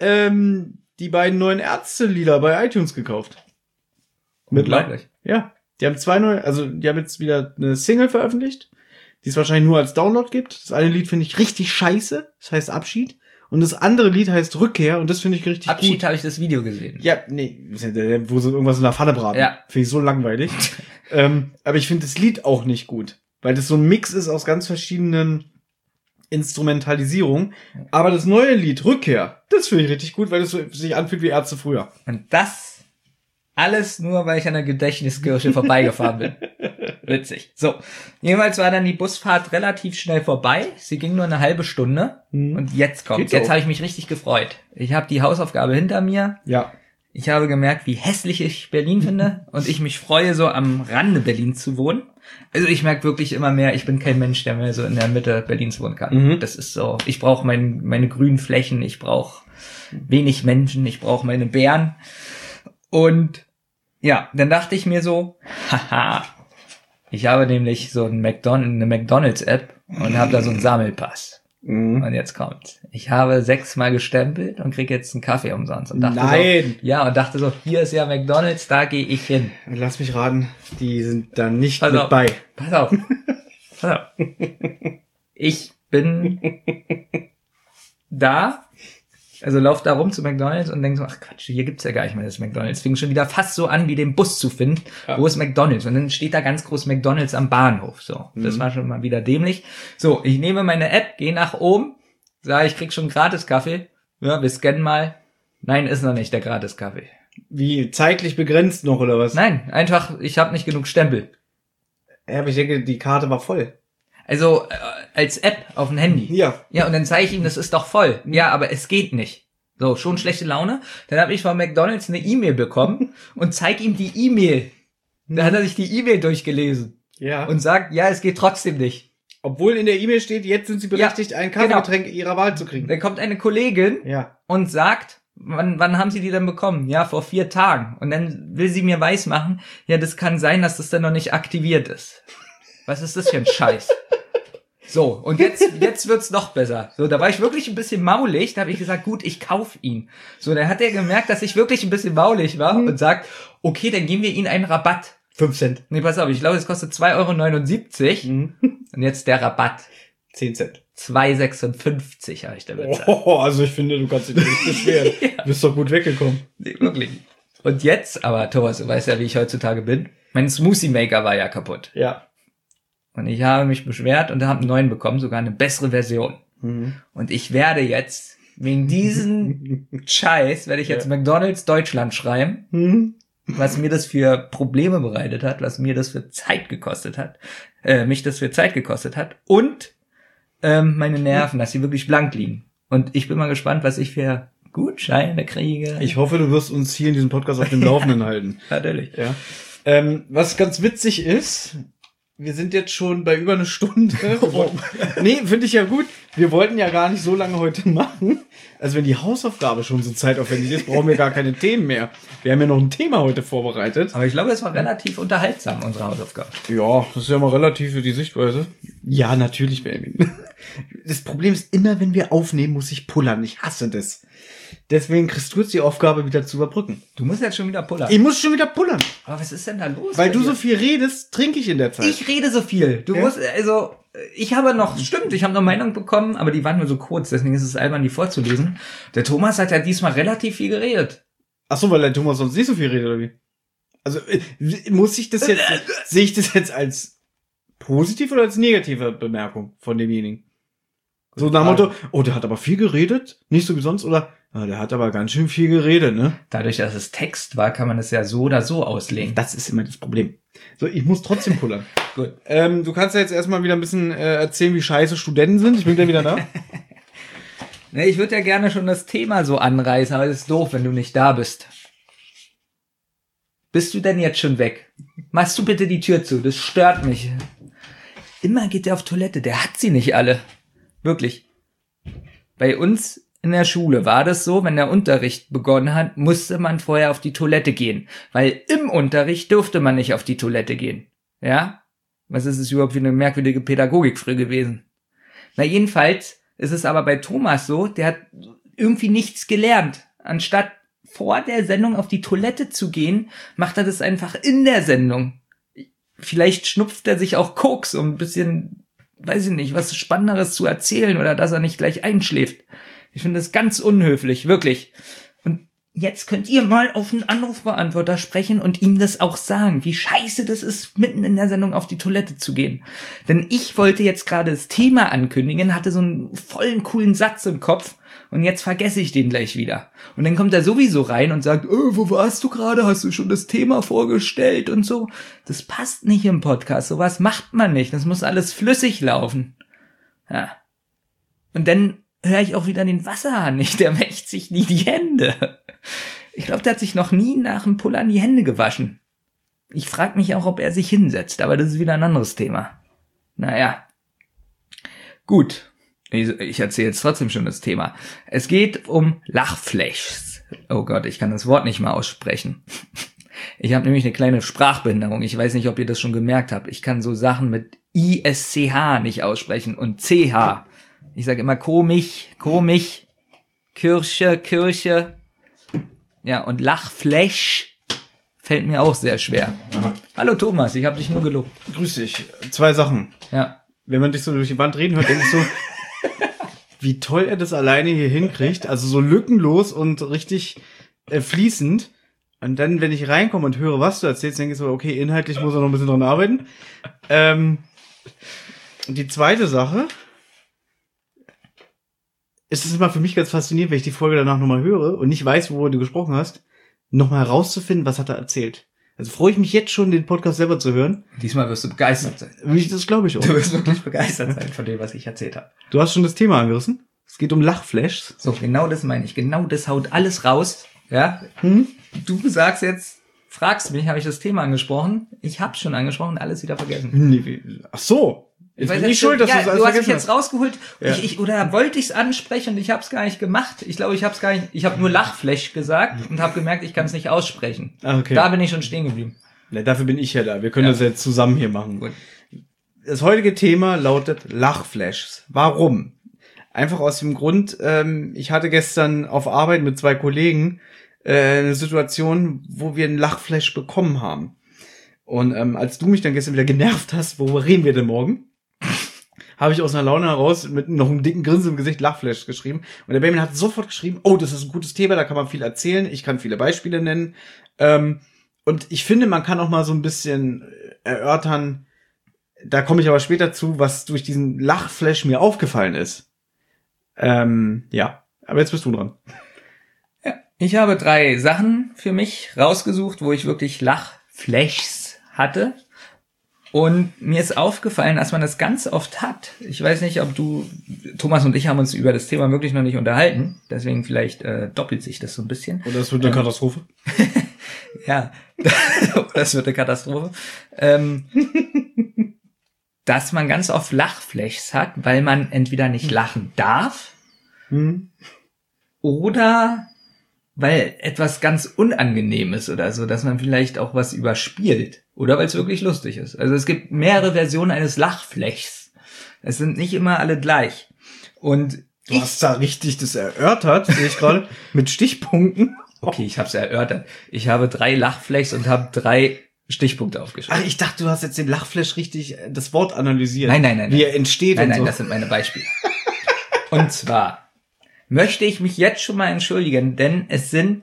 die beiden neuen Ärzte-Lieder bei iTunes gekauft. Unglaublich. Ja, die haben die haben jetzt wieder eine Single veröffentlicht, die es wahrscheinlich nur als Download gibt. Das eine Lied finde ich richtig scheiße, das heißt Abschied. Und das andere Lied heißt Rückkehr und das finde ich richtig Abschied gut. habe ich das Video gesehen. Ja, nee, wo sie irgendwas in der Pfanne braten. Ja. Finde ich so langweilig. Aber ich finde das Lied auch nicht gut, weil das so ein Mix ist aus ganz verschiedenen Instrumentalisierungen. Aber das neue Lied, Rückkehr, das finde ich richtig gut, weil das so sich anfühlt wie Ärzte früher. Und das alles nur, weil ich an der Gedächtniskirche vorbeigefahren bin. Witzig. So, jedenfalls war dann die Busfahrt relativ schnell vorbei. Sie ging nur eine halbe Stunde. Und jetzt kommt's. Jetzt habe ich mich richtig gefreut. Ich habe die Hausaufgabe hinter mir. Ja. Ich habe gemerkt, wie hässlich ich Berlin finde. Und ich mich freue, so am Rande Berlins zu wohnen. Also ich merke wirklich immer mehr, ich bin kein Mensch, der mehr so in der Mitte Berlins wohnen kann. Das ist so, ich brauche meine grünen Flächen, ich brauche wenig Menschen, ich brauche meine Bären. Und ja, dann dachte ich mir so, haha, ich habe nämlich so eine McDonald's-App und habe da so einen Sammelpass. Und jetzt kommt's. Ich habe 6-mal gestempelt und krieg jetzt einen Kaffee umsonst. Und dachte und dachte so, hier ist ja McDonald's, da gehe ich hin. Lass mich raten, die sind da nicht Pass mit auf. bei. Pass auf. Ich bin da, also lauf da rum zu McDonald's und denk so, ach Quatsch, hier gibt's ja gar nicht mehr das McDonald's. Fing schon wieder fast so an, wie den Bus zu finden. Ja. Wo ist McDonald's? Und dann steht da ganz groß McDonald's am Bahnhof. So, das war schon mal wieder dämlich. So, ich nehme meine App, gehe nach oben, sage, ich krieg schon gratis Kaffee. Ja, wir scannen mal. Nein, ist noch nicht der gratis Kaffee. Wie, zeitlich begrenzt noch, oder was? Nein, einfach, ich habe nicht genug Stempel. Ja, aber ich denke, die Karte war voll. Also als App auf dem Handy. Ja. Ja, und dann zeige ich ihm, das ist doch voll. Ja, aber es geht nicht. So, schon schlechte Laune. Dann habe ich von McDonald's eine E-Mail bekommen und zeige ihm die E-Mail. Da hat er sich die E-Mail durchgelesen. Ja. Und sagt, ja, es geht trotzdem nicht. Obwohl in der E-Mail steht, jetzt sind Sie berechtigt, ein Kaffeegetränk ihrer Wahl zu kriegen. Dann kommt eine Kollegin und sagt, wann haben Sie die denn bekommen? Ja, vor 4 Tagen. Und dann will sie mir weismachen, ja, das kann sein, dass das dann noch nicht aktiviert ist. Was ist das für ein Scheiß? So, und jetzt wird's noch besser. So, da war ich wirklich ein bisschen maulig, da habe ich gesagt, gut, ich kauf ihn. So, dann hat er gemerkt, dass ich wirklich ein bisschen maulig war und sagt, okay, dann geben wir Ihnen einen Rabatt. 5 Cent. Nee, pass auf, ich glaube, es kostet 2,79 €. Und jetzt der Rabatt. 10 Cent. 2,56 habe ich da bezahlt. Oh, also ich finde, du kannst dich nicht beschweren. Du bist doch gut weggekommen. Nee, wirklich. Und jetzt, aber Thomas, du weißt ja, wie ich heutzutage bin. Mein Smoothie Maker war ja kaputt. Ja. Und ich habe mich beschwert und habe einen neuen bekommen, sogar eine bessere Version. Und ich werde jetzt, wegen diesen Scheiß, werde ich jetzt McDonald's Deutschland schreiben, was mir das für Probleme bereitet hat, was mir das für Zeit gekostet hat, mich das für Zeit gekostet hat und meine Nerven, dass sie wirklich blank liegen. Und ich bin mal gespannt, was ich für Gutscheine kriege. Ich hoffe, du wirst uns hier in diesem Podcast auf dem Laufenden halten. Natürlich. Ja. Was ganz witzig ist, wir sind jetzt schon bei über 1 Stunde. Nee, finde ich ja gut. Wir wollten ja gar nicht so lange heute machen. Also wenn die Hausaufgabe schon so zeitaufwendig ist, brauchen wir gar keine Themen mehr. Wir haben ja noch ein Thema heute vorbereitet. Aber ich glaube, es war relativ unterhaltsam, unsere Hausaufgabe. Ja, das ist ja mal relativ für die Sichtweise. Ja, natürlich, Baby. Das Problem ist immer, wenn wir aufnehmen, muss ich pullern. Ich hasse das. Deswegen kriegst du jetzt die Aufgabe, wieder zu überbrücken. Du musst jetzt schon wieder pullern. Ich muss schon wieder pullern. Aber was ist denn da los? Weil du so viel redest, trinke ich in der Zeit. Ich rede so viel. Du musst, also, ich habe noch, stimmt, ich habe noch Meinung bekommen, aber die waren nur so kurz, deswegen ist es albern, die vorzulesen. Der Thomas hat ja diesmal relativ viel geredet. Ach so, weil der Thomas sonst nicht so viel redet, oder wie? Also, muss ich das jetzt, sehe ich das jetzt als positiv oder als negative Bemerkung von demjenigen? So nach dem Motto, oh, der hat aber viel geredet, nicht so wie sonst, oder Ja, der hat aber ganz schön viel geredet, ne? Dadurch, dass es Text war, kann man es ja so oder so auslegen. Das ist immer das Problem. So, ich muss trotzdem pullern. Gut. Du kannst ja jetzt erstmal wieder ein bisschen erzählen, wie scheiße Studenten sind. Ich bin gleich wieder da. Ne, ich würde ja gerne schon das Thema so anreißen, aber es ist doof, wenn du nicht da bist. Bist du denn jetzt schon weg? Machst du bitte die Tür zu, das stört mich. Immer geht er auf Toilette, der hat sie nicht alle. Wirklich. Bei uns in der Schule war das so, wenn der Unterricht begonnen hat, musste man vorher auf die Toilette gehen. Weil im Unterricht durfte man nicht auf die Toilette gehen. Ja? Was ist es überhaupt für eine merkwürdige Pädagogik früher gewesen? Na jedenfalls ist es aber bei Thomas so, der hat irgendwie nichts gelernt. Anstatt vor der Sendung auf die Toilette zu gehen, macht er das einfach in der Sendung. Vielleicht schnupft er sich auch Koks, um ein bisschen, weiß ich nicht, was Spannenderes zu erzählen oder dass er nicht gleich einschläft. Ich finde das ganz unhöflich, wirklich. Und jetzt könnt ihr mal auf einen Anrufbeantworter sprechen und ihm das auch sagen, wie scheiße das ist, mitten in der Sendung auf die Toilette zu gehen. Denn ich wollte jetzt gerade das Thema ankündigen, hatte so einen vollen, coolen Satz im Kopf und jetzt vergesse ich den gleich wieder. Und dann kommt er sowieso rein und sagt, wo warst du gerade? Hast du schon das Thema vorgestellt und so? Das passt nicht im Podcast, sowas macht man nicht. Das muss alles flüssig laufen. Ja. Und dann höre ich auch wieder den Wasserhahn nicht, der wäscht sich nie die Hände. Ich glaube, der hat sich noch nie nach dem Pullern die Hände gewaschen. Ich frage mich auch, ob er sich hinsetzt, aber das ist wieder ein anderes Thema. Naja. Gut. Ich erzähle jetzt trotzdem schon das Thema. Es geht um Lachflashs. Oh Gott, ich kann das Wort nicht mal aussprechen. Ich habe nämlich eine kleine Sprachbehinderung. Ich weiß nicht, ob ihr das schon gemerkt habt. Ich kann so Sachen mit ISCH nicht aussprechen und CH. Ich sage immer komisch, Kirche. Ja, und Lachflash fällt mir auch sehr schwer. Aha. Hallo Thomas, ich habe dich nur gelobt. Grüß dich. 2 Sachen. Ja. Wenn man dich so durch die Wand reden hört, denke ich so, wie toll er das alleine hier hinkriegt. Also so lückenlos und richtig fließend. Und dann, wenn ich reinkomme und höre, was du erzählst, denke ich so, okay, inhaltlich muss er noch ein bisschen dran arbeiten. Die zweite Sache, es ist immer für mich ganz faszinierend, wenn ich die Folge danach nochmal höre und nicht weiß, worüber du gesprochen hast, nochmal herauszufinden, was hat er erzählt. Also freue ich mich jetzt schon, den Podcast selber zu hören. Diesmal wirst du begeistert sein. Das glaube ich auch. Du wirst wirklich begeistert sein von dem, was ich erzählt habe. Du hast schon das Thema angerissen. Es geht um Lachflashs. So, genau das meine ich. Genau das haut alles raus. Ja? Du sagst jetzt, fragst mich, habe ich das Thema angesprochen? Ich habe schon angesprochen, alles wieder vergessen. Ach so. Ich weiß nicht schuld, dass du hast mich jetzt rausgeholt. Ja. Oder wollte ich es ansprechen und ich habe es gar nicht gemacht. Ich glaube, ich habe es gar nicht. Ich habe nur Lachflash gesagt und habe gemerkt, ich kann es nicht aussprechen. Okay. Da bin ich schon stehen geblieben. Ja, dafür bin ich ja da. Wir können das jetzt zusammen hier machen. Gut. Das heutige Thema lautet Lachflashs. Warum? Einfach aus dem Grund, ich hatte gestern auf Arbeit mit 2 Kollegen eine Situation, wo wir einen Lachflash bekommen haben. Und als du mich dann gestern wieder genervt hast, worüber reden wir denn morgen? Habe ich aus einer Laune heraus mit noch einem dicken Grinsen im Gesicht Lachflash geschrieben. Und der Benjamin hat sofort geschrieben, oh, das ist ein gutes Thema, da kann man viel erzählen. Ich kann viele Beispiele nennen. Und ich finde, man kann auch mal so ein bisschen erörtern, da komme ich aber später zu, was durch diesen Lachflash mir aufgefallen ist. Ja, aber jetzt bist du dran. Ja, ich habe 3 Sachen für mich rausgesucht, wo ich wirklich Lachflashs hatte. Und mir ist aufgefallen, dass man das ganz oft hat. Ich weiß nicht, ob Thomas und ich haben uns über das Thema wirklich noch nicht unterhalten. Deswegen vielleicht doppelt sich das so ein bisschen. Oder es wird eine Katastrophe. Ja, das wird eine Katastrophe. Dass man ganz oft Lachflashs hat, weil man entweder nicht lachen darf oder weil etwas ganz unangenehm ist oder so, dass man vielleicht auch was überspielt oder weil es wirklich lustig ist. Also es gibt mehrere Versionen eines Lachflashs. Es sind nicht immer alle gleich. Und du hast da richtig das erörtert, sehe ich gerade, mit Stichpunkten. Okay, ich habe es erörtert. Ich habe 3 Lachflashs und habe 3 Stichpunkte aufgeschrieben. Ach, ich dachte, du hast jetzt den Lachflash richtig das Wort analysiert. Nein. Wie er entsteht nein, und so. Nein, das sind meine Beispiele. Und zwar möchte ich mich jetzt schon mal entschuldigen, denn es sind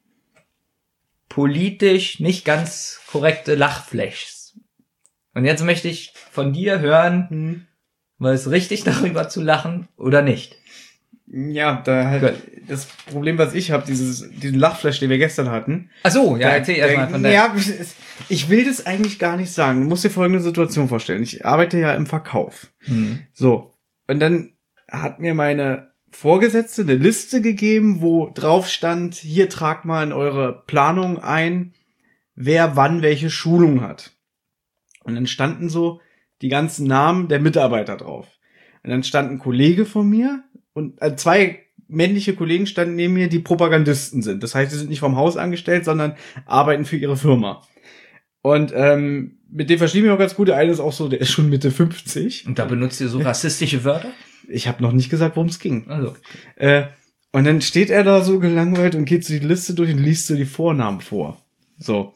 politisch nicht ganz korrekte Lachflashs. Und jetzt möchte ich von dir hören, war es richtig, darüber zu lachen oder nicht? Ja, da halt Gut. das Problem, was ich habe, diesen Lachflash, den wir gestern hatten. Ach so, ja, erzähl erstmal von der. Ja, ich will das eigentlich gar nicht sagen. Du musst dir folgende Situation vorstellen. Ich arbeite ja im Verkauf. So. Und dann hat mir meine Vorgesetzte eine Liste gegeben, wo drauf stand, hier tragt mal in eure Planung ein, wer wann welche Schulung hat. Und dann standen so die ganzen Namen der Mitarbeiter drauf. Und dann stand ein Kollege von mir und 2 männliche Kollegen standen neben mir, die Propagandisten sind. Das heißt, sie sind nicht vom Haus angestellt, sondern arbeiten für ihre Firma. Und mit dem verstehe ich mich auch ganz gut. Der eine ist auch so, der ist schon Mitte 50. Und da benutzt ihr so rassistische Wörter? Ich habe noch nicht gesagt, worum es ging. Also. Und dann steht er da so gelangweilt und geht so die Liste durch und liest so die Vornamen vor. So.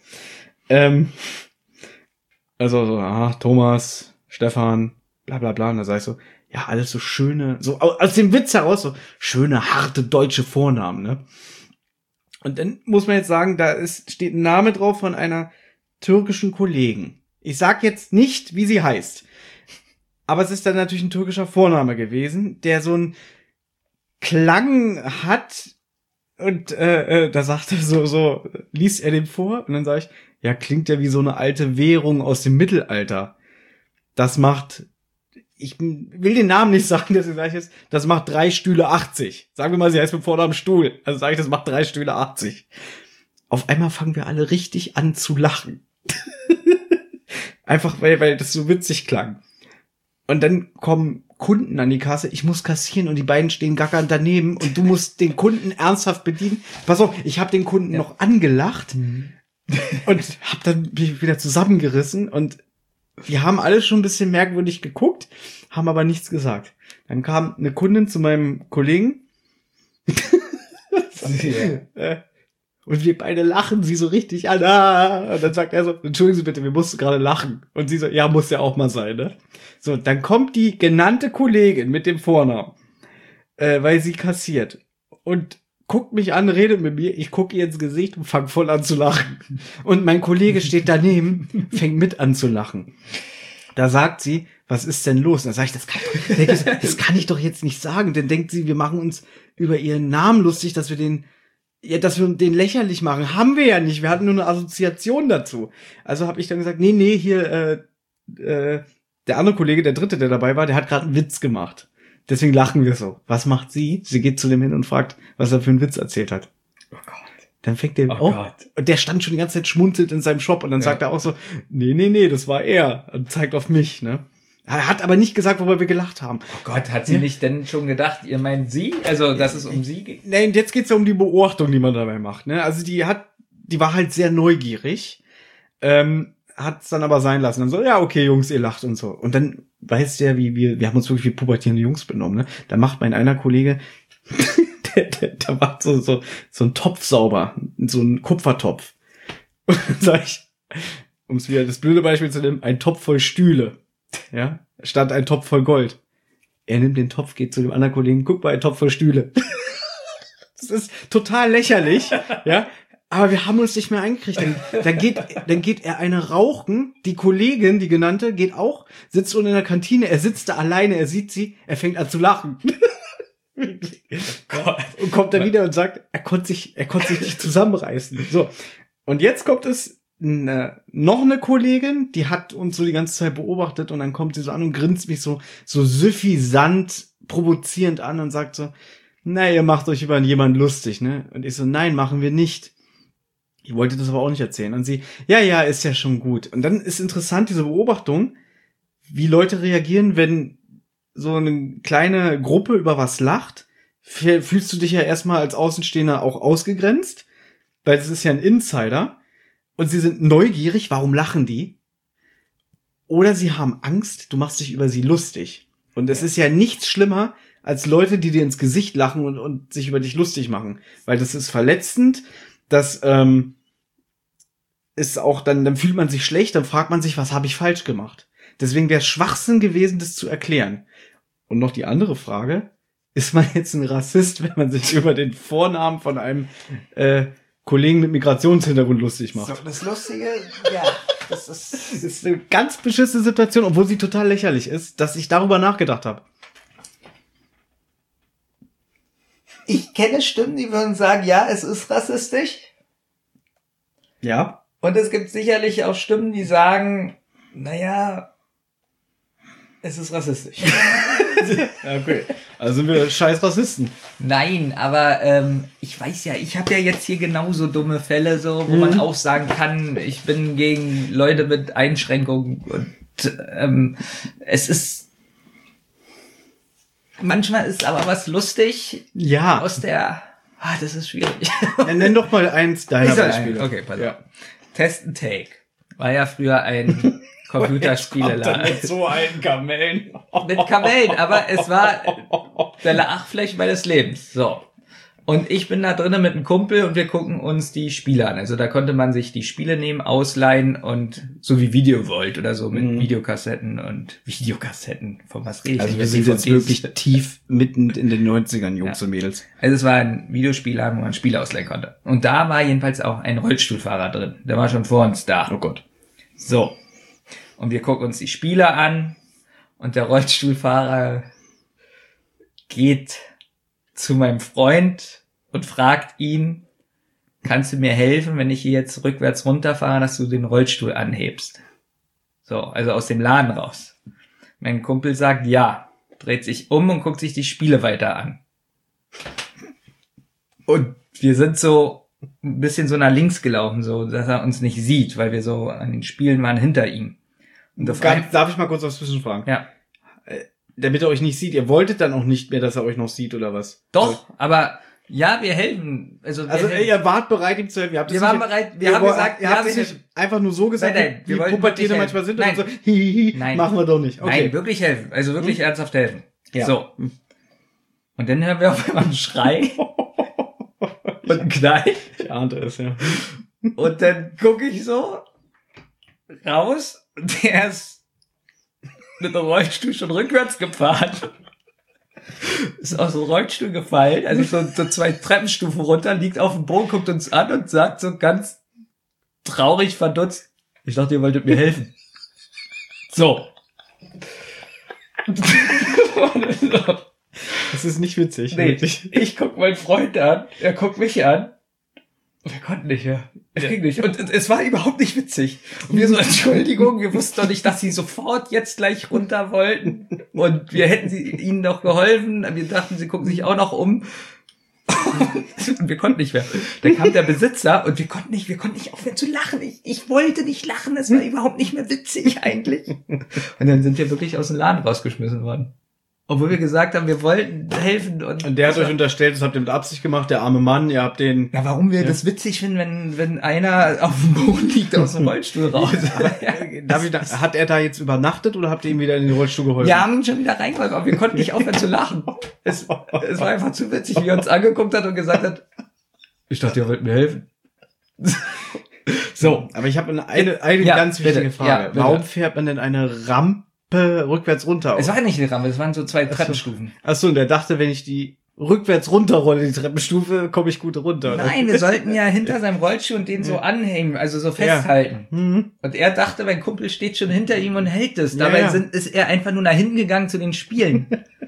Also so, Thomas, Stefan, bla bla bla. Und da sag ich so, ja, alles so schöne, so aus dem Witz heraus, so schöne, harte deutsche Vornamen, ne? Und dann muss man jetzt sagen, steht ein Name drauf von einer türkischen Kollegen. Ich sag jetzt nicht, wie sie heißt. Aber es ist dann natürlich ein türkischer Vorname gewesen, der so einen Klang hat. Und da sagt er so, liest er den vor. Und dann sage ich, ja, klingt ja wie so eine alte Währung aus dem Mittelalter. Das macht, ich will den Namen nicht sagen, dass sie gleich ist, das macht 3 Stühle 80. Sagen wir mal, sie heißt mit Vornamen Stuhl. Also sage ich, das macht 3 Stühle 80. Auf einmal fangen wir alle richtig an zu lachen. Einfach, weil das so witzig klang. Und dann kommen Kunden an die Kasse, ich muss kassieren und die beiden stehen gackernd daneben und du musst den Kunden ernsthaft bedienen. Pass auf, ich habe den Kunden noch angelacht und hab dann mich wieder zusammengerissen und die haben alle schon ein bisschen merkwürdig geguckt, haben aber nichts gesagt. Dann kam eine Kundin zu meinem Kollegen und wir beide lachen sie so richtig an. Und dann sagt er so, entschuldigen Sie bitte, wir mussten gerade lachen. Und sie so, ja, muss ja auch mal sein, ne? So, dann kommt die genannte Kollegin mit dem Vornamen, weil sie kassiert und guckt mich an, redet mit mir, ich gucke ihr ins Gesicht und fang voll an zu lachen. Und mein Kollege steht daneben, fängt mit an zu lachen. Da sagt sie, was ist denn los? Und dann sage ich, das kann ich doch jetzt nicht sagen. Dann denkt sie, wir machen uns über ihren Namen lustig, dass wir den lächerlich machen. Haben wir ja nicht. Wir hatten nur eine Assoziation dazu. Also habe ich dann gesagt, nee, hier, der andere Kollege, der dritte, der dabei war, der hat gerade einen Witz gemacht. Deswegen lachen wir so. Was macht sie? Sie geht zu dem hin und fragt, was er für einen Witz erzählt hat. Oh Gott. Dann fängt der und der stand schon die ganze Zeit schmunzelt in seinem Shop und dann sagt er auch so, nee, das war er. Und zeigt auf mich, ne? Er hat aber nicht gesagt, worüber wir gelacht haben. Oh Gott, hat sie nicht denn schon gedacht, ihr meint sie? Also, dass es um sie geht? Nein, jetzt geht's ja um die Beobachtung, die man dabei macht, ne? Also die war halt sehr neugierig, hat's dann aber sein lassen. Dann so, ja, okay, Jungs, ihr lacht und so. Und dann weiß der, wir haben uns wirklich wie pubertierende Jungs benommen, ne? Da macht mein einer Kollege, der macht so ein Topf sauber, so ein Kupfertopf. Und dann sag ich, um es wieder das blöde Beispiel zu nehmen, ein Topf voll Stühle. Ja, statt ein Topf voll Gold. Er nimmt den Topf, geht zu dem anderen Kollegen, guck mal, ein Topf voll Stühle. Das ist total lächerlich, ja. Aber wir haben uns nicht mehr eingekriegt. Dann geht er eine rauchen. Die Kollegin, die genannte, geht auch, sitzt unten in der Kantine. Er sitzt da alleine, er sieht sie, er fängt an zu lachen. Und kommt dann wieder und sagt, er konnte sich nicht zusammenreißen. So. Und jetzt kommt es, noch eine Kollegin, die hat uns so die ganze Zeit beobachtet und dann kommt sie so an und grinst mich so süffisant, provozierend an und sagt so, na, ihr macht euch über jemanden lustig, ne? Und ich so, nein, machen wir nicht. Ich wollte das aber auch nicht erzählen. Und sie, ja, ist ja schon gut. Und dann ist interessant diese Beobachtung, wie Leute reagieren, wenn so eine kleine Gruppe über was lacht. Fühlst du dich ja erstmal als Außenstehender auch ausgegrenzt, weil das ist ja ein Insider. Und sie sind neugierig, warum lachen die? Oder sie haben Angst, du machst dich über sie lustig. Und es ist ja nichts schlimmer, als Leute, die dir ins Gesicht lachen und sich über dich lustig machen. Weil das ist verletzend, das ist auch, dann fühlt man sich schlecht, dann fragt man sich, was habe ich falsch gemacht? Deswegen wäre es Schwachsinn gewesen, das zu erklären. Und noch die andere Frage, ist man jetzt ein Rassist, wenn man sich über den Vornamen von einem Kollegen mit Migrationshintergrund lustig macht? So, das Lustige, ja, das ist eine ganz beschissene Situation, obwohl sie total lächerlich ist, dass ich darüber nachgedacht habe. ich kenne Stimmen, die würden sagen, ja, es ist rassistisch. Ja. Und es gibt sicherlich auch Stimmen, die sagen, naja, es ist rassistisch. Ja, okay. Also sind wir scheiß Rassisten. Nein, aber ich weiß ja, ich habe ja jetzt hier genauso dumme Fälle, so, wo man auch sagen kann, ich bin gegen Leute mit Einschränkungen und es ist manchmal ist aber was lustig Ja. aus der das ist schwierig. Nenn doch mal eins deiner Beispiele. Okay, pass auf. Ja. Test and Take war ja früher ein Computerspieleladen. Mit so einen Kamellen. Mit Kamellen, aber es war der Lachfläche meines Lebens. So. Und ich bin da drinnen mit einem Kumpel und wir gucken uns die Spiele an. Also da konnte man sich die Spiele nehmen, ausleihen und so wie Videovolt oder so mit Videokassetten. Von was rede ich? Also denn? wir sind jetzt wirklich tief mitten in den 90ern, Jungs Ja. und Mädels. Also es war ein Videospielladen, wo man Spiele ausleihen konnte. Und da war jedenfalls auch ein Rollstuhlfahrer drin. Der war schon vor uns da. Oh Gott. So. Und wir gucken uns die Spiele an und der Rollstuhlfahrer geht zu meinem Freund und fragt ihn, kannst du mir helfen, wenn ich hier jetzt rückwärts runterfahre, dass du den Rollstuhl anhebst? So, also aus dem Laden raus. Mein Kumpel sagt ja, dreht sich um und guckt sich die Spiele weiter an. Und wir sind so ein bisschen so nach links gelaufen, so, dass er uns nicht sieht, weil wir so an den Spielen waren hinter ihm. Und Darf ich mal kurz was zwischenfragen? ja. Damit er euch nicht sieht. Ihr wolltet dann auch nicht mehr, dass er euch noch sieht, oder was? Doch, aber ja, wir helfen. Also helfen. Ihr wart bereit, ihm zu helfen. Ihr habt Wir waren bereit, wir haben gesagt, ihr ja, habt wir es nicht einfach nur so gesagt, Nein, wir wie wollten Pubertäre wirklich manchmal sind helfen. und so, hihihi, Nein. machen wir doch nicht. Okay. Nein, wirklich helfen. Also wirklich ernsthaft helfen. Ja. So. Und dann hören wir auf einmal einen Schrei und einen Knall. Ich ahnte es, ja. Und dann gucke ich so raus und der ist mit dem Rollstuhl schon rückwärts gefahren. Ist aus dem Rollstuhl gefallen, also so 2 Treppenstufen runter, liegt auf dem Boden, guckt uns an und sagt so ganz traurig verdutzt, ich dachte, ihr wolltet mir helfen. So. Das ist nicht witzig. Nee, Wirklich. ich guck meinen Freund an, er guckt mich an. Wir konnten nicht mehr. Es ging nicht. Und es war überhaupt nicht witzig. Und wir so, Entschuldigung, wir wussten doch nicht, dass sie sofort jetzt gleich runter wollten. Und wir hätten ihnen doch geholfen. Wir dachten, sie gucken sich auch noch um. Und wir konnten nicht mehr. Dann kam der Besitzer und wir konnten nicht aufhören zu lachen. Ich wollte nicht lachen, es war überhaupt nicht mehr witzig eigentlich. Und dann sind wir wirklich aus dem Laden rausgeschmissen worden. Obwohl wir gesagt haben, wir wollten helfen. Und der hat euch unterstellt, das habt ihr mit Absicht gemacht, der arme Mann, ihr habt den... Ja, warum wir das witzig finden, wenn einer auf dem Boden liegt aus dem Rollstuhl raus. Hat er da jetzt übernachtet oder habt ihr ihm wieder in den Rollstuhl geholfen? Wir haben ihn schon wieder reingeholfen, aber wir konnten nicht aufhören zu lachen. Es war einfach zu witzig, wie er uns angeguckt hat und gesagt hat, ich dachte, ihr wollt mir helfen. So. Aber ich habe eine Ja, ganz wichtige bitte. Frage. Ja, bitte. Warum fährt man denn eine Rampe rückwärts runter? Es war nicht eine Rampe, es waren so 2 Treppenstufen. Achso, und der dachte, wenn ich die rückwärts runterrolle, die Treppenstufe, komme ich gut runter. oder? Nein, wir sollten ja hinter seinem Rollstuhl und den so anhängen, also so festhalten. Mhm. Und er dachte, mein Kumpel steht schon hinter ihm und hält es. Dabei Ja. ist er einfach nur nach hinten gegangen zu den Spielen.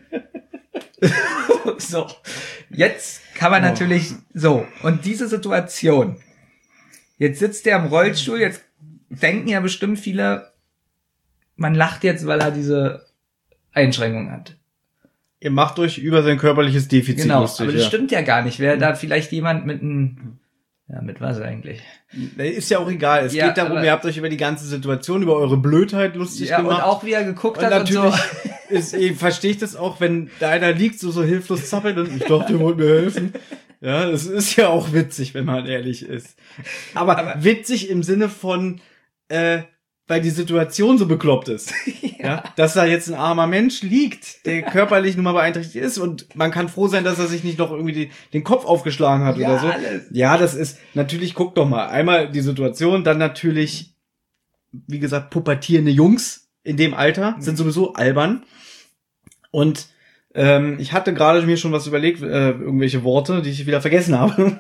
So. Jetzt kann man natürlich, so. Und diese Situation. Jetzt sitzt er im Rollstuhl, jetzt denken ja bestimmt viele, man lacht jetzt, weil er diese Einschränkung hat. Ihr macht euch über sein körperliches Defizit Genau, lustig. aber das Ja. stimmt ja gar nicht. Wäre da vielleicht jemand mit einem, ja, mit was eigentlich? Ist ja auch egal. Es Ja, geht darum, aber- ihr habt euch über die ganze Situation, über eure Blödheit lustig Ja, und gemacht. auch wie er geguckt Und hat und natürlich so. verstehe ich das auch, wenn da einer liegt, so hilflos zappelt und ich dachte, ihr wollt mir helfen. Ja, das ist ja auch witzig, wenn man ehrlich ist. Aber witzig im Sinne von, weil die Situation so bekloppt ist. Ja. Dass da jetzt ein armer Mensch liegt, der körperlich nun mal beeinträchtigt ist und man kann froh sein, dass er sich nicht noch irgendwie den Kopf aufgeschlagen hat Ja, oder so. alles. Ja, das ist, natürlich, guck doch mal, einmal die Situation, dann natürlich, wie gesagt, pubertierende Jungs in dem Alter sind sowieso albern. Und ich hatte gerade mir schon was überlegt, irgendwelche Worte, die ich wieder vergessen habe.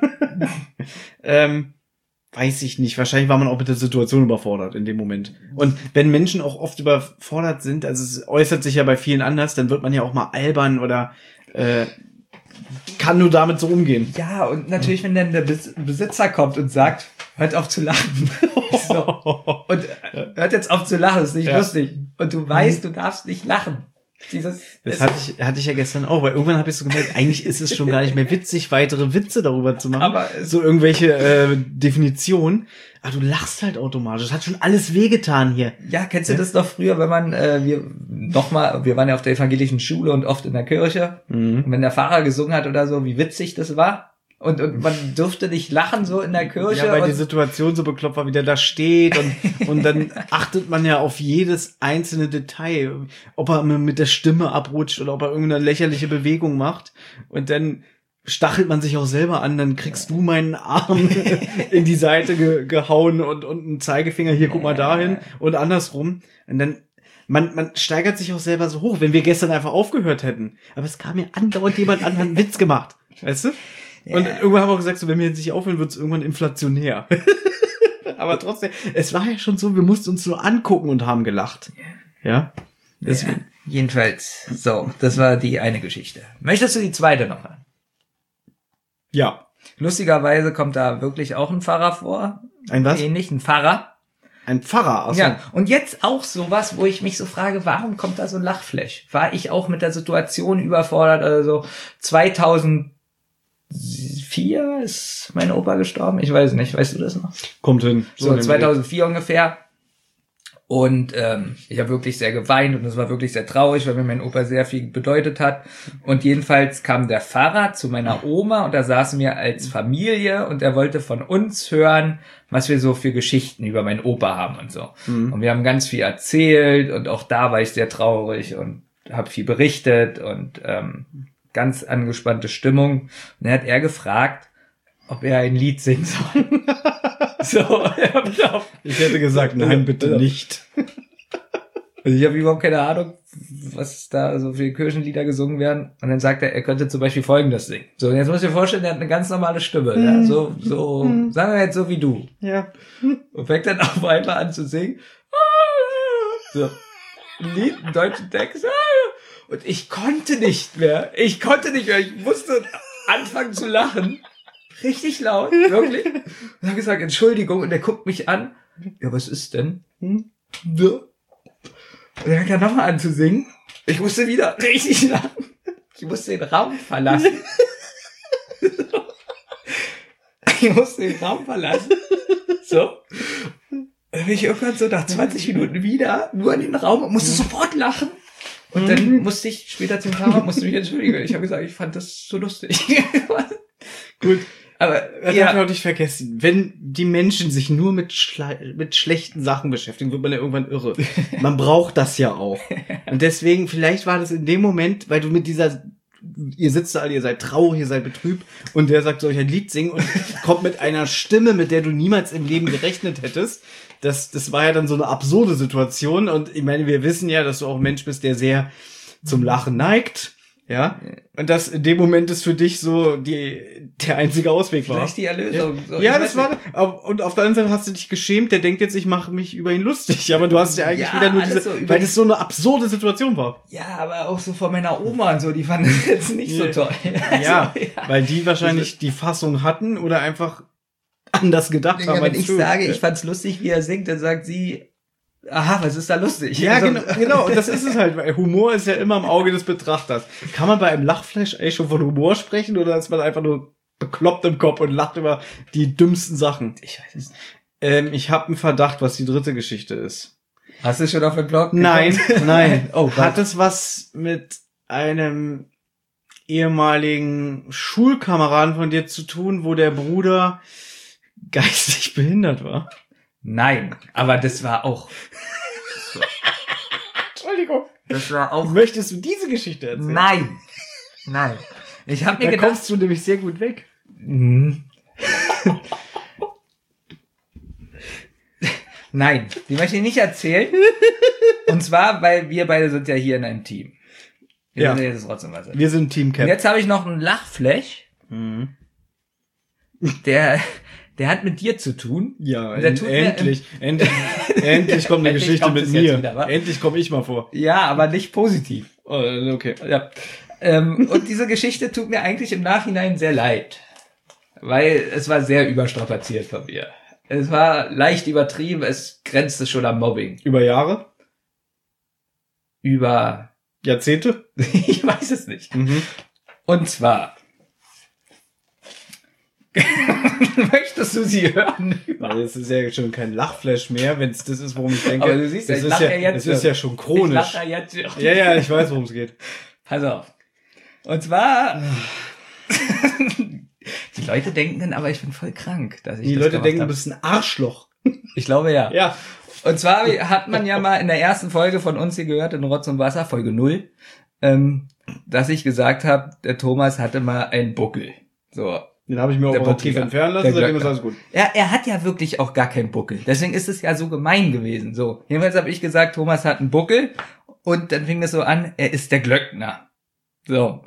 Weiß ich nicht. Wahrscheinlich war man auch mit der Situation überfordert in dem Moment. Und wenn Menschen auch oft überfordert sind, also es äußert sich ja bei vielen anders, dann wird man ja auch mal albern oder kann nur damit so umgehen. Ja, und natürlich, wenn dann der Besitzer kommt und sagt, hört auf zu lachen. So. Und hört jetzt auf zu lachen, ist nicht lustig. Und du weißt, du darfst nicht lachen. Das hatte ich ja gestern auch, weil irgendwann habe ich so gemerkt, eigentlich ist es schon gar nicht mehr witzig, weitere Witze darüber zu machen. Aber so irgendwelche Definitionen. Aber du lachst halt automatisch. Das hat schon alles wehgetan hier. Ja, kennst du das noch früher, wenn man, wir waren ja auf der evangelischen Schule und oft in der Kirche. Und wenn der Pfarrer gesungen hat oder so, wie witzig das war. Und man durfte nicht lachen so in der Kirche. Ja, weil die Situation so bekloppt war, wie der da steht. Und dann achtet man ja auf jedes einzelne Detail. Ob er mit der Stimme abrutscht oder ob er irgendeine lächerliche Bewegung macht. Und dann stachelt man sich auch selber an. Dann kriegst du meinen Arm in die Seite gehauen und einen Zeigefinger, hier, guck mal dahin. Und andersrum. Und dann man steigert sich auch selber so hoch, wenn wir gestern einfach aufgehört hätten. Aber es kam mir andauernd jemand an, hat einen Witz gemacht. Weißt du? Und irgendwann haben wir auch gesagt, so, wenn wir jetzt nicht aufhören, wird es irgendwann inflationär. Aber trotzdem, es war ja schon so, wir mussten uns nur angucken und haben gelacht. Ja? Deswegen. Ja, jedenfalls, so, das war die eine Geschichte. Möchtest du die zweite noch hören? Ja. Lustigerweise kommt da wirklich auch ein Pfarrer vor. Ein was? Ähnlich, ein Pfarrer. Ein Pfarrer, also. Ja, und jetzt auch sowas, wo ich mich so frage, warum kommt da so ein Lachflash? War ich auch mit der Situation überfordert oder so? 2004 ist mein Opa gestorben. Ich weiß nicht, weißt du das noch? Kommt hin. So 2004 ungefähr. Und ich habe wirklich sehr geweint und es war wirklich sehr traurig, weil mir mein Opa sehr viel bedeutet hat. Und jedenfalls kam der Pfarrer zu meiner Oma und da saßen wir als Familie und er wollte von uns hören, was wir so für Geschichten über meinen Opa haben und so. Und wir haben ganz viel erzählt und auch da war ich sehr traurig und habe viel berichtet und ganz angespannte Stimmung. Und dann hat er gefragt, ob er ein Lied singen soll. So, ich hätte gesagt, nein, bitte nicht. Also ich habe überhaupt keine Ahnung, was da so für Kirchenlieder gesungen werden. Und dann sagt er könnte zum Beispiel Folgendes singen. So, und jetzt muss ich mir vorstellen, er hat eine ganz normale Stimme. Ja? So, sagen wir jetzt so wie du. Ja. Und fängt dann auf einmal an zu singen. So, ein Lied, einen deutschen Text. Und ich konnte nicht mehr. Ich musste anfangen zu lachen. Richtig laut, wirklich. Und habe gesagt, Entschuldigung. Und er guckt mich an. Ja, was ist denn? Und dann fängt er nochmal an zu singen. Ich musste wieder richtig lachen. Ich musste den Raum verlassen. So. Dann bin ich irgendwann so nach 20 Minuten wieder nur in den Raum und musste sofort lachen. Und dann musste ich später zum Fahrer, musste mich entschuldigen. Ich habe gesagt, ich fand das so lustig. Gut. Aber das darf man auch nicht vergessen. Wenn die Menschen sich nur mit schlechten Sachen beschäftigen, wird man ja irgendwann irre. Man braucht das ja auch. Und deswegen, vielleicht war das in dem Moment, weil du mit ihr sitzt da alle, ihr seid traurig, ihr seid betrübt und der sagt, soll ich ein Lied singen und kommt mit einer Stimme, mit der du niemals im Leben gerechnet hättest. Das war ja dann so eine absurde Situation und ich meine, wir wissen ja, dass du auch ein Mensch bist, der sehr zum Lachen neigt. Ja, und das in dem Moment ist für dich so der einzige Ausweg war. Vielleicht die Erlösung. Ja, so, ja das war, und auf der anderen Seite hast du dich geschämt, der denkt jetzt, ich mache mich über ihn lustig, aber du hast ja eigentlich wieder nur weil das so eine absurde Situation war. Ja, aber auch so von meiner Oma und so, die fanden das jetzt nicht so toll. Ja, weil die wahrscheinlich die Fassung hatten oder einfach anders gedacht haben. Wenn ich sage, ich fand's lustig, wie er singt, dann sagt sie, aha, was ist da lustig? Ja, genau. Und das ist es halt, weil Humor ist ja immer im Auge des Betrachters. Kann man bei einem Lachflash eigentlich schon von Humor sprechen oder ist man einfach nur bekloppt im Kopf und lacht über die dümmsten Sachen? Ich weiß es nicht. Ich habe einen Verdacht, was die dritte Geschichte ist. Hast du schon auf den Blog geguckt? Nein. Oh, hat es was mit einem ehemaligen Schulkameraden von dir zu tun, wo der Bruder geistig behindert war? Nein, aber das war auch... Entschuldigung. Das war auch... Möchtest du diese Geschichte erzählen? Nein. Ich habe mir gedacht... Da kommst du nämlich sehr gut weg. Nein, die möchte ich nicht erzählen. Und zwar, weil wir beide sind ja hier in einem Team. Wir sind Team Cap. Und jetzt habe ich noch einen Lachflash. Der hat mit dir zu tun. Ja, endlich kommt eine Geschichte mit mir. Endlich komme ich mal vor. Ja, aber nicht positiv. Okay. Ja. Und diese Geschichte tut mir eigentlich im Nachhinein sehr leid. Weil es war sehr überstrapaziert von mir. Es war leicht übertrieben, es grenzte schon am Mobbing. Über Jahre? Über... Jahrzehnte? Ich weiß es nicht. Und zwar... Möchtest du sie hören? Das ist ja schon kein Lachflash mehr, wenn es das ist, worum ich denke. Aber du siehst, das ich lache ja jetzt. Das ist ja schon chronisch. Ich lache ja jetzt. Ja, ich weiß, worum es geht. Pass auf. Und zwar... Die Leute denken dann, aber ich bin voll krank, dass ich Die das Leute denken, hab. du bist ein Arschloch. Ich glaube, ja. Ja. Und zwar hat man ja mal in der ersten Folge von uns hier gehört, in Rotz und Wasser, Folge 0, dass ich gesagt habe, der Thomas hatte mal einen Buckel. So. Den habe ich mir operativ entfernen lassen, seitdem ist alles gut. Er hat ja wirklich auch gar keinen Buckel. Deswegen ist es ja so gemein gewesen. So. Jedenfalls habe ich gesagt, Thomas hat einen Buckel. Und dann fing das so an, er ist der Glöckner. So.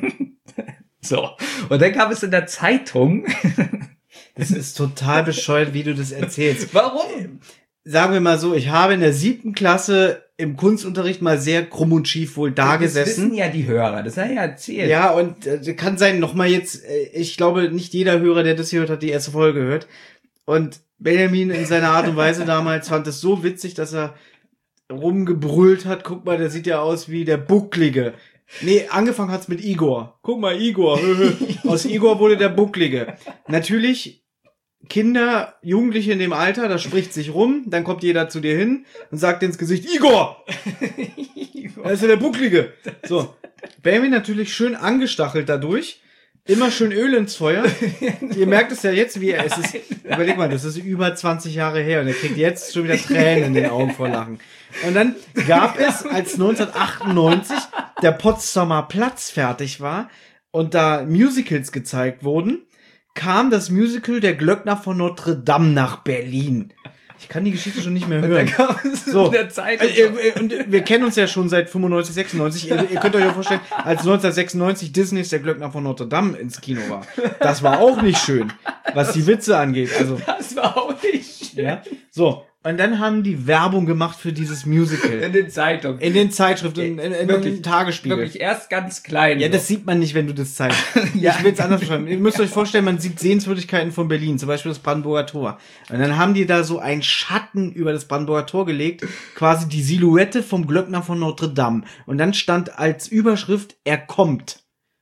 So. Und dann gab es in der Zeitung. Das ist total bescheuert, wie du das erzählst. Warum? Sagen wir mal so, ich habe in der 7. Klasse im Kunstunterricht mal sehr krumm und schief wohl da gesessen. Das wissen ja die Hörer, das hat er ja erzählt. Ja, und kann sein, nochmal jetzt, ich glaube, nicht jeder Hörer, der das hier hört, hat die erste Folge gehört. Und Benjamin in seiner Art und Weise damals fand es so witzig, dass er rumgebrüllt hat, guck mal, der sieht ja aus wie der Bucklige. Nee, angefangen hat's mit Igor. Guck mal, Igor. Aus Igor wurde der Bucklige. Natürlich, Kinder, Jugendliche in dem Alter, das spricht sich rum, dann kommt jeder zu dir hin und sagt ins Gesicht, Igor! Da ist ja der Bucklige. So. Benjamin natürlich schön angestachelt dadurch. Immer schön Öl ins Feuer. Ihr merkt es ja jetzt, wie er es ist. Überleg mal, das ist über 20 Jahre her und er kriegt jetzt schon wieder Tränen in den Augen vor Lachen. Und dann gab es, als 1998 der Potsdamer Platz fertig war und da Musicals gezeigt wurden, kam das Musical Der Glöckner von Notre Dame nach Berlin. Ich kann die Geschichte schon nicht mehr hören. Und dann kam es So. in der Zeit. Und wir kennen uns ja schon seit 95, 96. Ihr könnt euch ja vorstellen, als 1996 Disneys Der Glöckner von Notre Dame ins Kino war. Das war auch nicht schön, was die Witze angeht. Also, Das war auch nicht schön. ja. So. Und dann haben die Werbung gemacht für dieses Musical. In den Zeitungen. In den Zeitschriften, in Wirklich, den Tagesspiegel. Wirklich erst ganz klein. Ja, so. das sieht man nicht, wenn du das zeigst. Ja. Ich will es anders beschreiben. Ihr müsst euch vorstellen, man sieht Sehenswürdigkeiten von Berlin, zum Beispiel das Brandenburger Tor. Und dann haben die da so einen Schatten über das Brandenburger Tor gelegt, quasi die Silhouette vom Glöckner von Notre Dame. Und dann stand als Überschrift, er kommt.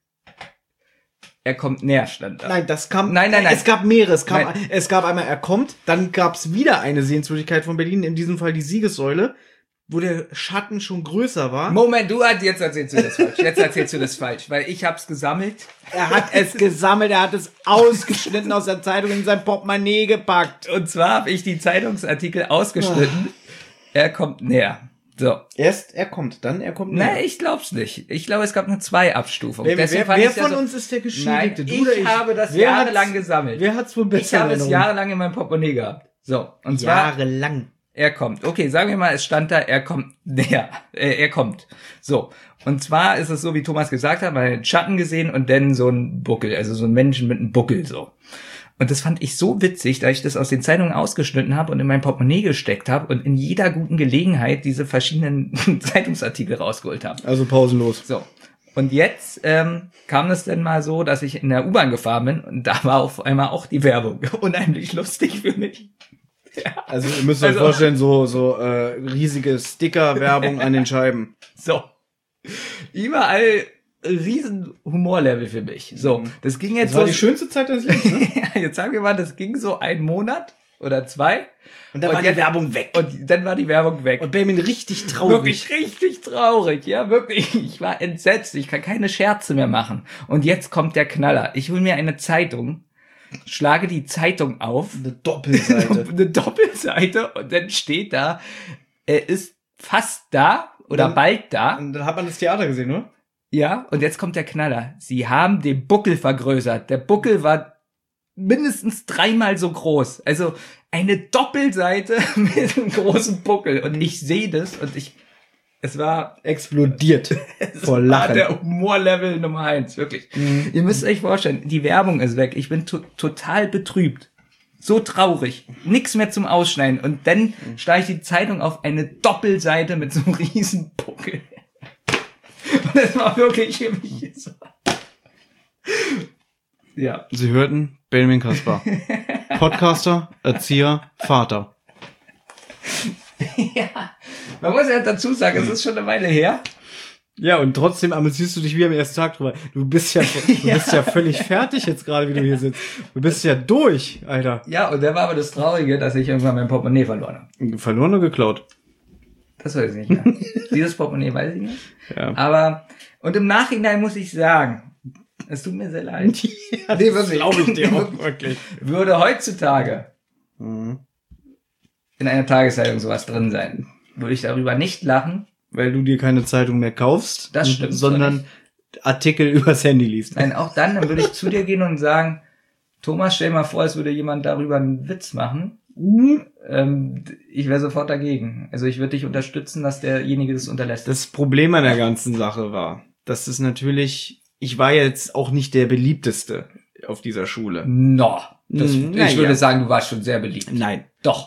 Er kommt näher, stand da. Nein, das kam. Nein. Es gab mehrere. Es Nein. gab einmal, er kommt, dann gab es wieder eine Sehenswürdigkeit von Berlin, in diesem Fall die Siegessäule, wo der Schatten schon größer war. Moment, jetzt erzählst du das falsch. Jetzt erzählst du das falsch, weil ich hab's gesammelt. Er hat es gesammelt, er hat es ausgeschnitten aus der Zeitung in sein Portemonnaie gepackt. Und zwar habe ich die Zeitungsartikel ausgeschnitten. Er kommt näher. So. Erst er kommt, dann er kommt Nein, ich glaub's nicht. Ich glaube, es gab nur 2 Abstufungen. Deswegen fand Wer ich's ja von so, uns ist der Nein, Geschädigte? Du ich oder habe das Wer jahrelang hat's- gesammelt. Wer hat's wohl besser Ich habe in es Erinnerung? jahrelang in meinem Portemonnaie gehabt. So, und zwar, Jahrelang. er kommt. Okay, sagen wir mal, es stand da, er kommt näher. Er kommt. So, und zwar ist es so, wie Thomas gesagt hat, man hat einen Schatten gesehen und dann so ein Buckel, also so ein Menschen mit einem Buckel, so. Und das fand ich so witzig, da ich das aus den Zeitungen ausgeschnitten habe und in mein Portemonnaie gesteckt habe und in jeder guten Gelegenheit diese verschiedenen Zeitungsartikel rausgeholt habe. Also pausenlos. So. Und jetzt kam es dann mal so, dass ich in der U-Bahn gefahren bin und da war auf einmal auch die Werbung. Unheimlich lustig für mich. Ja. Also ihr müsst euch vorstellen, so riesige Sticker-Werbung an den Scheiben. So. Überall riesen Humorlevel für mich. So. Das ging jetzt Das war so. die schönste Zeit des Lebens, ne? Ja, jetzt sagen wir mal, das ging so einen Monat oder 2. Und dann war die Werbung weg. Und dann war die Werbung weg. Und Benjamin richtig traurig. Wirklich richtig traurig, ja, wirklich. Ich war entsetzt, ich kann keine Scherze mehr machen. Und jetzt kommt der Knaller. Ich hole mir eine Zeitung, schlage die Zeitung auf. Eine Doppelseite. Eine Doppelseite und dann steht da, er ist fast da oder Dann- bald da. Und dann hat man das Theater gesehen, oder? Ja, und jetzt kommt der Knaller. Sie haben den Buckel vergrößert. Der Buckel war mindestens 3-mal so groß. Also eine Doppelseite mit einem großen Buckel. Und ich sehe das und es war Explodiert vor war Lachen. der Humorlevel Nummer 1, wirklich. Ihr müsst euch vorstellen, die Werbung ist weg. Ich bin total betrübt. So traurig. Nix mehr zum Ausschneiden. Und dann schlage ich die Zeitung auf eine Doppelseite mit so einem riesen Buckel. Und das war wirklich für mich Ja. Sie hörten Benjamin Kaspar. Podcaster, Erzieher, Vater. Ja. Man muss ja dazu sagen, es ist schon eine Weile her. Ja, und trotzdem amüsierst du dich wie am ersten Tag drüber. Du bist ja völlig fertig jetzt gerade, wie du hier sitzt. Du bist ja durch, Alter. Ja, und da war aber das Traurige, dass ich irgendwann mein Portemonnaie verloren habe. Verloren oder geklaut? Das weiß ich nicht mehr. Dieses Portemonnaie weiß ich nicht. Ja. Aber, und im Nachhinein muss ich sagen, es tut mir sehr leid. Ja, Nee, das wirklich. glaube ich dir auch wirklich. Würde heutzutage Mhm. in einer Tageszeitung sowas drin sein, würde ich darüber nicht lachen. Weil du dir keine Zeitung mehr kaufst, Das stimmt sondern Artikel übers Handy liest. Nein, auch dann würde ich zu dir gehen und sagen, Thomas, stell mal vor, es würde jemand darüber einen Witz machen. Ich wäre sofort dagegen. Also ich würde dich unterstützen, dass derjenige das unterlässt. Das Problem an der ganzen Sache war, dass es natürlich, ich war jetzt auch nicht der beliebteste auf dieser Schule. No. Ich würde ja. sagen, du warst schon sehr beliebt. Nein. Doch.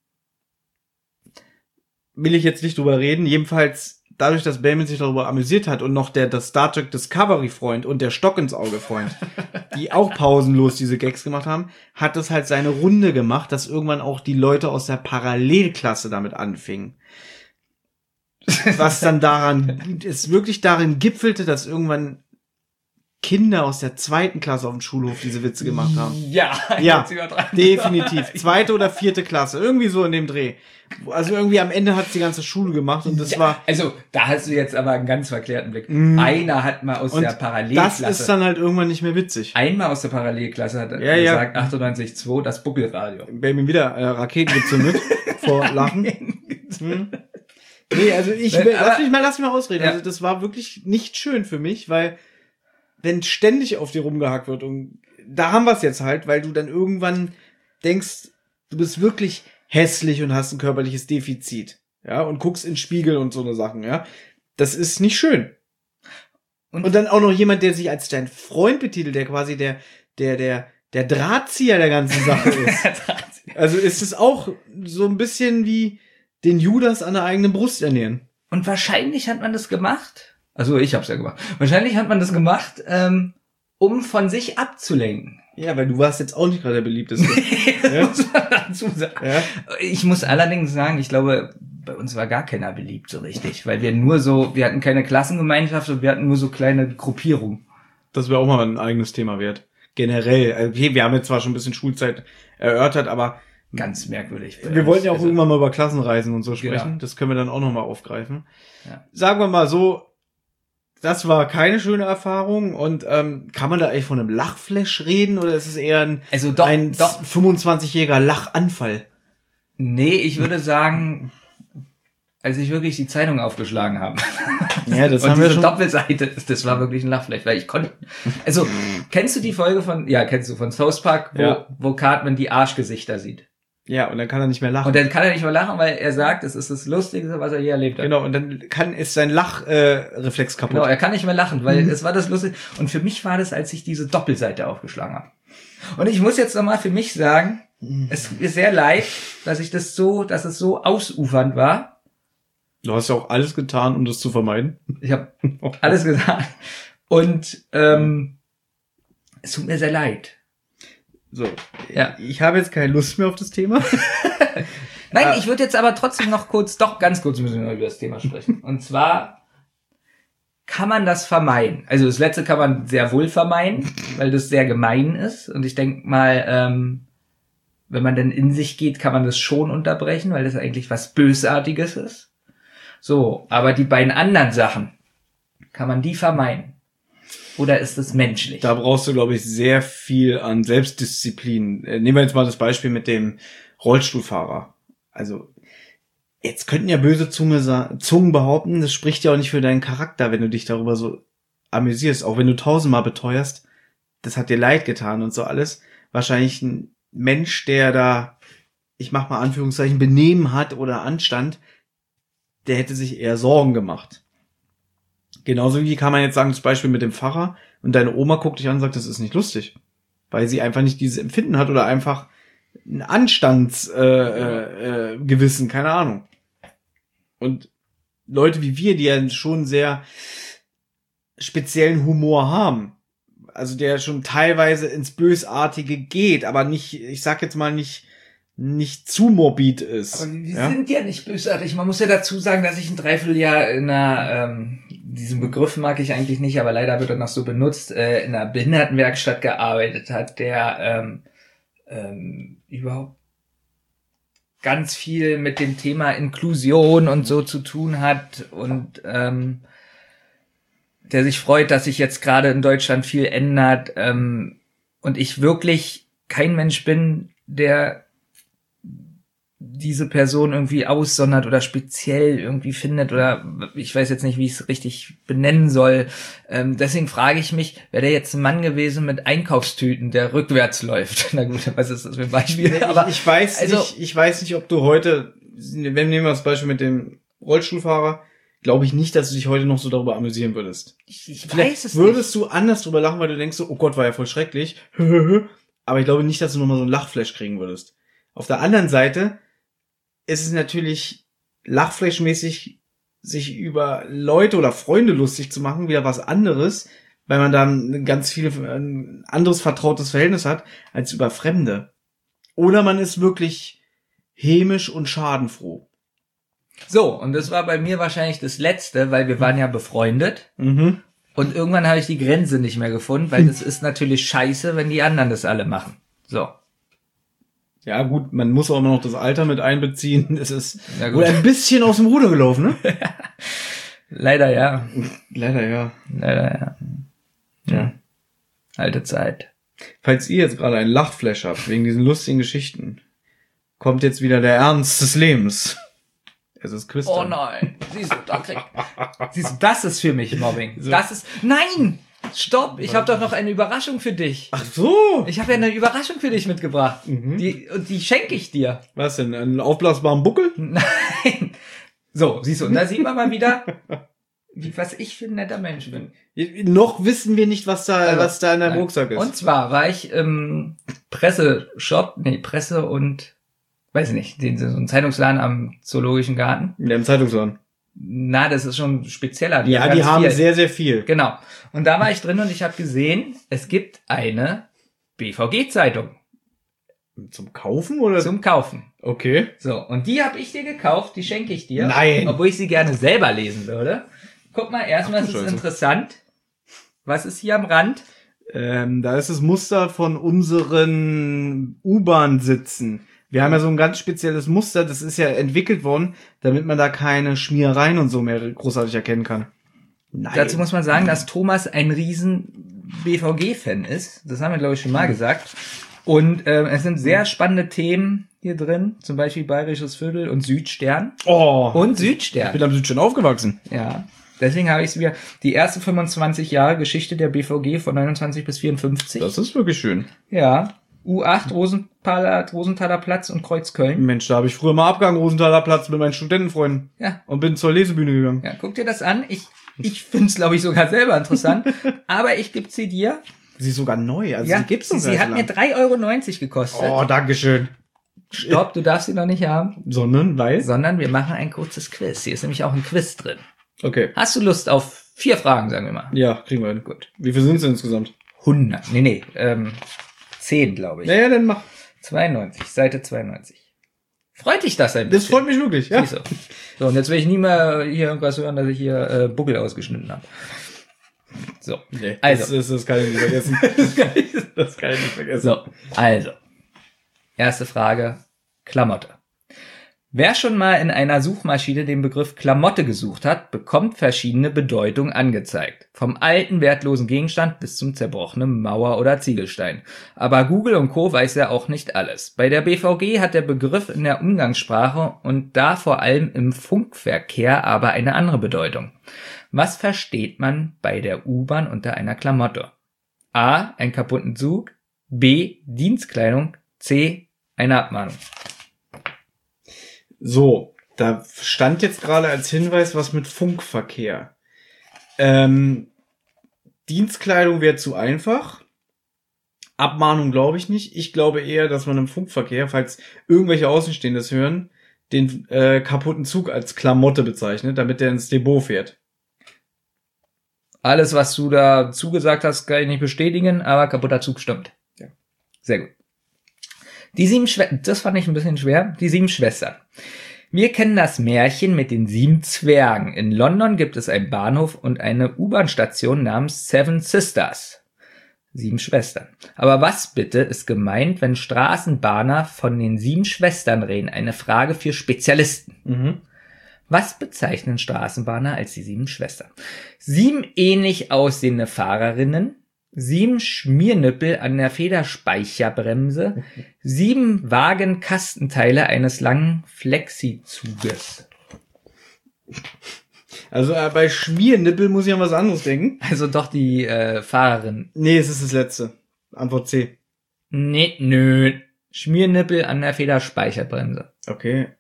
Will ich jetzt nicht drüber reden. Jedenfalls, dadurch, dass Benjamin sich darüber amüsiert hat und noch das Star Trek Discovery Freund und der Stock ins Auge Freund, die auch pausenlos diese Gags gemacht haben, hat es halt seine Runde gemacht, dass irgendwann auch die Leute aus der Parallelklasse damit anfingen. Was dann es wirklich darin gipfelte, dass irgendwann Kinder aus der 2. Klasse auf dem Schulhof diese Witze gemacht haben. Ja, Ja, jetzt übertreiben. definitiv. 2. oder 4. Klasse, irgendwie so in dem Dreh. Also irgendwie am Ende hat's die ganze Schule gemacht und das war... Also, da hast du jetzt aber einen ganz verklärten Blick. Einer hat mal aus Und der Parallelklasse... das ist dann halt irgendwann nicht mehr witzig. Einmal aus der Parallelklasse hat Ja, gesagt, 98.2, das Buckelradio. Benjamin wieder Raketen gezündet vor Lachen. Nee, also lass mich mal ausreden. Ja. Also das war wirklich nicht schön für mich, weil wenn ständig auf dir rumgehackt wird und da haben wir es jetzt halt, weil du dann irgendwann denkst, du bist wirklich hässlich und hast ein körperliches Defizit, ja, und guckst in den Spiegel und so eine Sachen, ja. Das ist nicht schön. Und dann auch noch jemand, der sich als dein Freund betitelt, der quasi der Drahtzieher der ganzen Sache ist. Also ist es auch so ein bisschen wie den Judas an der eigenen Brust ernähren. Und wahrscheinlich hat man das gemacht, also ich hab's ja gemacht, wahrscheinlich hat man das gemacht, um von sich abzulenken. Ja, weil du warst jetzt auch nicht gerade der beliebteste. Das muss man dazu sagen. Ja. Ich muss allerdings sagen, ich glaube, bei uns war gar keiner beliebt so richtig, weil wir hatten keine Klassengemeinschaft und wir hatten nur so kleine Gruppierungen. Das wäre auch mal ein eigenes Thema wert. Generell. Okay, wir haben jetzt zwar schon ein bisschen Schulzeit erörtert, aber Ganz merkwürdig. wir wollten ja auch irgendwann mal über Klassenreisen und so sprechen. Genau. Das können wir dann auch nochmal aufgreifen. Ja. Sagen wir mal so, das war keine schöne Erfahrung und kann man da eigentlich von einem Lachflash reden oder ist es eher ein 25-jähriger Lachanfall? Nee, ich würde sagen, als ich wirklich die Zeitung aufgeschlagen habe. Ja, das und haben wir diese schon. Doppelseite, das war wirklich ein Lachflash, weil ich konnte, also, kennst du die Folge von South Park, wo Cartman die Arschgesichter sieht? Ja, und dann kann er nicht mehr lachen. Und dann kann er nicht mehr lachen, weil er sagt, es ist das Lustigste, was er je erlebt hat. Genau, und dann ist sein Lachreflex kaputt. Genau, er kann nicht mehr lachen, weil es war das Lustige. Und für mich war das, als ich diese Doppelseite aufgeschlagen habe. Und ich muss jetzt nochmal für mich sagen, es tut mir sehr leid, dass es so ausufernd war. Du hast ja auch alles getan, um das zu vermeiden. Ich habe alles gesagt. Und es tut mir sehr leid. So, Ja. ich habe jetzt keine Lust mehr auf das Thema. Nein, ich würde jetzt aber trotzdem noch ganz kurz müssen wir über das Thema sprechen. Und zwar kann man das vermeiden. Also das letzte kann man sehr wohl vermeiden, weil das sehr gemein ist. Und ich denke mal, wenn man dann in sich geht, kann man das schon unterbrechen, weil das eigentlich was Bösartiges ist. So, aber die beiden anderen Sachen, kann man die vermeiden? Oder ist es menschlich? Da brauchst du, glaube ich, sehr viel an Selbstdisziplin. Nehmen wir jetzt mal das Beispiel mit dem Rollstuhlfahrer. Also, jetzt könnten ja böse Zungen behaupten, das spricht ja auch nicht für deinen Charakter, wenn du dich darüber so amüsierst. Auch wenn du 1000-mal beteuerst, das hat dir leid getan und so alles. Wahrscheinlich ein Mensch, der da, ich mach mal Anführungszeichen, Benehmen hat oder Anstand, der hätte sich eher Sorgen gemacht. Genauso wie kann man jetzt sagen, das Beispiel mit dem Pfarrer und deine Oma guckt dich an und sagt, das ist nicht lustig. Weil sie einfach nicht dieses Empfinden hat oder einfach ein Anstandsgewissen, keine Ahnung. Und Leute wie wir, die ja schon sehr speziellen Humor haben, also der schon teilweise ins Bösartige geht, aber nicht, ich sag jetzt mal nicht zu morbid ist. Aber wir sind ja nicht bösartig. Man muss ja dazu sagen, dass ich ein Dreivierteljahr in einer, diesen Begriff mag ich eigentlich nicht, aber leider wird er noch so benutzt, in einer Behindertenwerkstatt gearbeitet hat, der überhaupt ganz viel mit dem Thema Inklusion und so zu tun hat und der sich freut, dass sich jetzt gerade in Deutschland viel ändert und ich wirklich kein Mensch bin, der diese Person irgendwie aussondert oder speziell irgendwie findet oder ich weiß jetzt nicht, wie ich es richtig benennen soll. Deswegen frage ich mich, wäre der jetzt ein Mann gewesen mit Einkaufstüten, der rückwärts läuft? Na gut, was ist das für ein Beispiel? Aber ich weiß nicht, ob du heute, wenn nehmen wir das Beispiel mit dem Rollstuhlfahrer, glaube ich nicht, dass du dich heute noch so darüber amüsieren würdest. Ich weiß es würdest du anders drüber lachen, weil du denkst so, oh Gott, war ja voll schrecklich. Aber ich glaube nicht, dass du nochmal so einen Lachflash kriegen würdest. Auf der anderen Seite ist es natürlich lachflashmäßig, sich über Leute oder Freunde lustig zu machen, wieder was anderes, weil man dann ein anderes vertrautes Verhältnis hat, als über Fremde. Oder man ist wirklich hämisch und schadenfroh. So, und das war bei mir wahrscheinlich das Letzte, weil wir waren ja befreundet. Mhm. Und irgendwann habe ich die Grenze nicht mehr gefunden, weil das ist natürlich scheiße, wenn die anderen das alle machen. So. Ja gut, man muss auch immer noch das Alter mit einbeziehen. Es ist Ja, wohl ein bisschen aus dem Ruder gelaufen, ne? Leider ja. Leider ja. Leider ja. Ja. Alte Zeit. Falls ihr jetzt gerade einen Lachflash habt, wegen diesen lustigen Geschichten, kommt jetzt wieder der Ernst des Lebens. Es ist Quiz. Oh nein. Siehst du, das ist für mich Mobbing. So. Das ist, nein! Stopp, ich habe doch noch eine Überraschung für dich. Ach so. Ich habe ja eine Überraschung für dich mitgebracht. Mhm. Die schenke ich dir. Was denn, einen aufblasbaren Buckel? Nein. So, siehst du, und da sieht man mal wieder, was ich für ein netter Mensch bin. Noch wissen wir nicht, was da in deinem Rucksack ist. Und zwar war ich im Presse und, weiß ich nicht, so ein Zeitungsladen am Zoologischen Garten. In dem Zeitungsladen. Na, das ist schon spezieller. Die haben viel. Sehr, sehr viel. Genau. Und da war ich drin und ich habe gesehen, es gibt eine BVG-Zeitung. Zum Kaufen oder? Zum Kaufen. Okay. So, und die habe ich dir gekauft, die schenke ich dir. Nein. Obwohl ich sie gerne selber lesen würde. Guck mal, erstmal ist es Scheiße. Interessant. Was ist hier am Rand? Da ist das Muster von unseren U-Bahn-Sitzen. Wir haben ja so ein ganz spezielles Muster, das ist ja entwickelt worden, damit man da keine Schmierereien und so mehr großartig erkennen kann. Nein. Dazu muss man sagen, dass Thomas ein riesen BVG-Fan ist. Das haben wir, glaube ich, schon mal gesagt. Und es sind sehr spannende Themen hier drin. Zum Beispiel Bayerisches Viertel und Südstern. Oh. Und Südstern. Ich bin am Südstern aufgewachsen. Ja. Deswegen habe ich es wieder. Die erste 25 Jahre Geschichte der BVG von 29 bis 54. Das ist wirklich schön. Ja. U8, Rosenthaler Platz und Kreuzköln. Mensch, da habe ich früher mal abgehangen, Rosenthaler Platz mit meinen Studentenfreunden. Ja. Und bin zur Lesebühne gegangen. Ja, guck dir das an. Ich finde es, glaube ich, sogar selber interessant. Aber ich gebe sie dir. Sie ist sogar neu. Also Ja, sie gibt's noch sie hat mir 3,90 € gekostet. Oh, dankeschön. Stopp, du darfst sie noch nicht haben. Sondern wir machen ein kurzes Quiz. Hier ist nämlich auch ein Quiz drin. Okay. Hast du Lust auf 4 Fragen, sagen wir mal? Ja, kriegen wir hin. Gut. Wie viel sind es denn insgesamt? 100. Nee, 10, glaube ich. Naja, dann mach. 92, Seite 92. Freut dich das ein bisschen? Das freut mich wirklich, ja. Siehst du. So, und jetzt will ich nie mehr hier irgendwas hören, dass ich hier Buckel ausgeschnitten habe. So, Nee, also. das kann ich nicht vergessen. das kann ich nicht vergessen. So, also. Erste Frage, Klamotte. Wer schon mal in einer Suchmaschine den Begriff Klamotte gesucht hat, bekommt verschiedene Bedeutungen angezeigt. Vom alten, wertlosen Gegenstand bis zum zerbrochenen Mauer- oder Ziegelstein. Aber Google und Co. weiß ja auch nicht alles. Bei der BVG hat der Begriff in der Umgangssprache und da vor allem im Funkverkehr aber eine andere Bedeutung. Was versteht man bei der U-Bahn unter einer Klamotte? A. Einen kaputten Zug. B. Dienstkleidung. C. Eine Abmahnung. So, da stand jetzt gerade als Hinweis was mit Funkverkehr. Dienstkleidung wäre zu einfach. Abmahnung glaube ich nicht. Ich glaube eher, dass man im Funkverkehr, falls irgendwelche Außenstehendes hören, den kaputten Zug als Klamotte bezeichnet, damit der ins Depot fährt. Alles, was du da zugesagt hast, kann ich nicht bestätigen, aber kaputter Zug stimmt. Ja. Sehr gut. Die 7 Schwestern, das fand ich ein bisschen schwer. Die 7 Schwestern. Wir kennen das Märchen mit den 7 Zwergen. In London gibt es einen Bahnhof und eine U-Bahn-Station namens Seven Sisters. 7 Schwestern. Aber was bitte ist gemeint, wenn Straßenbahner von den 7 Schwestern reden? Eine Frage für Spezialisten. Was bezeichnen Straßenbahner als die 7 Schwestern? 7 ähnlich aussehende Fahrerinnen, 7 Schmiernippel an der Federspeicherbremse, 7 Wagenkastenteile eines langen Flexizuges. Also bei Schmiernippel muss ich an was anderes denken. Also doch die Fahrerin. Nee, es ist das letzte. Antwort C. Nee, nö. Schmiernippel an der Federspeicherbremse. Okay.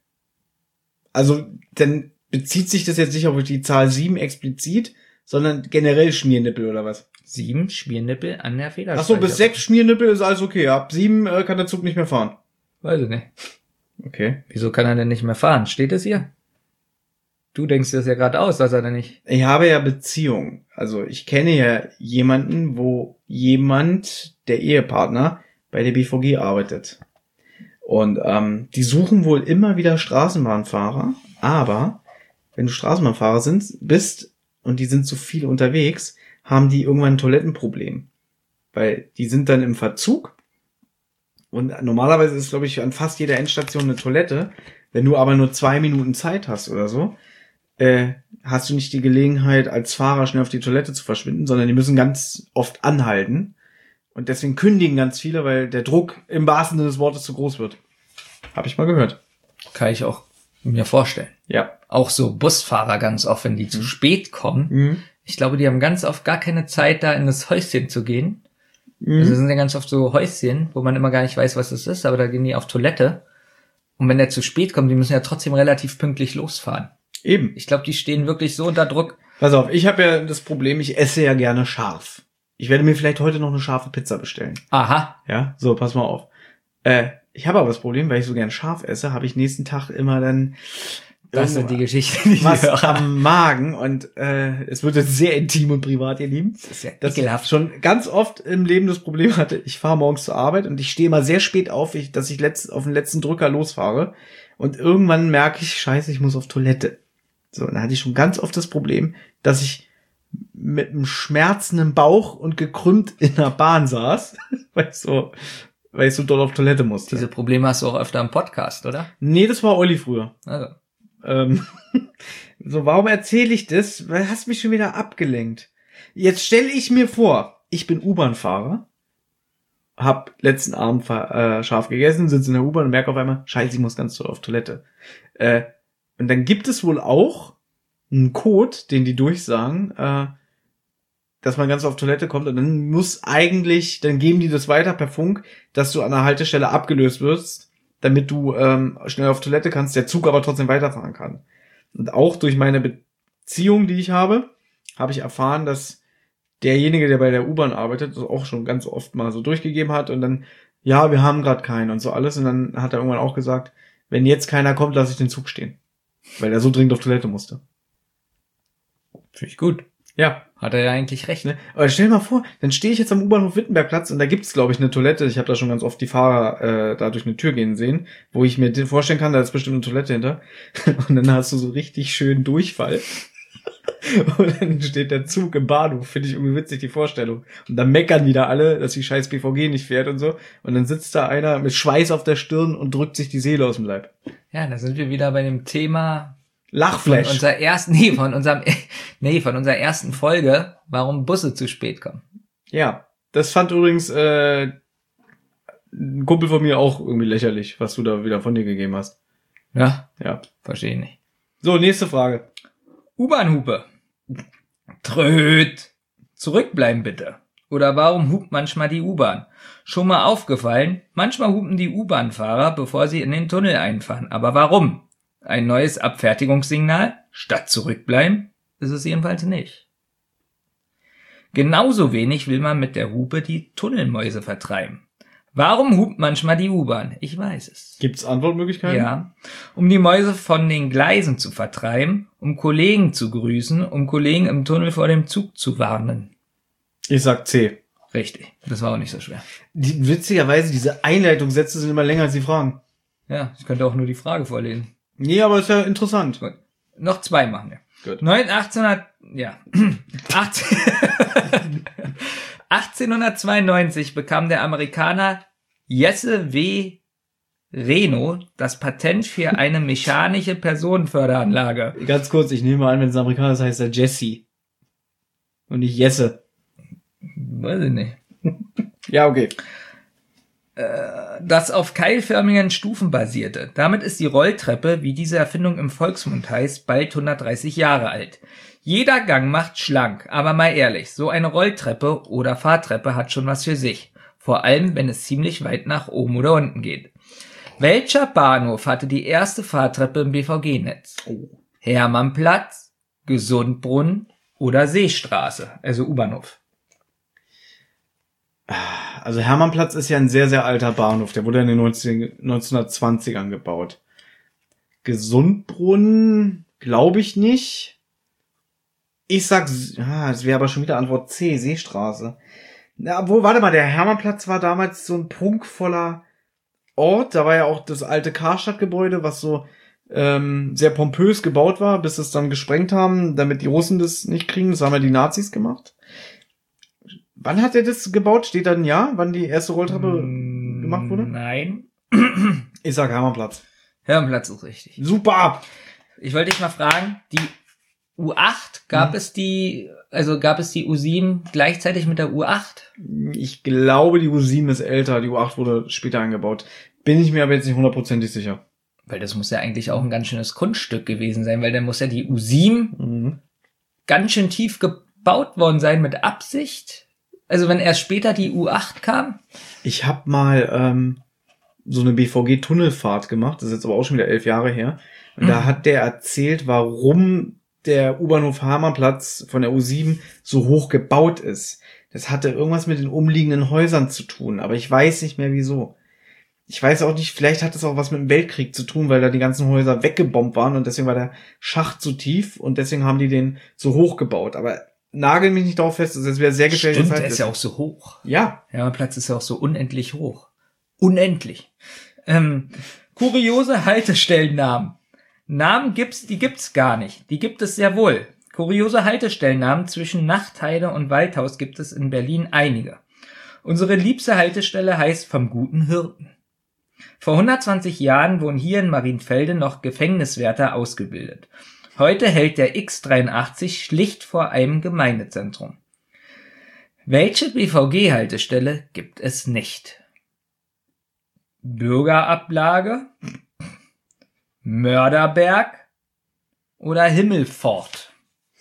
Also, dann bezieht sich das jetzt nicht auf die Zahl 7 explizit, sondern generell Schmiernippel oder was? 7 Schmiernippel an der Federspeicherbremse. Ach so, bis 6 Schmiernippel ist alles okay. Ab 7 kann der Zug nicht mehr fahren. Weiß ich nicht. Okay. Wieso kann er denn nicht mehr fahren? Steht es hier? Du denkst das ja gerade aus, dass er denn nicht... Ich habe ja Beziehungen. Also ich kenne ja jemanden, wo jemand, der Ehepartner, bei der BVG arbeitet. Und die suchen wohl immer wieder Straßenbahnfahrer, aber wenn du Straßenbahnfahrer bist und die sind so viel unterwegs, haben die irgendwann ein Toilettenproblem. Weil die sind dann im Verzug und normalerweise ist, glaube ich, an fast jeder Endstation eine Toilette. Wenn du aber nur 2 Minuten Zeit hast oder so, hast du nicht die Gelegenheit, als Fahrer schnell auf die Toilette zu verschwinden, sondern die müssen ganz oft anhalten. Und deswegen kündigen ganz viele, weil der Druck im wahrsten Sinne des Wortes zu groß wird. Habe ich mal gehört. Kann ich auch mir vorstellen. Ja. Auch so Busfahrer ganz oft, wenn die zu spät kommen. Ich glaube, die haben ganz oft gar keine Zeit, da in das Häuschen zu gehen. Also das sind ja ganz oft so Häuschen, wo man immer gar nicht weiß, was das ist, aber da gehen die auf Toilette. Und wenn der zu spät kommt, die müssen ja trotzdem relativ pünktlich losfahren. Eben. Ich glaube, die stehen wirklich so unter Druck. Pass auf, ich habe ja das Problem, ich esse ja gerne scharf. Ich werde mir vielleicht heute noch eine scharfe Pizza bestellen. Aha. Ja, so, pass mal auf. Ich habe aber das Problem, weil ich so gern scharf esse, habe ich nächsten Tag immer dann Das sind die Geschichten, die ich was höre. am Magen und es wird jetzt sehr intim und privat, ihr Lieben. Das ist ja Dass ekelhaft. ich schon ganz oft im Leben das Problem hatte, ich fahre morgens zur Arbeit und ich stehe mal sehr spät auf, dass ich auf den letzten Drücker losfahre und irgendwann merke ich, scheiße, ich muss auf Toilette. So, und dann hatte ich schon ganz oft das Problem, dass ich mit einem schmerzenden Bauch und gekrümmt in der Bahn saß, weil ich so doll auf Toilette musste. Diese Probleme hast du auch öfter im Podcast, oder? Nee, das war Olli früher. Also. So, warum erzähle ich das? Weil hast mich schon wieder abgelenkt. Jetzt stelle ich mir vor, ich bin U-Bahn-Fahrer, hab letzten Abend scharf gegessen, sitze in der U-Bahn und merke auf einmal, scheiße, ich muss ganz doll auf Toilette. Und dann gibt es wohl auch einen Code, den die durchsagen, dass man ganz auf Toilette kommt und dann geben die das weiter per Funk, dass du an der Haltestelle abgelöst wirst, damit du schnell auf Toilette kannst, der Zug aber trotzdem weiterfahren kann. Und auch durch meine Beziehung, die ich habe ich erfahren, dass derjenige, der bei der U-Bahn arbeitet, das auch schon ganz oft mal so durchgegeben hat und dann, ja, wir haben gerade keinen und so alles. Und dann hat er irgendwann auch gesagt, wenn jetzt keiner kommt, lasse ich den Zug stehen. Weil er so dringend auf Toilette musste. Finde ich gut. Ja. Hat er ja eigentlich recht. Ne? Aber stell dir mal vor, dann stehe ich jetzt am U-Bahnhof Wittenbergplatz und da gibt's, glaube ich, eine Toilette. Ich habe da schon ganz oft die Fahrer da durch eine Tür gehen sehen, wo ich mir vorstellen kann, da ist bestimmt eine Toilette hinter. Und dann hast du so richtig schön Durchfall. Und dann steht der Zug im Bahnhof. Finde ich irgendwie witzig, die Vorstellung. Und dann meckern wieder alle, dass die scheiß BVG nicht fährt und so. Und dann sitzt da einer mit Schweiß auf der Stirn und drückt sich die Seele aus dem Leib. Ja, da sind wir wieder bei dem Thema Lachflash. Von unserer ersten Folge, warum Busse zu spät kommen. Ja, das fand übrigens ein Kumpel von mir auch irgendwie lächerlich, was du da wieder von dir gegeben hast. Ja, Ja. verstehe ich nicht. So, nächste Frage. U-Bahn-Hupe. Tröd. Zurückbleiben bitte. Oder warum hupt manchmal die U-Bahn? Schon mal aufgefallen? Manchmal hupen die U-Bahn-Fahrer, bevor sie in den Tunnel einfahren. Aber warum? Ein neues Abfertigungssignal? Statt zurückbleiben? Ist es jedenfalls nicht. Genauso wenig will man mit der Hupe die Tunnelmäuse vertreiben. Warum hupt manchmal die U-Bahn? Ich weiß es. Gibt's Antwortmöglichkeiten? Ja. Um die Mäuse von den Gleisen zu vertreiben, um Kollegen zu grüßen, um Kollegen im Tunnel vor dem Zug zu warnen. Ich sag C. Richtig. Das war auch nicht so schwer. Witzigerweise, diese Einleitungssätze sind immer länger als die Fragen. Ja, ich könnte auch nur die Frage vorlesen. Nee, aber ist ja interessant. Gut. Noch 2 machen wir. Gut. 1892 bekam der Amerikaner Jesse W. Reno das Patent für eine mechanische Personenförderanlage. Ganz kurz, ich nehme an, wenn es ein Amerikaner ist, heißt er Jesse. Und nicht Jesse. Weiß ich nicht. Ja, okay. Das auf keilförmigen Stufen basierte. Damit ist die Rolltreppe, wie diese Erfindung im Volksmund heißt, bald 130 Jahre alt. Jeder Gang macht schlank, aber mal ehrlich, so eine Rolltreppe oder Fahrtreppe hat schon was für sich. Vor allem, wenn es ziemlich weit nach oben oder unten geht. Welcher Bahnhof hatte die erste Fahrtreppe im BVG-Netz? Hermannplatz, Gesundbrunnen oder Seestraße, also U-Bahnhof. Also Hermannplatz ist ja ein sehr, sehr alter Bahnhof. Der wurde in den 1920ern gebaut. Gesundbrunnen glaube ich nicht. Ich sag, das wäre aber schon wieder Antwort C, Seestraße. Na, obwohl, warte mal, der Hermannplatz war damals so ein prunkvoller Ort. Da war ja auch das alte Karstadtgebäude, was so sehr pompös gebaut war, bis sie es dann gesprengt haben, damit die Russen das nicht kriegen. Das haben ja die Nazis gemacht. Wann hat er das gebaut? Steht da ein Jahr, wann die erste Rolltreppe gemacht wurde? Nein. Ich sag Hermannplatz. Hermannplatz ist richtig. Super! Ich wollte dich mal fragen, die U8, gab es die U7 gleichzeitig mit der U8? Ich glaube, die U7 ist älter, die U8 wurde später eingebaut. Bin ich mir aber jetzt nicht hundertprozentig sicher. Weil das muss ja eigentlich auch ein ganz schönes Kunststück gewesen sein, weil dann muss ja die U7 ganz schön tief gebaut worden sein mit Absicht. Also wenn erst später die U8 kam? Ich habe mal so eine BVG-Tunnelfahrt gemacht, das ist jetzt aber auch schon wieder 11 Jahre her. Und da hat der erzählt, warum der U-Bahnhof Hermannplatz von der U7 so hoch gebaut ist. Das hatte irgendwas mit den umliegenden Häusern zu tun, aber ich weiß nicht mehr wieso. Ich weiß auch nicht, vielleicht hat es auch was mit dem Weltkrieg zu tun, weil da die ganzen Häuser weggebombt waren und deswegen war der Schacht so tief und deswegen haben die den so hoch gebaut. Aber nagel mich nicht darauf fest, das wäre sehr gefährlich. Stimmt, der ist ja auch so hoch. Ja. Hermannplatz ist ja auch so unendlich hoch. Unendlich. Kuriose Haltestellennamen. Namen die gibt's gar nicht. Die gibt es sehr wohl. Kuriose Haltestellennamen zwischen Nachtheide und Waldhaus gibt es in Berlin einige. Unsere liebste Haltestelle heißt vom guten Hirten. Vor 120 Jahren wurden hier in Marienfelde noch Gefängniswärter ausgebildet. Heute hält der X83 schlicht vor einem Gemeindezentrum. Welche BVG-Haltestelle gibt es nicht? Bürgerablage, Mörderberg oder Himmelpfort?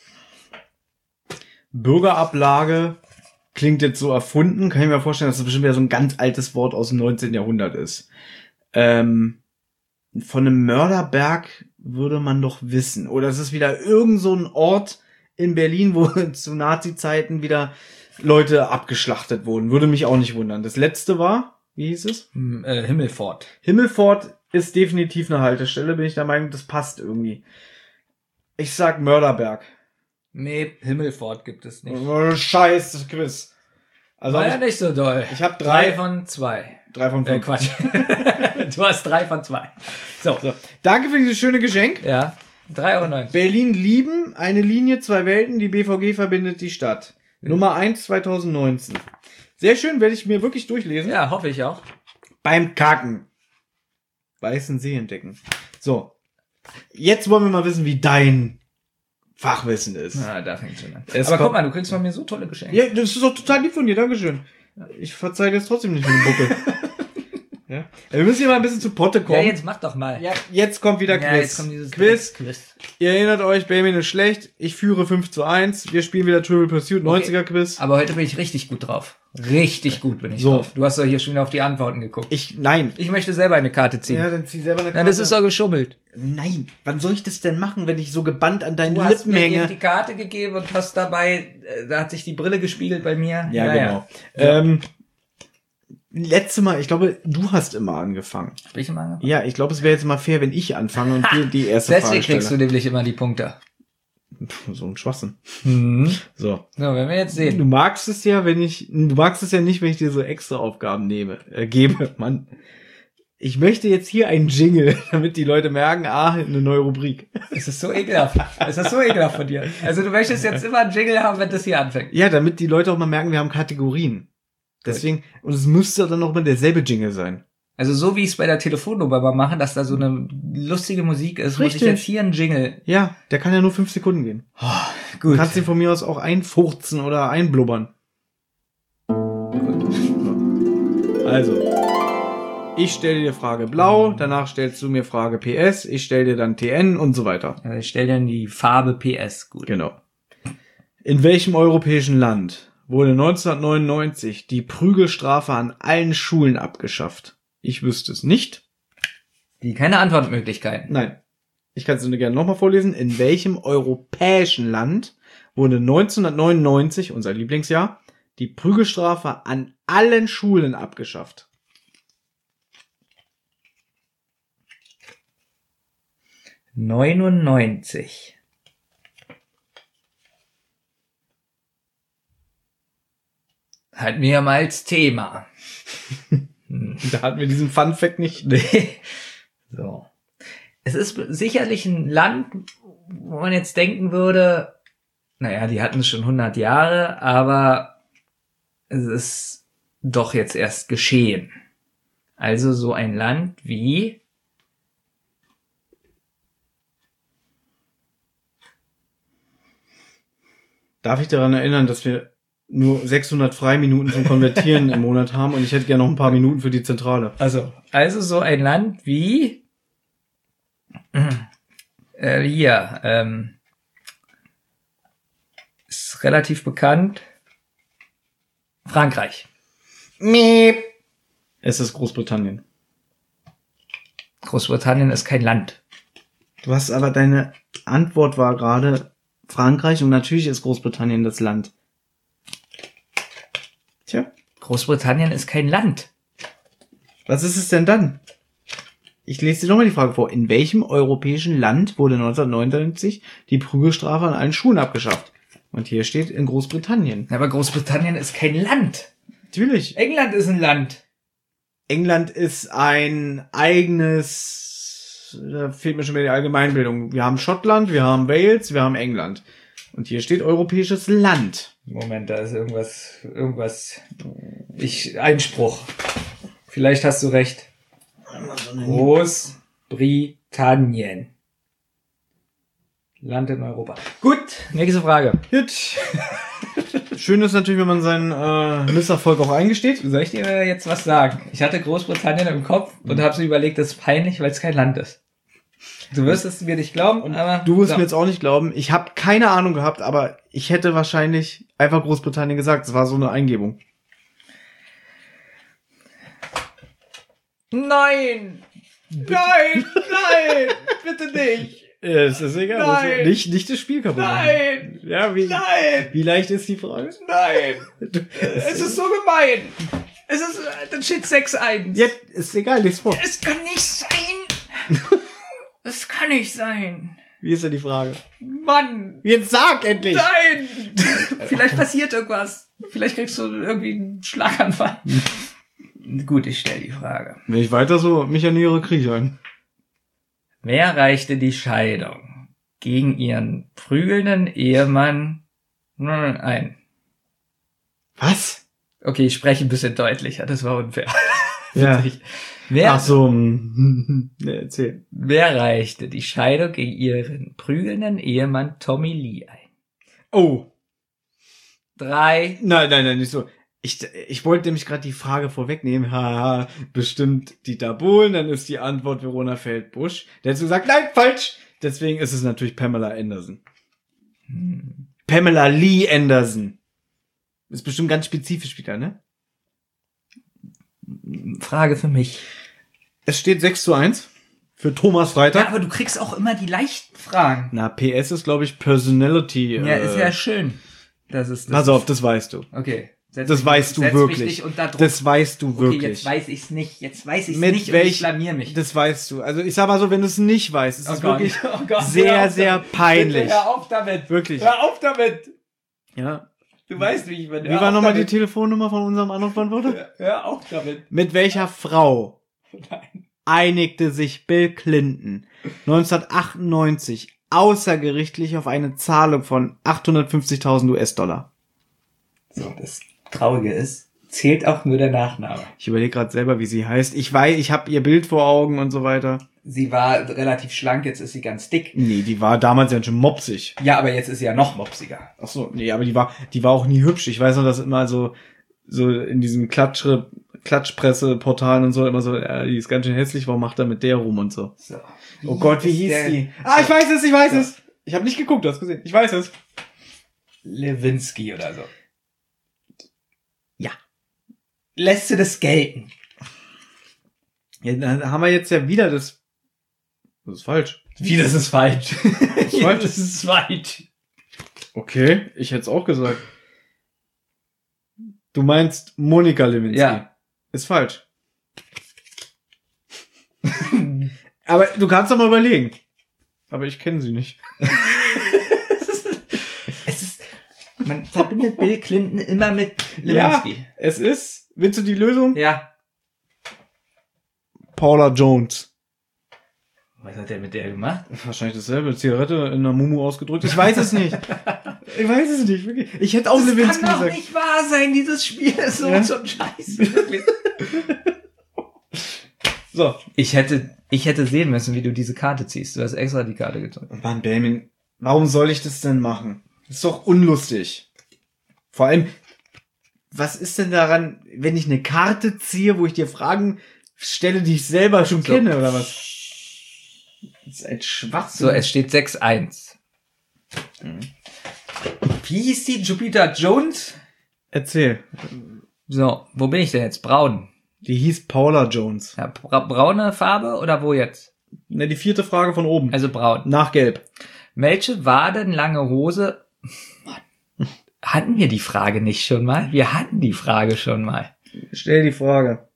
Bürgerablage klingt jetzt so erfunden. Kann ich mir vorstellen, dass das bestimmt wieder so ein ganz altes Wort aus dem 19. Jahrhundert ist. Von einem Mörderberg würde man doch wissen. Oder es ist wieder irgend so ein Ort in Berlin, wo zu Nazi-Zeiten wieder Leute abgeschlachtet wurden. Würde mich auch nicht wundern. Das letzte war, wie hieß es? Himmelpfort. Himmelpfort ist definitiv eine Haltestelle, bin ich der Meinung, das passt irgendwie. Ich sag Mörderberg. Nee, Himmelpfort gibt es nicht. Oh, scheiß Quiz. Also War ja nicht so doll. Ich habe 3 von 2. 3 von 5. Quatsch. Du hast 3 von 2. So. Danke für dieses schöne Geschenk. Ja. 3,90 €. Berlin lieben, eine Linie, 2 Welten, die BVG verbindet die Stadt. Nummer 1 2019. Sehr schön, werde ich mir wirklich durchlesen. Ja, hoffe ich auch. Beim Kacken. Weißen See entdecken. So. Jetzt wollen wir mal wissen, wie dein Fachwissen ist. Na, da fängt's schon an. Es Aber kommt- guck mal, du kriegst von mir so tolle Geschenke. Ja, das ist doch total lieb von dir, Dankeschön. Ich verzeih dir jetzt trotzdem nicht mit dem Buckel. Ja? Wir müssen hier mal ein bisschen zu Potte kommen. Ja, jetzt mach doch mal. Ja, jetzt kommt wieder Ja, Quiz. jetzt kommt dieses Quiz. Ihr erinnert euch, Benjamin ist schlecht. Ich führe 5:1. Wir spielen wieder Trivial Pursuit, 90er Quiz. Aber heute bin ich richtig gut drauf. Richtig gut bin ich So. drauf. Du hast doch hier schon wieder auf die Antworten geguckt. Nein. Ich möchte selber eine Karte ziehen. Ja, dann zieh selber eine Na, Karte. das ist doch geschummelt. Nein. Wann soll ich das denn machen, wenn ich so gebannt an deinen Du hast Lippen mir eben hänge? die Karte gegeben und hast dabei, da hat sich die Brille gespiegelt bei mir. Ja, Naja. genau. letzte Mal, ich glaube, du hast immer angefangen. Hab ich immer angefangen? Ja, ich glaube, es wäre jetzt mal fair, wenn ich anfange und dir die erste Frage Deswegen stelle. kriegst du nämlich immer die Punkte. So ein Schwachsinn. Mhm. So. So, werden wir jetzt sehen. Du magst es ja nicht, wenn ich dir so extra Aufgaben gebe. Mann. Ich möchte jetzt hier einen Jingle, damit die Leute merken, eine neue Rubrik. Es ist so ekelhaft. Es ist so ekelhaft von dir. Also du möchtest jetzt immer einen Jingle haben, wenn das hier anfängt. Ja, damit die Leute auch mal merken, wir haben Kategorien. Deswegen, und es müsste dann auch mal derselbe Jingle sein. Also so wie ich es bei der Telefonnummer mal mache, dass da so eine lustige Musik ist, muss Richtig. ich jetzt hier einen Jingle. Ja, der kann ja nur 5 Sekunden gehen. Du Gut. kannst ihn von mir aus auch einfurzen oder einblubbern. Also, ich stelle dir Frage Blau, danach stellst du mir Frage PS, ich stelle dir dann TN und so weiter. Ich stelle dann die Farbe PS. Gut. Genau. In welchem europäischen Land wurde 1999 die Prügelstrafe an allen Schulen abgeschafft? Ich wüsste es nicht. Keine Antwortmöglichkeiten. Nein. Ich kann es dir gerne nochmal vorlesen. In welchem europäischen Land wurde 1999, unser Lieblingsjahr, die Prügelstrafe an allen Schulen abgeschafft? 99. Hatten wir ja mal als Thema. Da hatten wir diesen Fun-Fact nicht. Nee. So. Es ist sicherlich ein Land, wo man jetzt denken würde, naja, die hatten es schon 100 Jahre, aber es ist doch jetzt erst geschehen. Also so ein Land wie Darf ich daran erinnern, dass wir nur 600 Freiminuten zum Konvertieren im Monat haben und ich hätte gerne noch ein paar Minuten für die Zentrale. Also so ein Land wie ist relativ bekannt. Frankreich. Es ist Großbritannien. Großbritannien ist kein Land. Du hast aber, deine Antwort war gerade Frankreich und natürlich ist Großbritannien das Land. Tja, Großbritannien ist kein Land. was ist es denn dann? Ich lese dir nochmal die Frage vor. In welchem europäischen Land wurde 1999 die Prügelstrafe an allen Schulen abgeschafft? Und hier steht in Großbritannien. Aber Großbritannien ist kein Land. Natürlich. England ist ein Land. England ist ein eigenes, da fehlt mir schon wieder die Allgemeinbildung. Wir haben Schottland, wir haben Wales, wir haben England. Und hier steht europäisches Land. Moment, da ist irgendwas. Einspruch. Vielleicht hast du recht. Großbritannien. Land in Europa. Gut, nächste Frage. Gut. Schön ist natürlich, wenn man seinen Misserfolg auch eingesteht. Soll ich dir jetzt was sagen? Ich hatte Großbritannien im Kopf und habe so überlegt, das ist peinlich, weil es kein Land ist. Du wirst es mir nicht glauben, aber... Du wirst mir jetzt auch nicht glauben. Ich habe keine Ahnung gehabt, aber ich hätte wahrscheinlich einfach Großbritannien gesagt. Das war so eine Eingebung. Nein! Nein! Nein! Bitte nicht! Es ist egal. Nein. Nicht das Spiel kaputt machen. Nein! Ja, Nein! wie leicht ist die Frage? Nein! Es ist so gemein! Es ist... Dann steht 6-1. Ja, ist egal, lies vor. Es kann nicht sein! Es kann nicht sein! Wie ist denn die Frage? Mann! Jetzt sag endlich! Nein! Vielleicht passiert irgendwas. Vielleicht kriegst du irgendwie einen Schlaganfall. Gut, ich stelle die Frage. Wenn ich weiter so mich ernähre, kriege ich einen. Wer reichte die Scheidung gegen ihren prügelnden Ehemann ein? Was? Okay, ich spreche ein bisschen deutlicher, das war unfair. Ja. Wer, Ach so. Erzähl. wer reichte die Scheidung gegen ihren prügelnden Ehemann Tommy Lee ein? Oh. 3. Nein, nicht so. Ich wollte nämlich gerade die Frage vorwegnehmen. Haha, bestimmt Dieter Bohlen, dann ist die Antwort Verona Feldbusch. Der hat so gesagt, nein, falsch. Deswegen ist es natürlich Pamela Anderson. Pamela Lee Anderson. Ist bestimmt ganz spezifisch wieder, ne? Frage für mich. Es steht 6:1 für Thomas Freitag. Ja, aber du kriegst auch immer die leichten Fragen. Na, PS ist, glaube ich, Personality. Ja, ist ja schön. Das ist das. Pass auf, das weißt du. Okay. Das weißt du setz wirklich. Mich nicht unter Druck. Das weißt du wirklich. Okay, jetzt weiß ich's nicht. Mit Und ich blamier mich. Das weißt du. Also ich sag mal so, wenn du es nicht weißt, ist es wirklich Gott, sehr, sehr peinlich. Bitte hör auf damit. Wirklich. Hör auf damit. Ja. Du weißt, wie ich bin. Wie war nochmal die Telefonnummer von unserem Anrufbeantworter? Hör auf damit. Mit welcher Frau einigte sich Bill Clinton 1998 außergerichtlich auf eine Zahlung von 850.000 US-Dollar? So, das Traurige ist, zählt auch nur der Nachname. Ich überlege gerade selber, wie sie heißt. Ich weiß, ich habe ihr Bild vor Augen und so weiter. Sie war relativ schlank, jetzt ist sie ganz dick. Nee, die war damals ja schon mopsig. Ja, aber jetzt ist sie ja noch mopsiger. Ach so, nee, aber die war auch nie hübsch. Ich weiß noch, dass immer so in diesem Klatschpresse-Portalen und so immer so, die ist ganz schön hässlich, warum macht er mit der rum und so. So. Oh Gott, wie hieß die? Ah, ich weiß es. Ich habe nicht geguckt, du hast gesehen. Ich weiß es. Lewinsky oder so. Ja. Lässt du das gelten? Ja, dann haben wir jetzt ja wieder das ist falsch. Wie, das ist falsch? Falsch. Das ist falsch. Okay, ich hätte es auch gesagt. Du meinst Monika Lewinsky. Ja. Ist falsch. Aber du kannst doch mal überlegen. Aber ich kenne sie nicht. Man verbindet Bill Clinton immer mit Lewinsky. Ja, es ist, willst du die Lösung? Ja. Paula Jones. Was hat der mit der gemacht? Wahrscheinlich dasselbe. Zigarette in einer Mumu ausgedrückt. Ich weiß es nicht. Wirklich. Ich hätte auch Lewinsky gesagt. Das kann doch nicht wahr sein, dieses Spiel ist so zum Scheiß. So. Ich hätte sehen müssen, wie du diese Karte ziehst. Du hast extra die Karte gezogen. Mann, Benjamin, warum soll ich das denn machen? Das ist doch unlustig. Vor allem, was ist denn daran, wenn ich eine Karte ziehe, wo ich dir Fragen stelle, die ich selber schon kenne, oder was? Das ist ein Schwachsinn. So, es steht 6-1. Wie hieß die? Jupiter Jones? Erzähl. So, wo bin ich denn jetzt? Braun. Die hieß Paula Jones. Ja, braune Farbe oder wo jetzt? Ne, die 4. Frage von oben. Also braun. Nach Gelb. Welche wadenlange Hose... Mann. Hatten wir die Frage nicht schon mal? Wir hatten die Frage schon mal. Stell die Frage.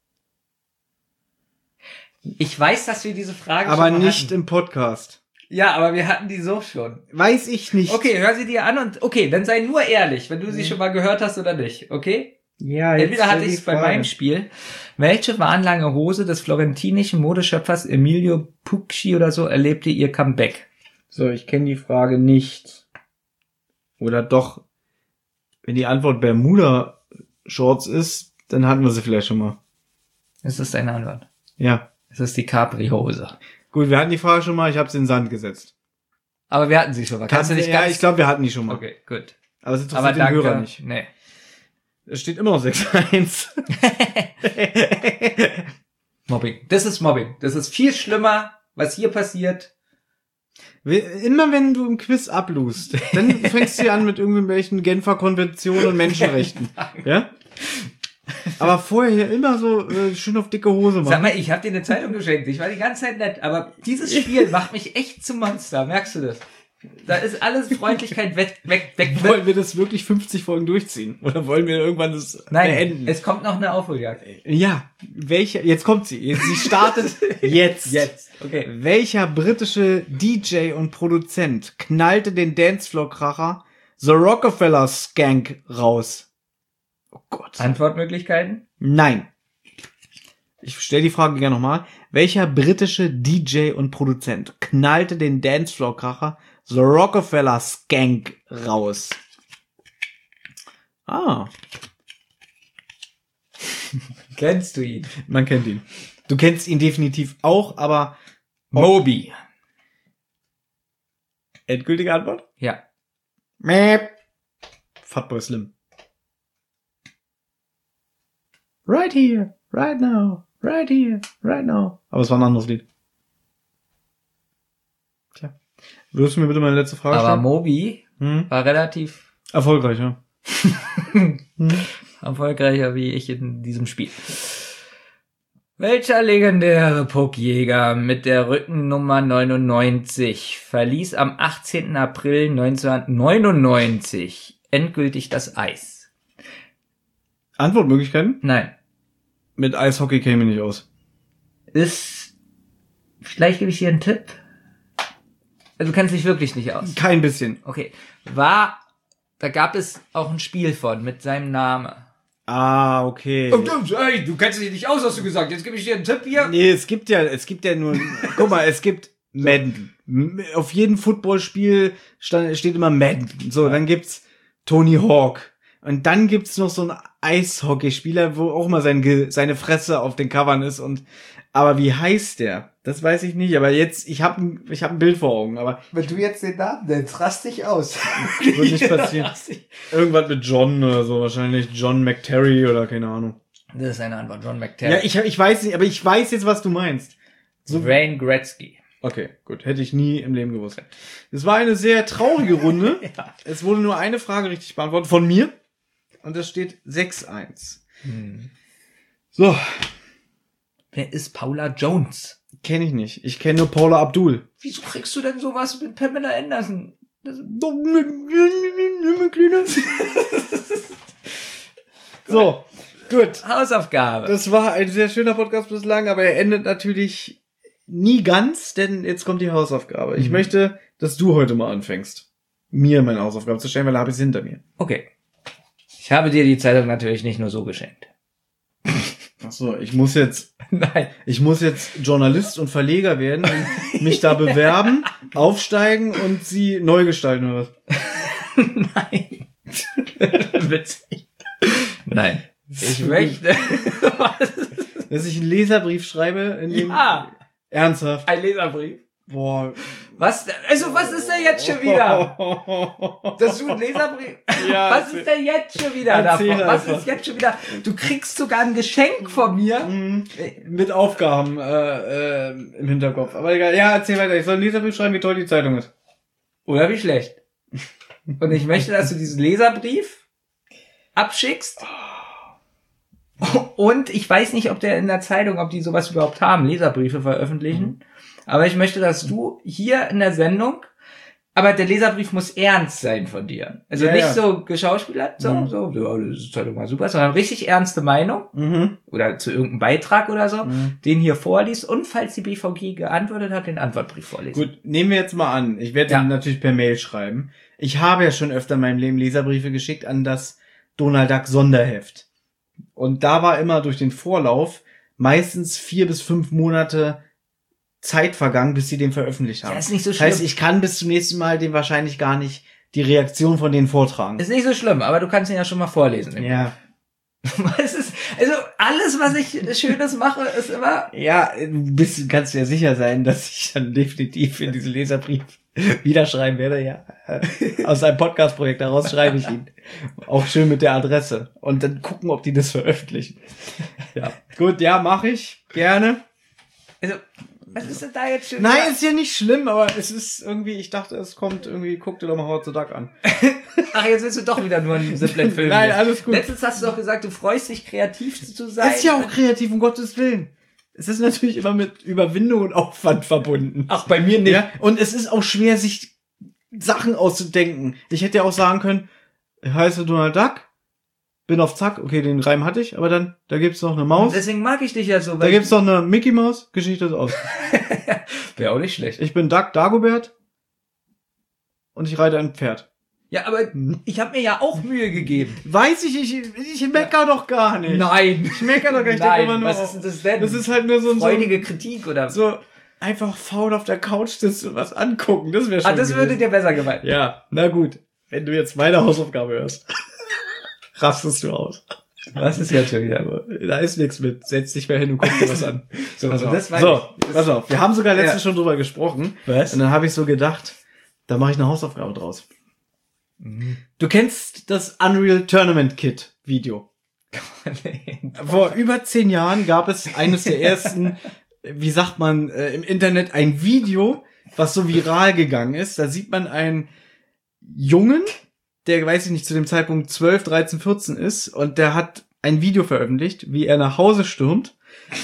Ich weiß, dass wir diese Frage Aber schon mal nicht hatten. im Podcast. Ja, aber wir hatten die so schon. Weiß ich nicht. Okay, hör sie dir an und... Okay, dann sei nur ehrlich, wenn du sie schon mal gehört hast oder nicht. Okay? Ja, Entweder hatte ich es bei meinem Spiel. Welche wadenlange Hose des florentinischen Modeschöpfers Emilio Pucci oder so erlebte ihr Comeback? So, ich kenne die Frage nicht. Oder doch, wenn die Antwort Bermuda Shorts ist, dann hatten wir sie vielleicht schon mal. Das ist deine Antwort. Ja. Es ist die Capri-Hose. Gut, wir hatten die Frage schon mal, ich habe sie in den Sand gesetzt. Aber wir hatten sie schon mal. Kannst du nicht ja, ganz... ich glaube, wir hatten die schon mal. Okay, gut. Aber es Aber interessiert den danke. Hörer nicht. Nee. Es steht immer noch 6-1. Mobbing. Das ist Mobbing. Das ist viel schlimmer, was hier passiert. Immer wenn du im Quiz ablust, dann fängst du an mit irgendwelchen Genfer Konventionen und Menschenrechten. Ja? Aber vorher hier immer so schön auf dicke Hose machen. Sag mal, ich habe dir eine Zeitung geschenkt. Ich war die ganze Zeit nett, aber dieses Spiel macht mich echt zum Monster. Merkst du das? Da ist alles Freundlichkeit weg. Wollen wir das wirklich 50 Folgen durchziehen? Oder wollen wir irgendwann das beenden? Es kommt noch eine Aufholjagd. Ja, jetzt kommt sie. Sie startet jetzt. Okay. Welcher britische DJ und Produzent knallte den Dancefloor-Kracher The Rockefeller Skank raus? Oh Gott. Antwortmöglichkeiten? Nein. Ich stelle die Frage gerne nochmal. Welcher britische DJ und Produzent knallte den Dancefloor-Kracher The Rockefeller Skank raus? Ah. Kennst du ihn? Man kennt ihn. Du kennst ihn definitiv auch, aber... Moby. Endgültige Antwort? Ja. Mäp. Fatboy Slim. Right here, right now, right here, right now. Aber es war ein anderes Lied. Tja. Würdest du mir bitte meine letzte Frage Aber stellen? Moby war relativ Erfolgreich, ja. erfolgreicher wie ich in diesem Spiel. Welcher legendäre Puckjäger mit der Rückennummer 99 verließ am 18. April 1999 endgültig das Eis? Antwortmöglichkeiten? Nein. Mit Eishockey käme ich nicht aus. Vielleicht gebe ich dir einen Tipp. Also du kennst dich wirklich nicht aus. Kein bisschen. Okay. Da gab es auch ein Spiel von mit seinem Namen. Ah, okay. Hey, du kennst dich nicht aus, hast du gesagt. Jetzt gebe ich dir einen Tipp hier. Nee, es gibt ja nur, guck mal, es gibt Madden. Auf jedem Footballspiel steht immer Madden. So, dann gibt's Tony Hawk. Und dann gibt's noch so einen Eishockeyspieler, wo auch mal seine Fresse auf den Covern ist aber wie heißt der? Das weiß ich nicht, aber jetzt, ich hab ein Bild vor Augen, aber. Wenn du jetzt den Namen nennst, rast dich aus. Wird nicht passieren. Irgendwas mit John oder so, wahrscheinlich John McTerry oder keine Ahnung. Das ist eine Antwort, John McTerry. Ja, ich weiß nicht, aber ich weiß jetzt, was du meinst. So Wayne Gretzky. Okay, gut. Hätte ich nie im Leben gewusst. Es war eine sehr traurige Runde. Ja. Es wurde nur eine Frage richtig beantwortet von mir. Und es steht 6-1. So. Wer ist Paula Jones? Kenne ich nicht. Ich kenne nur Paula Abdul. Wieso kriegst du denn sowas mit Pamela Anderson? So, gut. Hausaufgabe. Das war ein sehr schöner Podcast bislang, aber er endet natürlich nie ganz, denn jetzt kommt die Hausaufgabe. Ich möchte, dass du heute mal anfängst, mir meine Hausaufgabe zu stellen, weil da habe ich sie hinter mir. Okay. Ich habe dir die Zeitung natürlich nicht nur so geschenkt. Ach so, ich muss jetzt Journalist und Verleger werden und mich da bewerben, aufsteigen und sie neu gestalten oder was? Nein. Witzig. Nein. Ich möchte. Dass ich einen Leserbrief schreibe, in dem ernsthaft. Ein Leserbrief. Boah. Was ist denn jetzt schon wieder? Dass du einen Leserbrief? Ja, was ist denn jetzt schon wieder erzähl davon? Was einfach. ist jetzt schon wieder? Du kriegst sogar ein Geschenk von mir. Mit Aufgaben im Hinterkopf. Aber egal. Ja, erzähl weiter. Ich soll einen Leserbrief schreiben, wie toll die Zeitung ist. Oder wie schlecht. Und ich möchte, dass du diesen Leserbrief abschickst. Und ich weiß nicht, ob der in der Zeitung, ob die sowas überhaupt haben, Leserbriefe veröffentlichen. Aber ich möchte, dass du hier in der Sendung, aber der Leserbrief muss ernst sein von dir. Also Ja, nicht ja. so geschauspielert, ja, das ist Zeitung mal super, sondern richtig ernste Meinung oder zu irgendeinem Beitrag oder so, den hier vorliest und falls die BVG geantwortet hat, den Antwortbrief vorlesen. Gut, nehmen wir jetzt mal an. Ich werde den natürlich per Mail schreiben. Ich habe ja schon öfter in meinem Leben Leserbriefe geschickt an das Donald Duck Sonderheft. Und da war immer durch den Vorlauf meistens 4 bis 5 Monate Zeit vergangen, bis sie den veröffentlicht haben. Ja, ist nicht so Das schlimm. heißt, ich kann bis zum nächsten Mal den wahrscheinlich gar nicht die Reaktion von denen vortragen. Ist nicht so schlimm, aber du kannst ihn ja schon mal vorlesen. Ja. Also alles, was ich Schönes mache, ist immer... Ja, du kannst ja sicher sein, dass ich dann definitiv in diesen Leserbrief wieder schreiben werde. Ja, aus einem Podcast-Projekt heraus schreibe ich ihn. Auch schön mit der Adresse. Und dann gucken, ob die das veröffentlichen. Ja, gut, ja, mache ich. Gerne. Also, was ist denn da jetzt schon? Nein, ist ja nicht schlimm, aber es ist irgendwie, ich dachte, es kommt irgendwie, guck dir doch mal Howard the Duck an. Ach, jetzt willst du doch wieder nur einen simplen Film. Nein, alles gut. Letztens hast du doch gesagt, du freust dich, kreativ zu sein. Ist ja auch kreativ, um Gottes Willen. Es ist natürlich immer mit Überwindung und Aufwand verbunden. Ach, bei mir nicht. Ja, und es ist auch schwer, sich Sachen auszudenken. Ich hätte ja auch sagen können, ich heiße Donald Duck, bin auf Zack, okay, den Reim hatte ich, aber dann, da gibt's noch eine Maus, Deswegen mag ich dich ja so. da gibt's noch eine Mickey Maus, Geschichte ist aus. Wäre auch nicht schlecht. Ich bin Duck Dagobert und ich reite ein Pferd. Ja, aber ich habe mir ja auch Mühe gegeben. Weiß ich mecker doch gar nicht. Nein. Ich mecker doch gar nicht. Ich Nein, denke immer nur, was ist denn das denn? das ist halt nur so ein freudige Kritik oder so einfach faul auf der Couch sitzen und was angucken. Das wäre schon Ah, das gewesen. würde dir besser gefallen. Ja, na gut. Wenn du jetzt meine Hausaufgabe hörst, rastest du aus. Was ist jetzt schon wieder? Da ist nichts mit. Setz dich mal hin und guck dir was an. So, Also pass das auf. weiß So, ich. pass auf. Wir haben sogar letztens Ja. schon drüber gesprochen. Was? Und dann habe ich so gedacht, da mache ich eine Hausaufgabe draus. Du kennst das Unreal Tournament Kit Video. Vor über 10 Jahren gab es eines der ersten, wie sagt man, im Internet ein Video, was so viral gegangen ist. Da sieht man einen Jungen, der, weiß ich nicht, zu dem Zeitpunkt 12, 13, 14 ist und der hat ein Video veröffentlicht, wie er nach Hause stürmt,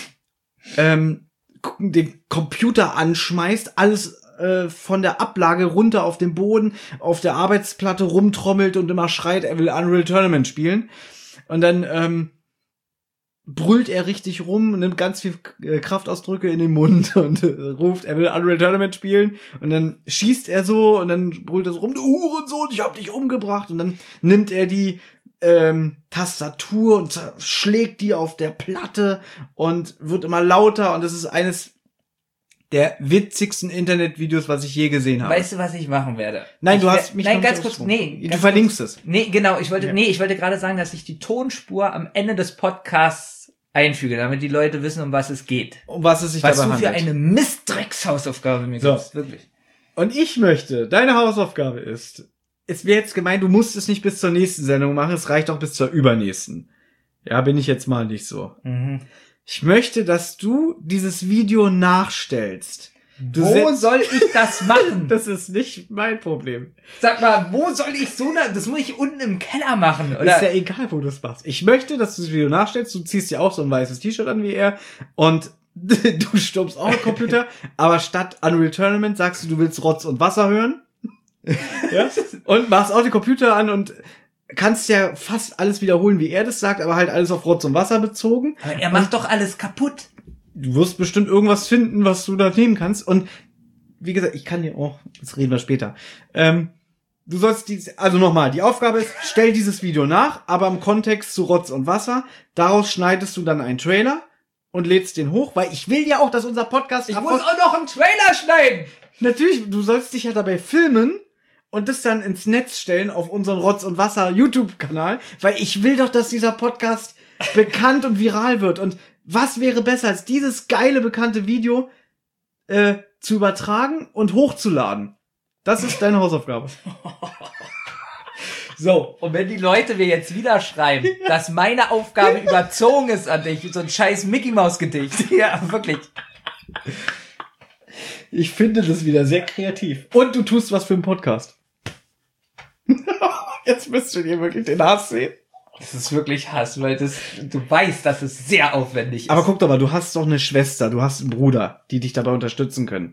den Computer anschmeißt, alles von der Ablage runter auf den Boden, auf der Arbeitsplatte rumtrommelt und immer schreit, er will Unreal Tournament spielen. Und dann brüllt er richtig rum, nimmt ganz viel Kraftausdrücke in den Mund und ruft, er will Unreal Tournament spielen. Und dann schießt er so und dann brüllt er so rum, du Hurensohn, ich hab dich umgebracht. Und dann nimmt er die Tastatur und schlägt die auf der Platte und wird immer lauter. Und das ist eines der witzigsten Internetvideos, was ich je gesehen habe. Weißt du, was ich machen werde? Nein, du hast mich Nein, noch ganz nicht kurz, nee. Du verlinkst es. Nee, genau, ich wollte gerade sagen, dass ich die Tonspur am Ende des Podcasts einfüge, damit die Leute wissen, um was es geht. Um was es sich Was dabei du für handelt. eine Mistdreckshausaufgabe mir So. gibst, wirklich. Und ich möchte, deine Hausaufgabe ist, es wäre jetzt gemeint, du musst es nicht bis zur nächsten Sendung machen, es reicht auch bis zur übernächsten. Ja, bin ich jetzt mal nicht so. Mhm. Ich möchte, dass du dieses Video nachstellst. Wo soll ich das machen? Das ist nicht mein Problem. Sag mal, wo soll ich das muss ich unten im Keller machen, oder? Ist ja egal, wo du es machst. Ich möchte, dass du das Video nachstellst, du ziehst dir auch so ein weißes T-Shirt an wie er und du stürmst auch einen Computer, aber statt Unreal Tournament sagst du willst Rotz und Wasser hören. Ja? Und machst auch den Computer an und kannst ja fast alles wiederholen, wie er das sagt, aber halt alles auf Rotz und Wasser bezogen. Aber er macht doch alles kaputt. Du wirst bestimmt irgendwas finden, was du da nehmen kannst. Und wie gesagt, ich kann dir auch, das reden wir später. Du sollst also nochmal, die Aufgabe ist, stell dieses Video nach, aber im Kontext zu Rotz und Wasser. Daraus schneidest du dann einen Trailer und lädst den hoch, weil ich will ja auch, dass unser Podcast... Ich muss auch noch einen Trailer schneiden. Natürlich, du sollst dich ja dabei filmen und das dann ins Netz stellen auf unseren Rotz und Wasser YouTube-Kanal, weil ich will doch, dass dieser Podcast bekannt und viral wird. Und was wäre besser, als dieses geile, bekannte Video zu übertragen und hochzuladen? Das ist deine Hausaufgabe. So, und wenn die Leute mir jetzt wieder schreiben, dass meine Aufgabe überzogen ist an dich, so ein scheiß Mickey-Maus-Gedicht. Ja, wirklich. Ich finde das wieder sehr kreativ. Und du tust was für einen Podcast. Jetzt müsst du dir wirklich den Hass sehen. Das ist wirklich Hass, weil du weißt, dass es sehr aufwendig ist. Aber guck doch mal, du hast doch eine Schwester, du hast einen Bruder, die dich dabei unterstützen können.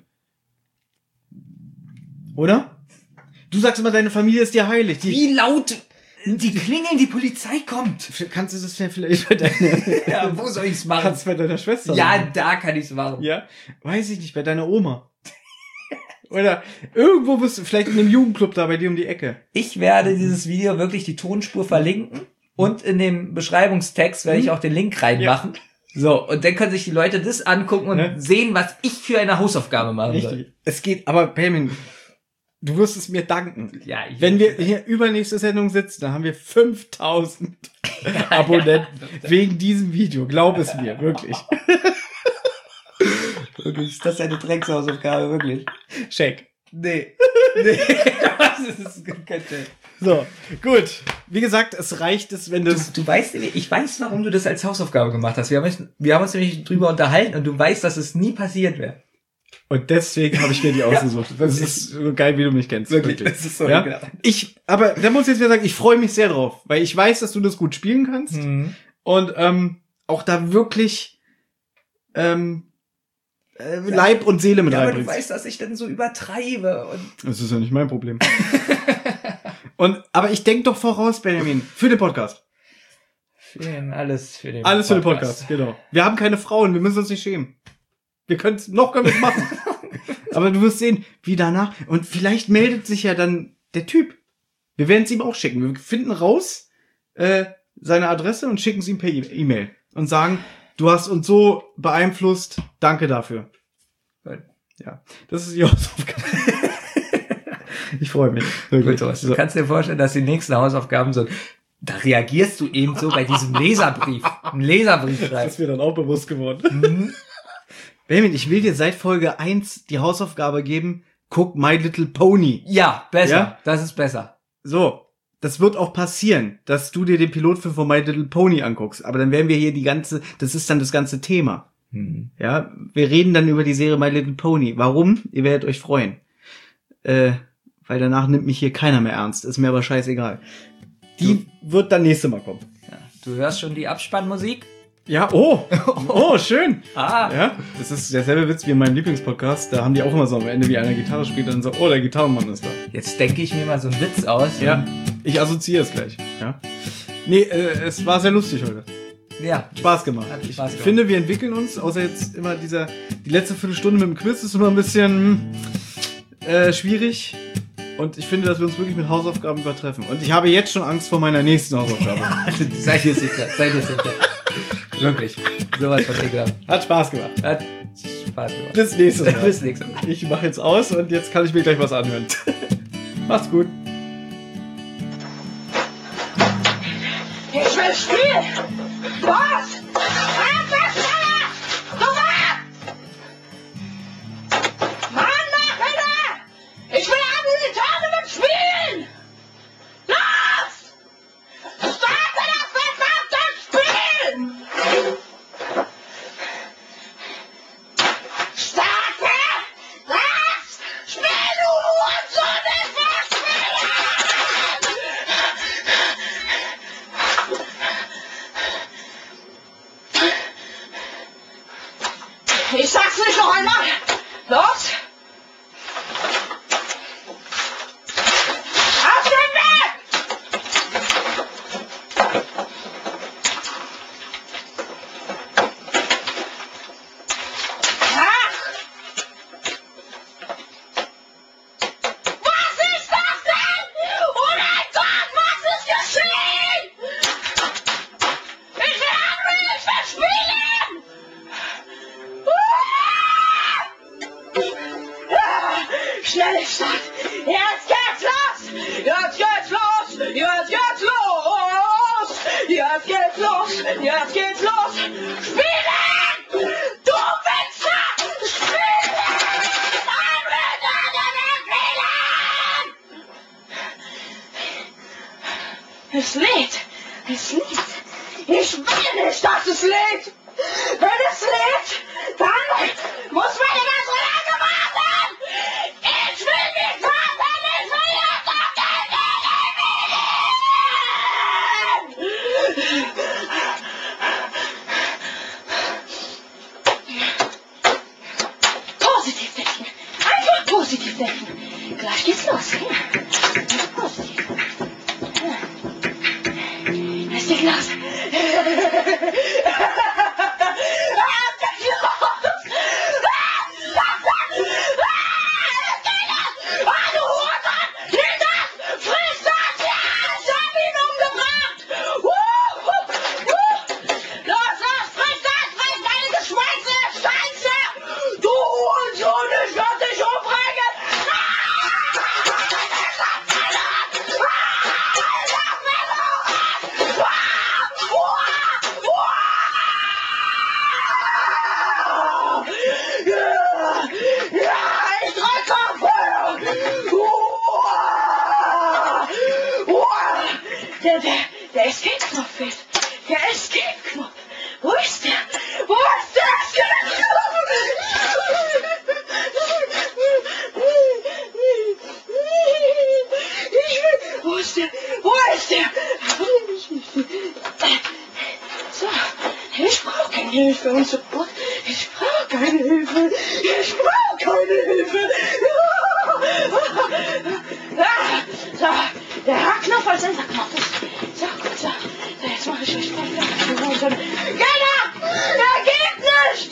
Oder? Du sagst immer, deine Familie ist dir heilig. Wie laut die klingeln, die Polizei kommt. Kannst du das vielleicht bei deiner... Ja, wo soll ich's machen? Kannst du bei deiner Schwester Ja, machen? da kann ich's machen. Ja? Weiß ich nicht, bei deiner Oma. Oder irgendwo bist du vielleicht in einem Jugendclub da bei dir um die Ecke. Ich werde dieses Video wirklich die Tonspur verlinken und in dem Beschreibungstext werde ich auch den Link reinmachen. Ja. So, und dann können sich die Leute das angucken und sehen, was ich für eine Hausaufgabe machen soll. Richtig. Es geht, aber Benjamin, du wirst es mir danken. Ja, wenn wir hier übernächste Sendung sitzen, dann haben wir 5000 Abonnenten wegen diesem Video. Glaub es mir, wirklich. Wirklich, ist das eine Dreckshausaufgabe, wirklich? Check. Nee. Das ist kein Check. So, gut. Wie gesagt, es reicht es, wenn du weißt, ich weiß, warum du das als Hausaufgabe gemacht hast. Wir haben uns nämlich drüber unterhalten und du weißt, dass es nie passiert wäre. Und deswegen habe ich mir die ausgesucht. Das ist so geil, wie du mich kennst. Wirklich. Das ist so ja? Genau. Aber da muss ich jetzt wieder sagen, ich freue mich sehr drauf, weil ich weiß, dass du das gut spielen kannst. Mhm. Und auch da wirklich Leib und Seele mit reinbringst. Aber du weißt, dass ich dann so übertreibe. Und das ist ja nicht mein Problem. Aber ich denke doch voraus, Benjamin, für den Podcast. Alles für den Podcast, genau. Wir haben keine Frauen, wir müssen uns nicht schämen. Können wir es machen. Aber du wirst sehen, wie danach. Und vielleicht meldet sich ja dann der Typ. Wir werden es ihm auch schicken. Wir finden raus seine Adresse und schicken es ihm per E-Mail. Und sagen, du hast uns so beeinflusst, danke dafür. Gut. Ja, das ist die Hausaufgabe. Ich freue mich. Gut, du kannst dir vorstellen, dass die nächsten Hausaufgaben so, da reagierst du eben so bei diesem Leserbrief. Ein Leserbrief schreiben. Das ist mir dann auch bewusst geworden. Benjamin, ich will dir seit Folge 1 die Hausaufgabe geben, guck My Little Pony. Ja, besser. Ja? Das ist besser. So, das wird auch passieren, dass du dir den Pilotfilm von My Little Pony anguckst. Aber dann werden wir hier das ist dann das ganze Thema. Ja, wir reden dann über die Serie My Little Pony. Warum? Ihr werdet euch freuen. Weil danach nimmt mich hier keiner mehr ernst. Ist mir aber scheißegal. Die wird dann nächste Mal kommen. Ja, du hörst schon die Abspannmusik? Ja, schön. Ja, das ist derselbe Witz wie in meinem Lieblingspodcast. Da haben die auch immer so am Ende, wie einer Gitarre spielt, dann so, der Gitarrenmann ist da. Jetzt denke ich mir mal so einen Witz aus. Ja, ich assoziiere es gleich. Ja. Nee, es war sehr lustig heute. Ja. Spaß gemacht. Hat Spaß Ich gemacht. finde, wir entwickeln uns, außer jetzt immer die letzte Viertelstunde mit dem Quiz ist immer ein bisschen schwierig. Und ich finde, dass wir uns wirklich mit Hausaufgaben übertreffen. Und ich habe jetzt schon Angst vor meiner nächsten Hausaufgabe. Seid ihr sicher. Wirklich. Sowas von ekelhaft. Hat Spaß gemacht. Hat Spaß gemacht. Bis nächstes Mal. Bis nächstes Mal. Ich mache jetzt aus und jetzt kann ich mir gleich was anhören. Macht's gut. Ich will spielen! Was? Einfach schneller! Sofort! Mann, mach wieder! Ich will an die Tournament spielen! Los! Starte das verdammte Spiel! Starte das Spiel, du Hurensohn! Ich will spielen! Ich sag's nicht noch einmal. Los! Auf den Weg! Ach! Was ist das denn? Oh mein Gott, was ist geschehen? Ich will Henry, ich will spielen! Schnelle Stadt! Jetzt geht's los! Jetzt geht's los! Jetzt geht's los! Jetzt geht's los! Jetzt geht's los! Spielen! Du Wichser! Spielen! Es lädt! Es lädt! Ich will nicht, dass es lädt! Wenn es lädt, dann muss man immer so lange warten! Ich will nicht warten! Ich will jetzt auf den Positiv denken! Einfach positiv denken! Gleich geht's los! Ja. Positiv. Ja. Es geht los! Der Escape-Knopf fehlt. Der Escape-Knopf. Wo ist der? Wo ist der Escape-Knopf? Wo ist der? Wo ist der? So, ich brauche keine Hilfe und Support. Ich brauche keine Hilfe. Ich brauche keine Hilfe. So, der H-Knopf als Enterknopf ist. So, gut, so. Jetzt mache ich euch gleich weg. Keiner! Er geht nicht!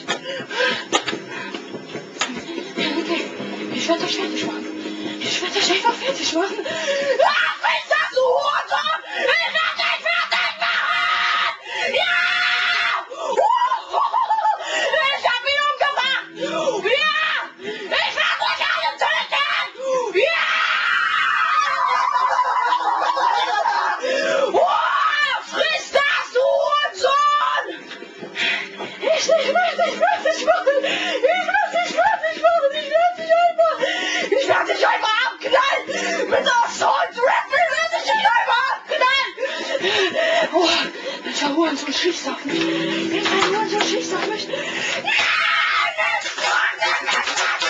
Okay, ich werde euch fertig machen. Ich werde euch einfach fertig machen. Ach, ist das so Hurensohn? Ich werde dich fertig machen! Ja! Ich hab ihn umgebracht! Ja! Ich werde euch alle töten! Ja! Friss das, du Hurensohn! Ich werde dich fertig machen! Ich werde dich einfach abknallen! Mit Assault Rifle werde ich dich einfach abknallen! Oh, welcher Hurensohn schießt auf mich? Welcher Hurensohn schießt auf mich? Ja, das